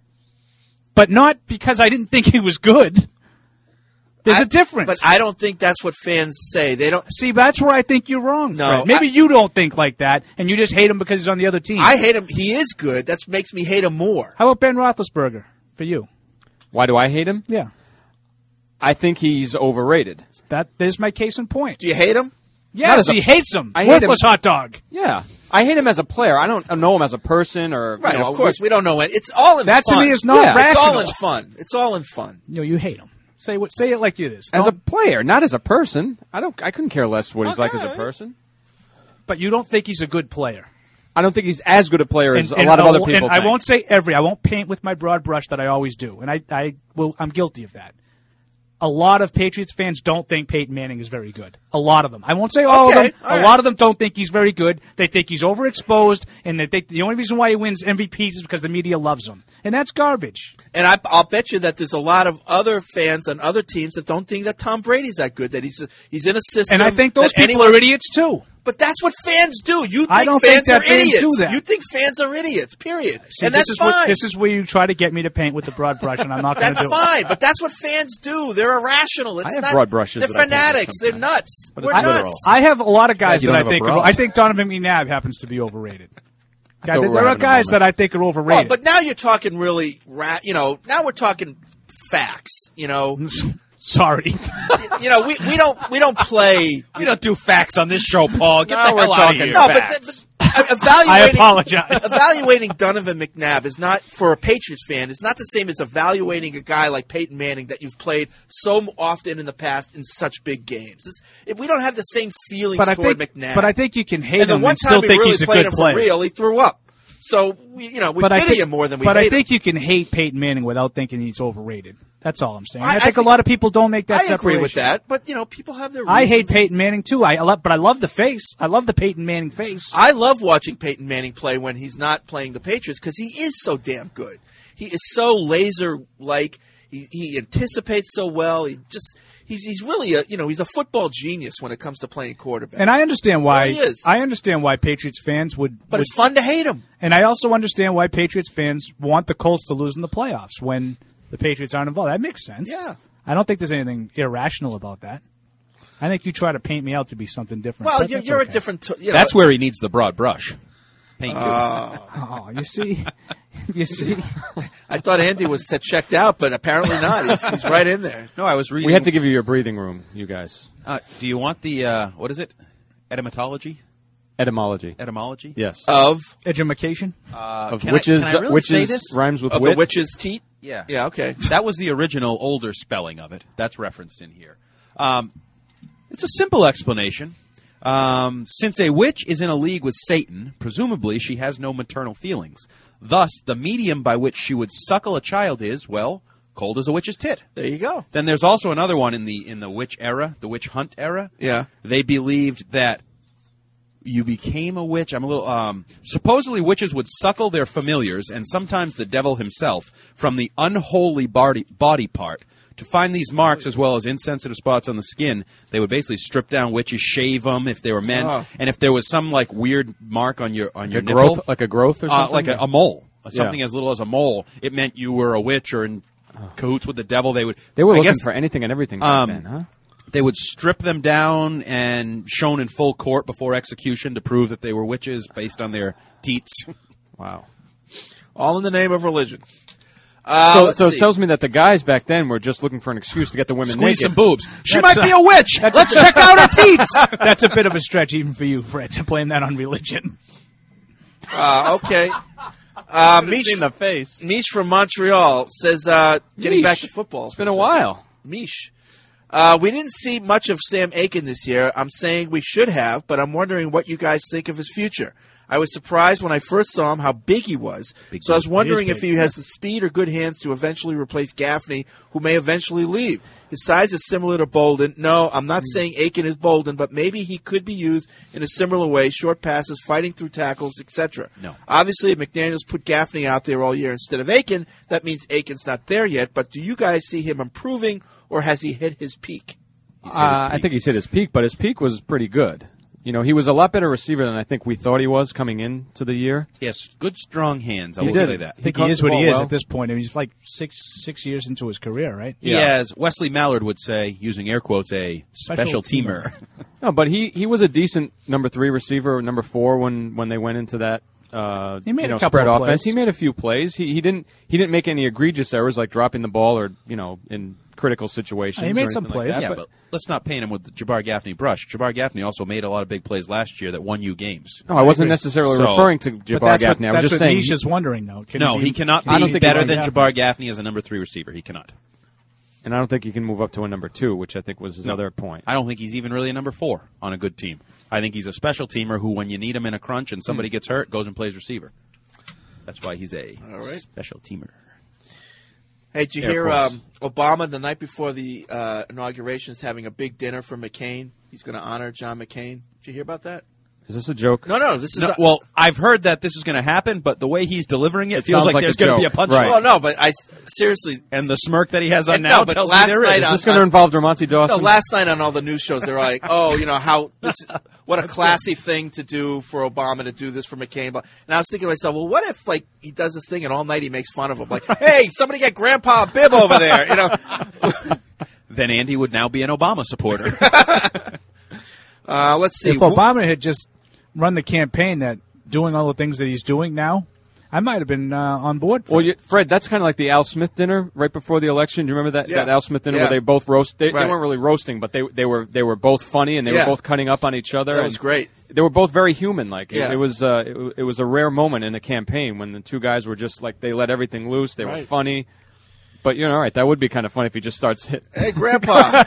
But not because I didn't think he was good. There's I- a difference. But I don't think that's what fans say. They don't. See, that's where I think you're wrong, No, Fred. Maybe I- you don't think like that, and you just hate him because he's on the other team. I hate him. He is good. That makes me hate him more. How about Ben Roethlisberger for you? Why do I hate him? Yeah. I think he's overrated. That There's my case in point. Do you hate him? Yes, Not as a- he hates him. I hate him- Worthless hot dog. Yeah. I hate him as a player. I don't know him as a person or Right, you know, of course. We don't know it. It's all in That to fun. me is not Yeah. It's all rational. in fun. It's all in fun. You know, you hate him. Say what? Say it like it is. as a Don't- player, not as a person. I don't. I couldn't care less what he's like as a person. but you don't think he's a good player. I don't think he's as good a player as And- a and lot of I other won't- people. And I think. won't say every. I won't paint with my broad brush that I always do, and I, I will. I'm guilty of that. A lot of Patriots fans don't think Peyton Manning is very good. A lot of them. I won't say all Okay, of them. all a right. lot of them don't think he's very good. They think he's overexposed, and they think the only reason why he wins M V Ps is because the media loves him, and that's garbage. And I, I'll bet you that there's a lot of other fans on other teams that don't think that Tom Brady's that good. That he's he's in a system. And I think those that people anyone- are idiots too. But that's what fans do. You think I don't fans think that are fans idiots. do that. You think fans are idiots. Period. See, and this that's is fine. What, this is where you try to get me to paint with the broad brush, and I'm not going to That's do it. fine, but that's what fans do. They're irrational. It's I have not, broad brushes They're that I paint with fanatics. They're sometimes. nuts. But We're it's nuts. literal. I have a lot of guys you that don't I have a think. bra. Are, I think Donovan McNabb happens to be overrated. Guy, thought we there were are having a guys moment. that I think are Well, overrated. but now you're talking really, ra- you know, now we're talking facts. You know, Sorry. you know, we, we don't we don't play. We don't do facts on this show, Paul. Get Now the we're hell out of talking here. No, but, Facts. but uh, evaluating. I apologize. Evaluating Donovan McNabb is not for a Patriots fan. Is not the same as evaluating a guy like Peyton Manning that you've played so often in the past in such big games. It's, if we don't have the same feelings But I toward think, McNabb. but I think you can hate and the him one and time still we think really he's a played good him player. for real, he threw up. So we, you know, we but pity I think, him more than we But hate I think him. you can hate Peyton Manning without thinking he's overrated. That's all I'm saying. I, I- I think think- a lot of people don't make that I separation. agree with that, but you know, people have their. I hate reasons. Peyton Manning too. I, I love, but I love the face. I love the Peyton Manning face. I love watching Peyton Manning play when he's not playing the Patriots because he is so damn good. He is so laser-like. He, he anticipates so well. He just he's he's really a you know he's a football genius when it comes to playing quarterback. And I understand why. He really is. I understand why Patriots fans would. But would- it's fun to hate him. And I also understand why Patriots fans want the Colts to lose in the playoffs when the Patriots aren't involved. That makes sense. Yeah. I don't think there's anything irrational about that. I think you try to paint me out to be something different. Well, but you're, that's you're okay. a different. T- you know, That's where he needs the broad brush. Thank you. Uh, Oh, you see, you see. I thought Andy was checked out, but apparently not. He's, he's right in there. No, I was reading. We had to give you your breathing room, you guys. Uh, do you want the uh, what is it? Etymology. Etymology. Etymology. Yes. Of Edumacation. Uh, of can witches. I, can I really witches say this? rhymes with of wit. the witch's teat. Yeah. Yeah. Okay. That was the original older spelling of it. That's referenced in here. Um, it's a simple explanation. Um, since a witch is in a league with Satan, presumably she has no maternal feelings. Thus, the medium by which she would suckle a child is, well, cold as a witch's tit. There you go. Then there's also another one in the in the witch era, the witch hunt era. Yeah. They believed that you became a witch. I'm a little. Um, supposedly, witches would suckle their familiars and sometimes the devil himself from the unholy body, body part. To find these marks as well as insensitive spots on the skin, they would basically strip down witches, shave them if they were men, Oh. and if there was some like weird mark on your on your a nipple, growth, like a growth or uh, something, like a, a mole, something Yeah. as little as a mole, it meant you were a witch or in cahoots with the devil. They would They were I looking guess, for anything and everything back um, then, huh? They would strip them down and shown in full court before execution to prove that they were witches based on their teats. Wow. All in the name of religion. Uh, so let's so it see. tells me that the guys back then were just looking for an excuse to get the women Squeeze naked. some boobs. She That's might be a- a witch. that's Let's a- check out her teats. That's a bit of a stretch even for you, Fred, to blame that on religion. Uh, okay. Uh, Mish, in the face. Mish from Montreal says, uh, getting Mish. back to football. It's been a while. Mish. Uh, we didn't see much of Sam Aiken this year. I'm saying we should have, but I'm wondering what you guys think of his future. I was surprised when I first saw him how big he was. Big so I was dude. wondering He is if big. he has the speed or good hands to eventually replace Gaffney, who may eventually leave. His size is similar to Bolden. No, I'm not saying Aiken is Bolden, but maybe he could be used in a similar way, short passes, fighting through tackles, et cetera. No. Obviously, if McDaniels put Gaffney out there all year instead of Aiken, that means Aiken's not there yet, but do you guys see him improving, or has he hit his peak? He's hit his Uh, I peak. think he's hit his peak, but his peak was pretty good. You know, he was a lot better receiver than I think we thought he was coming into the year. He has good, strong hands. I He will did. say that. I think He he is caught the what he ball is well. at this point. I mean, he's like six six years into his career, right? He has, Wesley Mallard would say, using air quotes, a special, Special teamer. No, but he, he was a decent number three receiver, number four when, when they went into that uh, He made you a know, couple spread of offense. plays. He made a few plays. He he didn't he didn't make any egregious errors like dropping the ball or you know in critical situations. He made or some anything like plays. that, yeah, but- but let's not paint him with the Jabbar Gaffney brush. Jabbar Gaffney also made a lot of big plays last year that won you games. No, I wasn't necessarily So- referring to But Jabbar that's Gaffney. what, I was that's just what saying. Nish he- is wondering, though. Can no, he, he cannot can be he better Jabbar than Gaffney? Jabbar Gaffney as a number three receiver. He cannot. and I don't think he can move up to a number two, which I think was his No. other point. I don't think he's even really a number four on a good team. I think he's a special teamer who, when you need him in a crunch and somebody gets hurt, goes and plays receiver. That's why he's a All right. special teamer. Hey, did you Air hear quotes. um, Obama the night before the uh, inauguration is having a big dinner for McCain? He's going to honor John McCain. Did you hear about that? Is this a joke? No, no, this is No, a- well, I've heard that this is going to happen, but the way he's delivering it, It feels sounds like, like there's a going to be a joke. punch. Right. Well, no, but I seriously. And the smirk that he has on And now no, but tells last me there night is. Is on- this going to involve Dermontti Dawson? No, last night on all the news shows, they were like, "Oh, you know how this, what a classy thing to do for Obama to do this for McCain." But and I was thinking to myself, well, what if like he does this thing and all night he makes fun of him, like, "Hey, somebody get Grandpa a bib over there," you know? Then Andy would now be an Obama supporter. Uh, let's see. If Obama had just run the campaign that doing all the things that he's doing now, I might have been uh, on board. For Well, it. you, Fred, that's kind of like the Al Smith dinner right before the election. Do you remember that, Yeah. that Al Smith dinner Yeah. where they both roast? They, Right. they weren't really roasting, but they they were they were both funny and they Yeah. were both cutting up on each other. That and was great. They were both very human. Like Yeah. it, it was uh, it, w- it was a rare moment in a campaign when the two guys were just like they let everything loose. They were Right. funny. But you know, all right, that would be kind of funny if he just starts hit. Hey, Grandpa.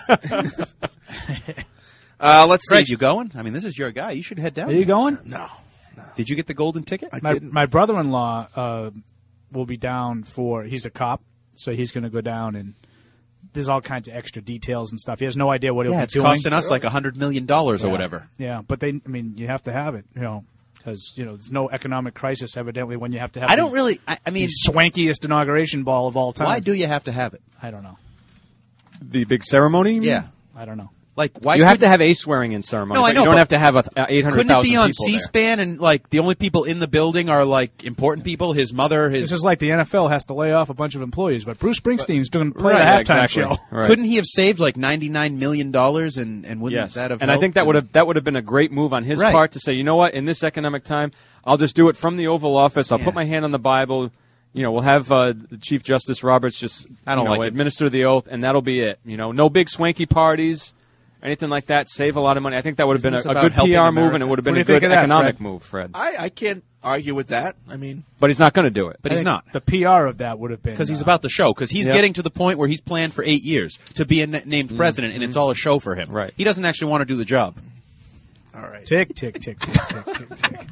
uh, let's Fred, see. you going? I mean, this is your guy. You should head down. Are you going? No. Did you get the golden ticket? I My, didn't. my brother-in-law uh, will be down for. He's a cop, so he's going to go down and. There's all kinds of extra details and stuff. He has no idea what he'll Yeah, be it's doing. costing us like a hundred million dollars or Yeah. whatever. Yeah, but they. I mean, you have to have it. You know. Because you know, there's no economic crisis evidently when you have to have. I don't the, really. I, I mean, the swankiest inauguration ball of all time. why do you have to have it? I don't know. The big ceremony? you mean? Yeah. I don't know. Like, why you have couldn't- to have a swearing-in ceremony. No, I but know, You don't but have to have a, a eight hundred Couldn't it thousand be on people there. C-SPAN and like the only people in the building are like important people? His mother, his. This is like the N F L has to lay off a bunch of employees, but Bruce Springsteen's doing play Right, the yeah, halftime exactly. show. Right. Couldn't he have saved like ninety-nine million dollars and and wouldn't Yes, that have? and I helped? think that would have that would have been a great move on his Right. part to say, you know what, in this economic time, I'll just do it from the Oval Office. I'll Yeah. put my hand on the Bible. You know, we'll have uh, the Chief Justice Roberts just I don't you know, like it. administer the oath, and that'll be it. You know, no big swanky parties, anything like that. Save a lot of money. I think that would have been a, Isn't a this good about helping P R move, America? and it would have been What a do you good think of that, economic Fred? move, Fred. I, I can't argue with that. I mean, But he's not going to do it. But I he's think not. The P R of that would have been Because he's uh, about the show. Because he's Yep. getting to the point where he's planned for eight years to be a n- named president, and it's all a show for him. Right. He doesn't actually want to do the job. all right. tick, tick, tick, tick, tick, tick, tick.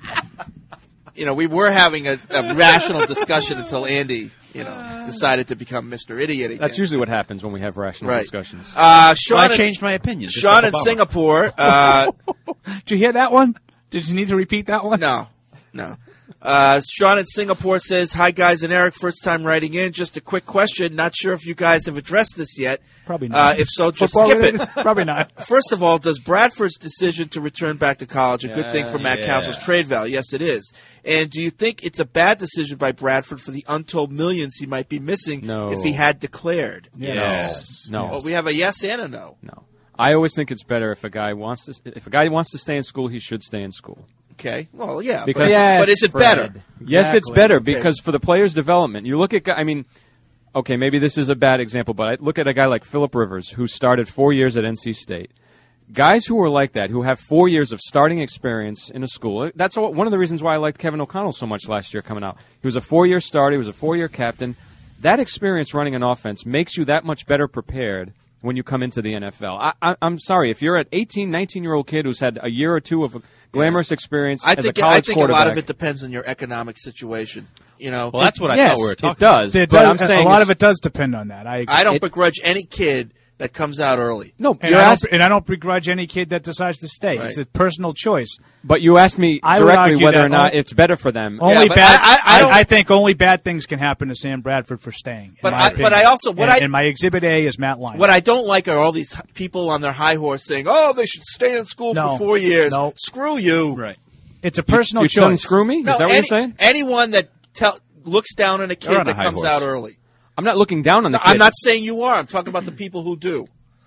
You know, we were having a, a rational discussion until Andy, you know, decided to become Mister Idiot again. That's usually what happens when we have rational Right. discussions. Uh, Sean Well, I in- changed my opinion. just Sean like in Obama. Singapore. Uh, Did you hear that one? Did you need to repeat that one? no, no. Uh, Sean in Singapore says, "Hi guys and Eric, first time writing in. Just a quick question. Not sure if you guys have addressed this yet. Probably not. Uh, if so, just Football skip related? it. Probably not. First of all, does Bradford's decision to return back to college a good thing for Matt Yeah. Castle's trade value? Yes, it is. And do you think it's a bad decision by Bradford for the untold millions he might be missing No. if he had declared? Yes. No. Well, we have a yes and a no. No. I always think it's better if a guy wants to if a guy wants to stay in school, he should stay in school. Okay. Well, yeah. Because but, Yes, but is it Fred. better? Yes, it's Exactly. better Okay. because for the player's development, you look at, gu- I mean, okay, maybe this is a bad example, but I look at a guy like Phillip Rivers, who started four years at N C State. Guys who are like that, who have four years of starting experience in a school, that's all, one of the reasons why I liked Kevin O'Connell so much last year coming out. He was a four-year starter, he was a four-year captain. That experience running an offense makes you that much better prepared when you come into the N F L. I, I, I'm sorry, if you're an eighteen, nineteen-year-old kid who's had a year or two of glamorous experience I as think a college I think a quarterback. lot of it depends on your economic situation. You know, Well, that's what I yes, thought we were talking it does. It but does- I'm saying a lot it's- of it does depend on that. I agree. I don't it- begrudge any kid that comes out early. No, And you're I, ask- don't, and I don't begrudge any kid that decides to stay. Right. It's a personal choice. but you asked me I would directly argue whether that or not only- it's better for them. Only but bad. I- I- I don't- I think only bad things can happen to Sam Bradford for staying. in But my I- opinion. but I also- what and, I- and my exhibit A is Matt Lyon. What I don't like are all these h- people on their high horse saying, "Oh, they should stay in school No. for four years." No. Screw you. Right. It's a personal you choice. shouldn't screw me? No, Is that what any- you're saying? Anyone that tell, looks down on a They're kid on a that high comes horse. out early. I'm not looking down on the No, kid. I'm not saying you are. I'm talking about the people who do.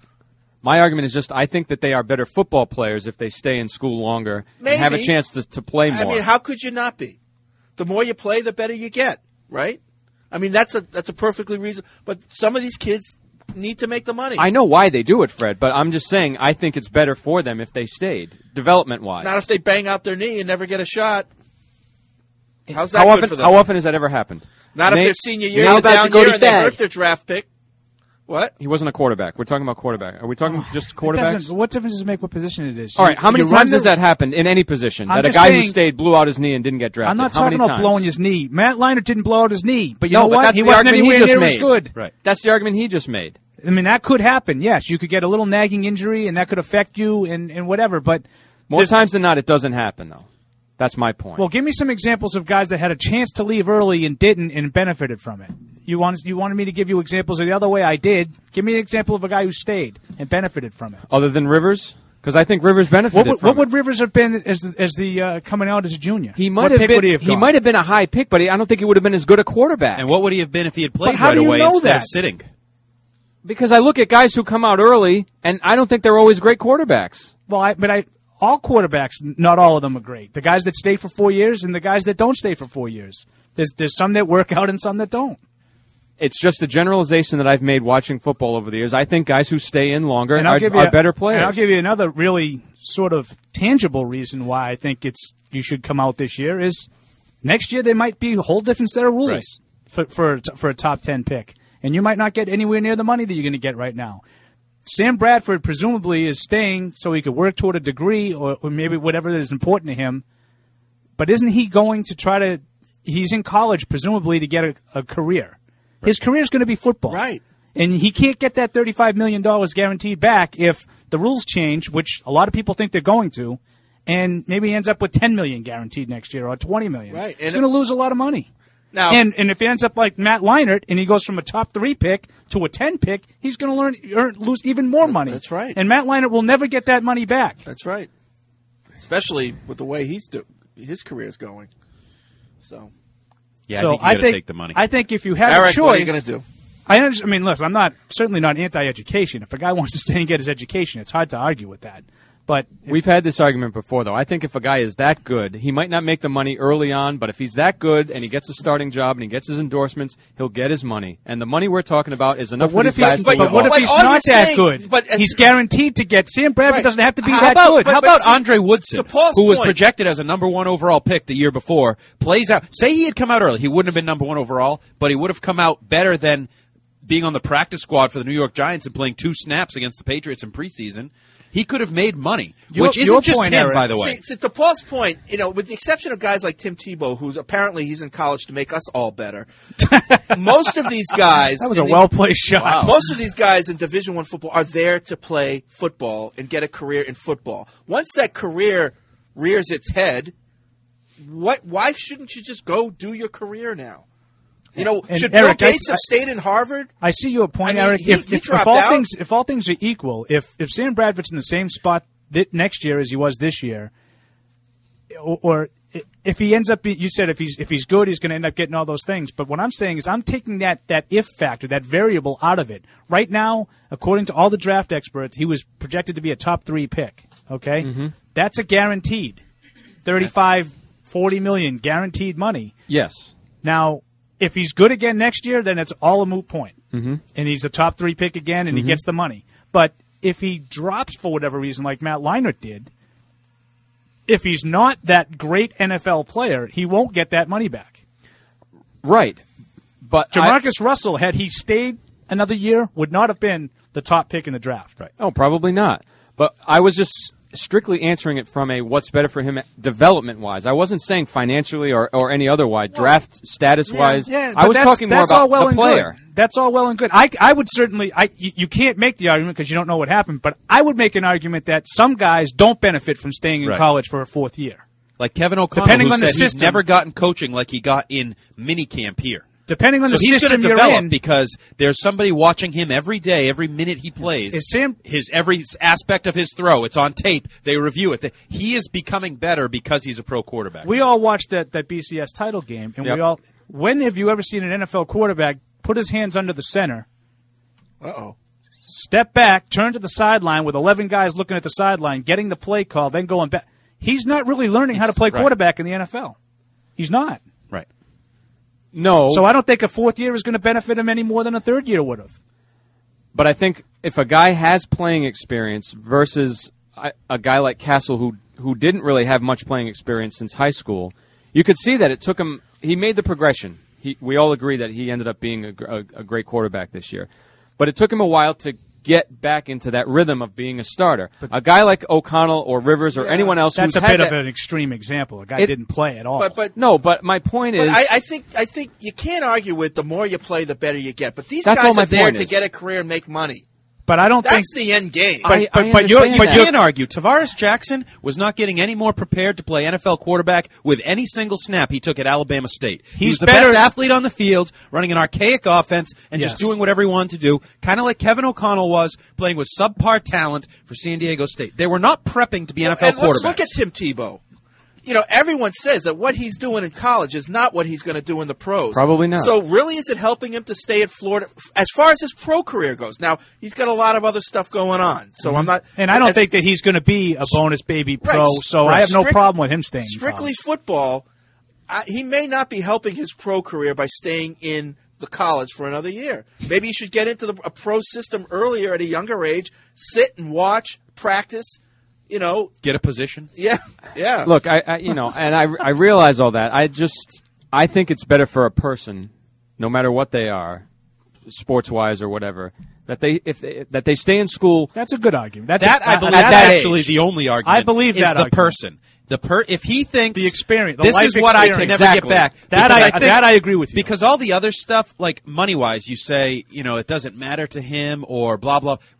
My argument is just I think that they are better football players if they stay in school longer and have a Maybe. chance to, to play more. I mean, how could you not be? The more you play, the better you get, right? I mean, that's a that's a perfectly reason. But some of these kids need to make the money. I know why they do it, Fred, but I'm just saying I think it's better for them if they stayed, development-wise. Not if they bang out their knee and never get a shot. How's that how good often, for them? How often has that ever happened? Not if Nate- their senior year How is about down Jacoby year and they Fag? hurt their draft pick. What? He wasn't a quarterback. We're talking about quarterback. Are we talking just It quarterbacks? doesn't- What difference does it make what position it is? All right, how many You run times the- has that happened in any position? I'm that a just guy who saying- stayed blew out his knee and didn't get drafted? I'm not How talking many about times? blowing his knee. Matt Leinart didn't blow out his knee, but you no, know but what? that's He the wasn't argument anywhere he just near made. as good. Right. That's the argument he just made. I mean, that could happen. Yes, you could get a little nagging injury, and that could affect you, and, and whatever. But More there's- times than not, it doesn't happen, though. That's my point. Well, give me some examples of guys that had a chance to leave early and didn't and benefited from it. You wanted, you wanted me to give you examples of the other way. I did. Give me an example of a guy who stayed and benefited from it. Other than Rivers? Because I think Rivers benefited What would, from what would it. Rivers have been as as the uh, coming out as a junior? He might What have pick been. would he have He gone? might have been a high pick, but he, I don't think he would have been as good a quarterback. And what would he have been if he had played But how right do you away know instead that? of sitting? Because I look at guys who come out early, and I don't think they're always great quarterbacks. Well, I, but I all quarterbacks, not all of them are great. The guys that stay for four years and the guys that don't stay for four years. There's there's some that work out and some that don't. It's just a generalization that I've made watching football over the years. I think guys who stay in longer And I'll are, give you are a- better players. And I'll give you another really sort of tangible reason why I think it's you should come out this year is next year there might be a whole different set of rules Right. for for for a top ten pick, and you might not get anywhere near the money that you're going to get right now. Sam Bradford presumably is staying so he could work toward a degree or, or maybe whatever is important to him. But isn't he going to try to? He's in college presumably to get a, a career. His career is going to be football, Right. And he can't get that thirty-five million dollars guaranteed back if the rules change, which a lot of people think they're going to, and maybe he ends up with ten million dollars guaranteed next year or twenty million dollars. Right. He's And going to lose a lot of money. Now, and and if he ends up like Matt Leinart and he goes from a top three pick to a ten pick, he's going to learn earn, lose even more money. That's right. And Matt Leinart will never get that money back. That's right. Especially with the way he's do- his career is going. So, yeah, so I think you I got to think, take the money. I think if you have Eric, a choice, what are you going to do? I, understand, I mean, listen, I'm not certainly not anti-education. If a guy wants to stay and get his education, it's hard to argue with that. But we've had this argument before, though. I think if a guy is that good, he might not make the money early on, but if he's that good and he gets a starting job and he gets his endorsements, he'll get his money. And the money we're talking about is enough But what for if these he's, guys but, to but live what if off. he's all not you're that saying- good? but- he's guaranteed to get. Sam Bradford Right. doesn't have to be How that about, good. how But- about but see- Andre Woodson, to Paul's who was point- projected as a number one overall pick the year before, plays out. Say he had come out early. He wouldn't have been number one overall, but he would have come out better than being on the practice squad for the New York Giants and playing two snaps against the Patriots in preseason. He could have made money, Your- which your isn't just point, him, Eric. by the way. See, see, to Paul's point, you know, with the exception of guys like Tim Tebow, who's apparently he's in college to make us all better. Most of these guys, That was in a the- well-placed shot. Most of these guys in Division One football are there to play football and get a career in football. Once that career rears its head, what? Why shouldn't you just go do your career now? You know, And should Eric, Bill I- Gates have I- stayed in Harvard? I see your point, I mean, Eric. he- if, he if, if dropped all out. things if all things are equal, if if Sam Bradford's in the same spot th- next year as he was this year, or, or if he ends up, be, you said if he's if he's good, he's going to end up getting all those things. But what I'm saying is, I'm taking that that if factor, that variable, out of it. Right now, according to all the draft experts, he was projected to be a top three pick. Okay, Mm-hmm. that's a guaranteed thirty-five, forty million guaranteed money. Yes. Now, if he's good again next year, then it's all a moot point. Mm-hmm. And he's a top three pick again, and Mhm. he gets the money. But if he drops for whatever reason, like Matt Leinart did, if he's not that great N F L player, he won't get that money back. Right. But Jamarcus Russell, had he stayed another year, would not have been the top pick in the draft. Right. Oh, probably not. But I was just strictly answering it from a what's better for him development-wise. I wasn't saying financially or, or any otherwise, draft status-wise. Yeah, I but was that's- talking more that's about all well the and player. Good. That's all well and good. I, I would certainly, I, you, you can't make the argument because you don't know what happened, but I would make an argument that some guys don't benefit from staying in Right. college for a fourth year. Like Kevin O'Connell, Depending who on the said system. he's never gotten coaching like he got in minicamp here. Depending on so the he's system gonna you're develop in. because there's somebody watching him every day, every minute he plays. Is Sam- his every aspect of his throw, it's on tape. They review it. He is becoming better because he's a pro quarterback. We all watched that, that B C S title game, and Yep. we all. When have you ever seen an N F L quarterback put his hands under the center, Uh-oh. step back, turn to the sideline with eleven guys looking at the sideline, getting the play call, then going back? He's not really learning how to play right. quarterback in the N F L. He's not. Right. No. So I don't think a fourth year is going to benefit him any more than a third year would have. But I think if a guy has playing experience versus a, a guy like Castle who who didn't really have much playing experience since high school, you could see that it took him. He made the progression. He, we all agree that he ended up being a, gr- a, a great quarterback this year, but it took him a while to get back into that rhythm of being a starter. A guy like O'Connell or Rivers or Yeah. anyone else That's who's a had bit that, of an extreme example. A guy It- didn't play at all. But but no, but my point But is, I, I think I think you can't argue with the more you play, the better you get. But these That's all guys my are there point to is. get a career and make money. But I don't That's think the end game. But- I, but- I but you're- understand but that. you're- You can't argue. Tavares Jackson was not getting any more prepared to play N F L quarterback with any single snap he took at Alabama State. he He's was the better- best athlete on the field, running an archaic offense and Yes. just doing whatever he wanted to do, kind of like Kevin O'Connell was, playing with subpar talent for San Diego State. They were not prepping to be N F L and let's quarterbacks. look at Tim Tebow. You know, everyone says that what he's doing in college is not what he's going to do in the pros. Probably not. So really, is it helping him to stay at Florida as far as his pro career goes? Now, he's got a lot of other stuff going on. So I'm not. And I don't as- think that he's going to be a bonus baby pro, Right, so right. I have no Strict- problem with him staying. in Strictly college. football, I, he may not be helping his pro career by staying in the college for another year. Maybe he should get into the, a pro system earlier at a younger age, sit and watch, practice, you know. Get a position. Yeah, yeah. look, I, I you know, and I I realize all that. I just I think it's better for a person, no matter what they are, sports wise or whatever, that they if they, that they stay in school. That's a good argument. That's That a, I believe at is that actually age. the only argument. I believe is that the argument. person. The per if he thinks the experience, the this life is what I can experience. never Exactly. get back. That Because I, think- that I agree with you. Because all the other stuff, like money wise, you say, you know, it doesn't matter to him or blah blah. Well,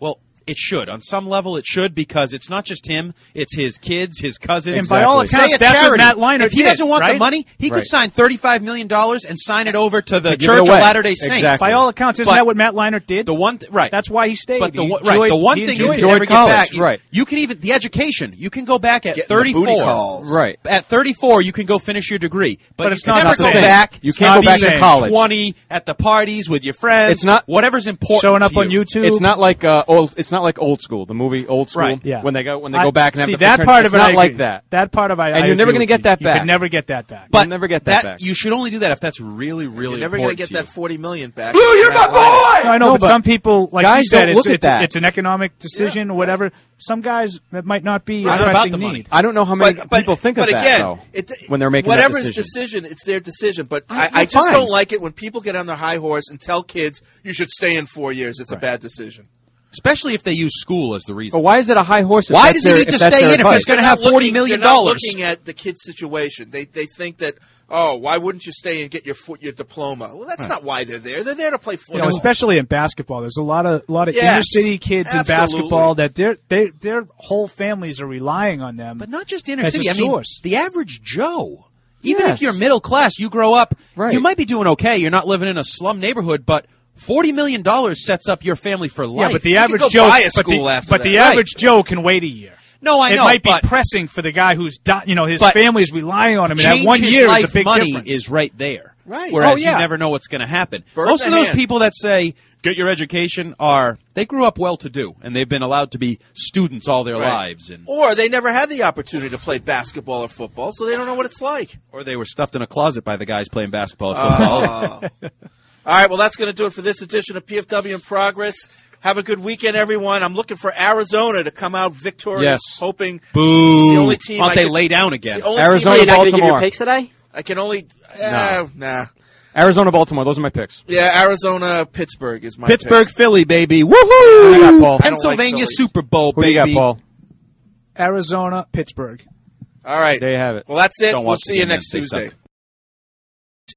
It should. On some level, it should because it's not just him. It's his kids, his cousins. And by all Say accounts, a that's what charity. Matt Leinart If he did, doesn't want right? the money, he Right. could sign thirty-five million dollars and sign it over to the To give it Church of away. Latter-day Saints. Exactly. By all accounts, isn't But that what Matt Leinart did? The one, th- right? That's why he stayed. But the He one, right, enjoyed- the one he thing you enjoyed can it. never get college, back, you, right. you can even the education. You can go back at Getting the booty thirty-four. calls. Right. At thirty-four, you can go finish your degree, but, But you it's can not never the go same. back. You can't go to back to being college. Twenty at the parties with your friends. It's not- whatever's important. Showing up to on you. YouTube. It's not like uh, old. It's not like Old School, the movie Old School. Right. Yeah. When they go when they I- go back and have see the that fraternity. part It's of it. not I like agree. that. That part of it, I And you're agree never with gonna get you. that You back. could never get that back. But You'll never get that back. You should only do that if that's really, really You're never going to important get to you. that forty million back. Blue, you're my Matt Leinart. boy! No, I know, No, but, but some people, like guys you said, don't it's, look at it's, that. it's an economic decision or whatever. Some guys, that might not be Not a about pressing the money. need. I don't know how many But, but, people think but of that again, though it, when they're making whatever that his decision. decision, it's their decision. But I- I, I you're just fine. don't like it when people get on their high horse and tell kids you should stay in four years. It's a bad decision. Especially if they use school as the reason. But why is it a high horse? If Why that's does he their- need to if that's stay their in if advice? he's going to They're have not forty looking- million they're not dollars? looking at the kid's situation. They they think that, oh, why wouldn't you stay and get your foot, your diploma? Well, that's not why they're there. They're there to play You football. know, especially in basketball, there's a lot of a lot of Yes, inner city kids in absolutely. basketball that their they their whole families are relying on them. But not just inner as city. a I mean, source. the average Joe. Even Yes. if you're middle class, you grow up, Right. you might be doing okay. You're not living in a slum neighborhood, but forty million dollars sets up your family for life. Yeah, but the You could average go Joe, buy a but school the, after but that. the Right. average Joe can wait a year. No, I it know, might be but pressing for the guy who's di- you know his But family's relying on him, and that change one his year life is a big money difference. is right there. Right. Whereas Oh, yeah. you never know what's going to happen. Bird Most in of the those hand. people that say get your education are they grew up well to do and they've been allowed to be students all their Right. lives and Or they never had the opportunity to play basketball or football, so they don't know what it's like. or they were stuffed in a closet by the guys playing basketball and football. Oh. All right, well, that's going to do it for this edition of P F W in Progress. Have a good weekend, everyone. I'm looking for Arizona to come out victorious, Yes. hoping Boo. it's the only team Why don't I they can- lay down it's again? the only Arizona, team You're not going to give your Baltimore. picks today? I, I can only uh, nah. Arizona, Baltimore. Those are my picks. Yeah, Arizona, Pittsburgh is my Pittsburgh, pick. Philly, baby. Who you got, Woohoo! Paul? I don't Pennsylvania like Philly. Super Bowl, Who do baby. you got, Paul? Arizona, Pittsburgh. All right. There you have it. Well, that's it. Don't We'll watch see the you game, next man. They Tuesday. suck.